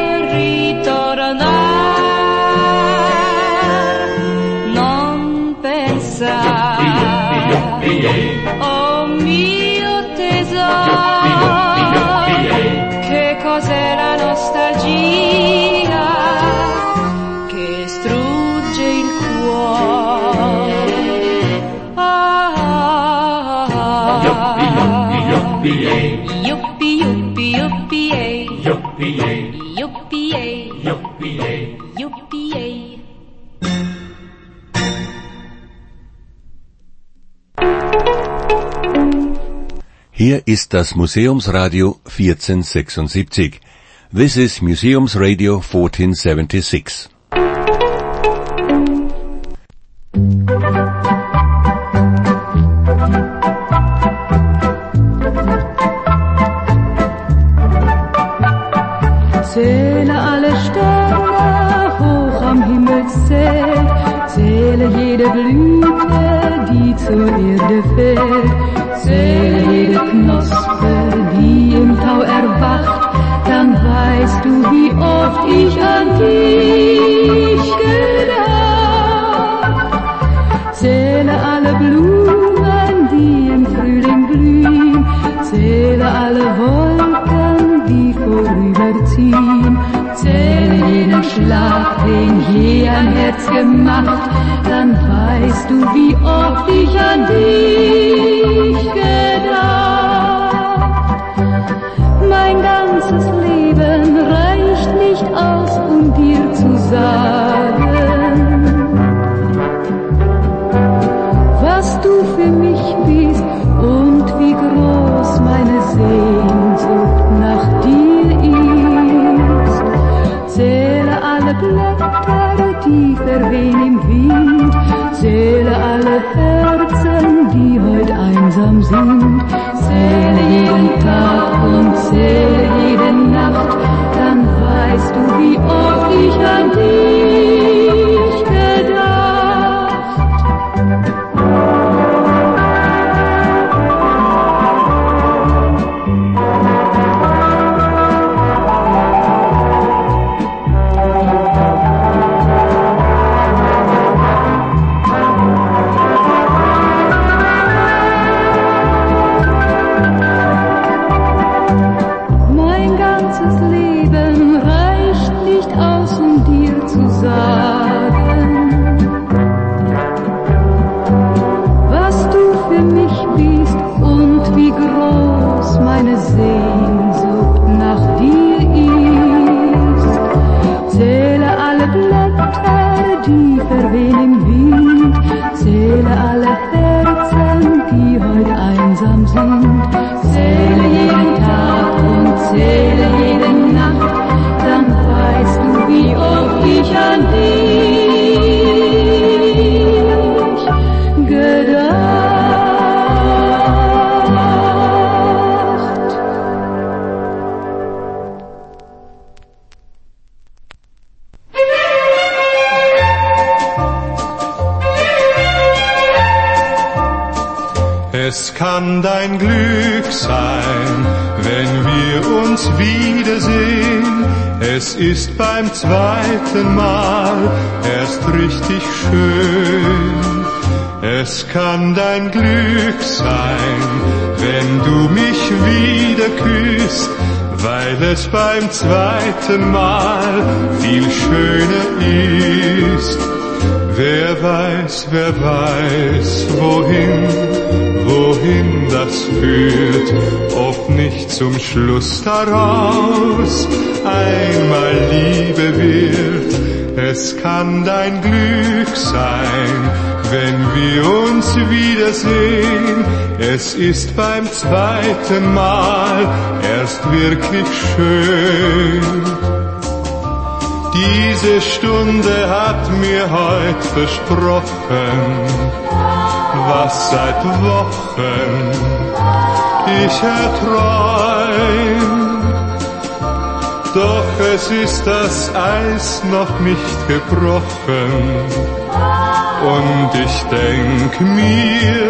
ritornare. Non pensare, oh mio tesoro, che cos'è la nostalgia che strugge il cuore. Ah, yuppi, yuppi, yuppi, yay. Yuppi, yuppi, yuppi, yay. Yuppi, yay. Yuppi, yay. Yuppi, yay. Yuppi, yay. Hier ist das Museumsradio vierzehnhundertsechsundsiebzig. This is Museums Radio fourteen seventy-six. Zähle alle Sterne hoch am Himmelszelt, zähle jede Blüte, die zur Erde fällt, zähle jede Knospe, die im Tau erwacht, dann weißt du, wie oft ich an dich gedacht. Zähle alle Blumen, die im Frühling blühen, zähle alle Wolken, die vorüberziehen, zähle jeden Schlag, den je ein Herz gemacht, dann weißt du, wie oft ich an dich gedacht. Mein sagen, was du für mich bist und wie groß meine Sehnsucht nach dir ist. Zähle alle Blätter, die verwehen im Wind, zähle alle Herzen, die heute einsam sind, zähle jeden Tag und zähle jede Nacht, dann weißt du, wie oft ich an dich gedacht. Es kann dein Glück sein, wenn wir uns wiedersehen. Es ist beim zweiten Mal erst richtig schön. Es kann dein Glück sein, wenn du mich wieder küsst, weil es beim zweiten Mal viel schöner ist. Wer weiß, wer weiß, wohin, wohin das führt, ob nicht zum Schluss daraus einmal Liebe wird. Es kann dein Glück sein, wenn wir uns wiedersehen. Es ist beim zweiten Mal erst wirklich schön. Diese Stunde hat mir heut versprochen, was seit Wochen ich erträum. Doch es ist das Eis noch nicht gebrochen und ich denk mir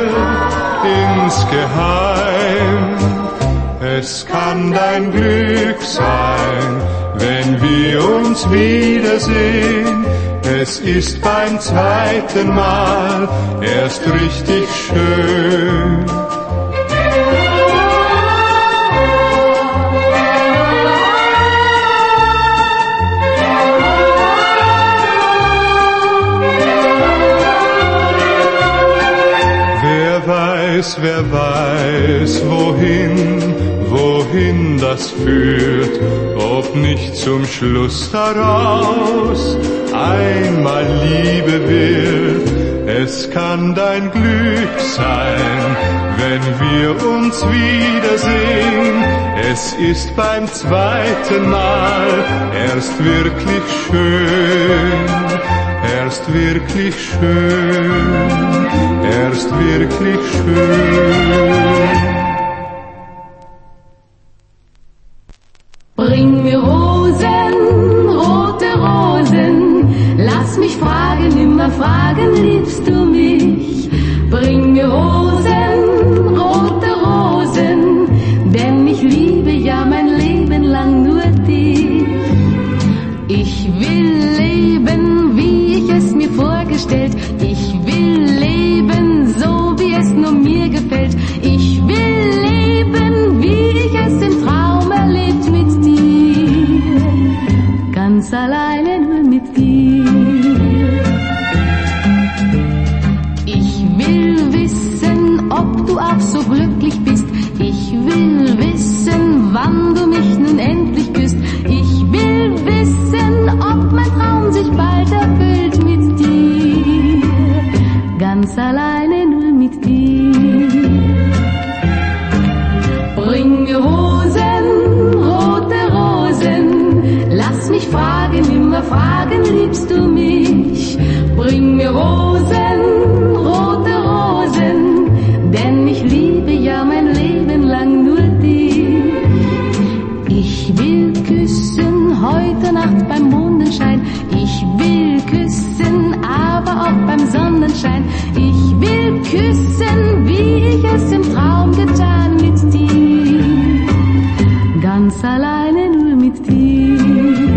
insgeheim, es kann dein Glück sein, wenn wir uns wiedersehen. Es ist beim zweiten Mal erst richtig schön. Wer weiß, wer weiß, wohin, wohin das führt, ob nicht zum Schluss daraus einmal Liebe wird. Es kann dein Glück sein, wenn wir uns wiedersehen. Es ist beim zweiten Mal erst wirklich schön, erst wirklich schön, erst wirklich schön. Bring mir Rosen, rote Rosen, lass mich fragen, immer fragen, liebst du mich? Bring mir Rosen, rote Rosen, denn ich liebe ja mein Leben lang nur dich. Ich will leben, wie ich es mir vorgestellt, ich will leben, so wie es nur mir gefällt. Ich will leben, wie ich es im Traum erlebt mit dir, ganz alleine nur mit dir. Ich will küssen heute Nacht beim Mondenschein. Ich will küssen, aber auch beim Sonnenschein. Ich will küssen, wie ich es im Traum getan mit dir. Ganz alleine nur mit dir.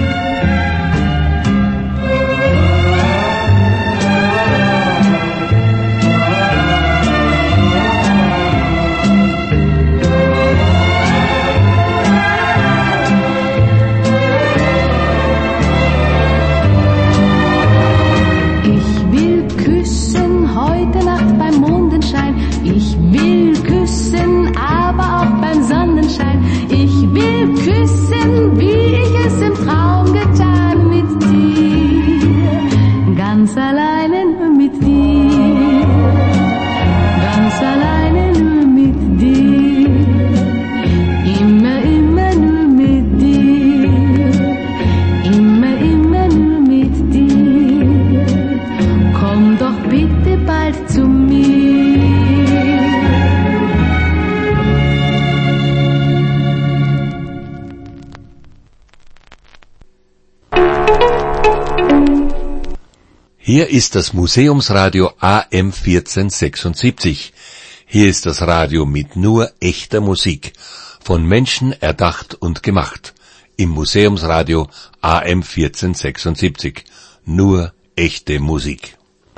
Hier ist das Museumsradio A M vierzehn sechsundsiebzig. Hier ist das Radio mit nur echter Musik, von Menschen erdacht und gemacht. Im Museumsradio A M vierzehn sechsundsiebzig. Nur echte Musik.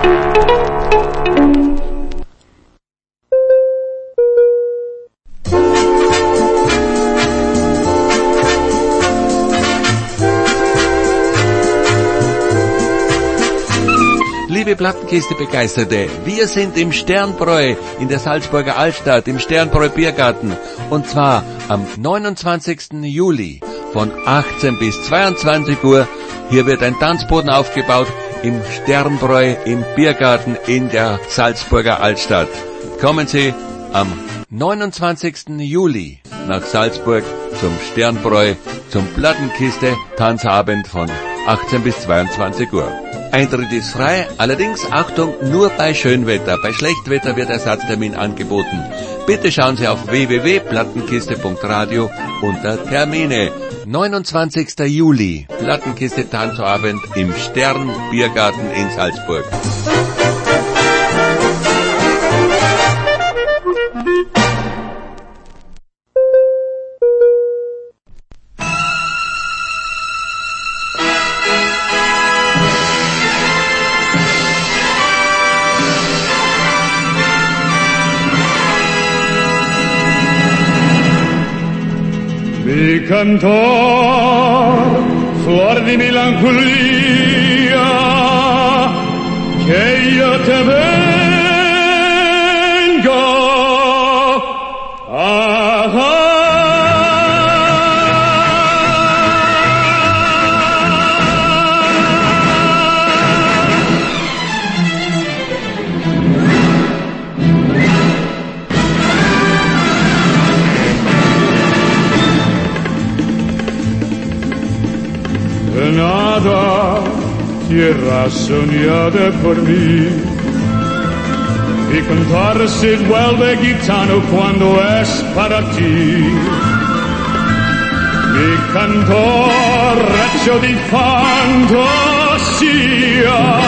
Liebe Plattenkiste-Begeisterte, wir sind im Sternbräu in der Salzburger Altstadt, im Sternbräu Biergarten. Und zwar am neunundzwanzigsten Juli von achtzehn bis zweiundzwanzig Uhr. Hier wird ein Tanzboden aufgebaut im Sternbräu im Biergarten in der Salzburger Altstadt. Kommen Sie am neunundzwanzigsten Juli nach Salzburg zum Sternbräu, zum Plattenkiste-Tanzabend von achtzehn bis zweiundzwanzig Uhr. Eintritt ist frei, allerdings Achtung, nur bei Schönwetter. Bei Schlechtwetter wird Ersatztermin angeboten. Bitte schauen Sie auf w w w punkt plattenkiste punkt radio unter Termine. neunundzwanzigsten Juli, Plattenkiste Tanzabend im Stern Biergarten in Salzburg. Mi cantor suor di melancolia che io te vengo a nada tierra soñada por mí y cantar se vuelve gitano cuando es para ti. Mi cantor hecho di fantasía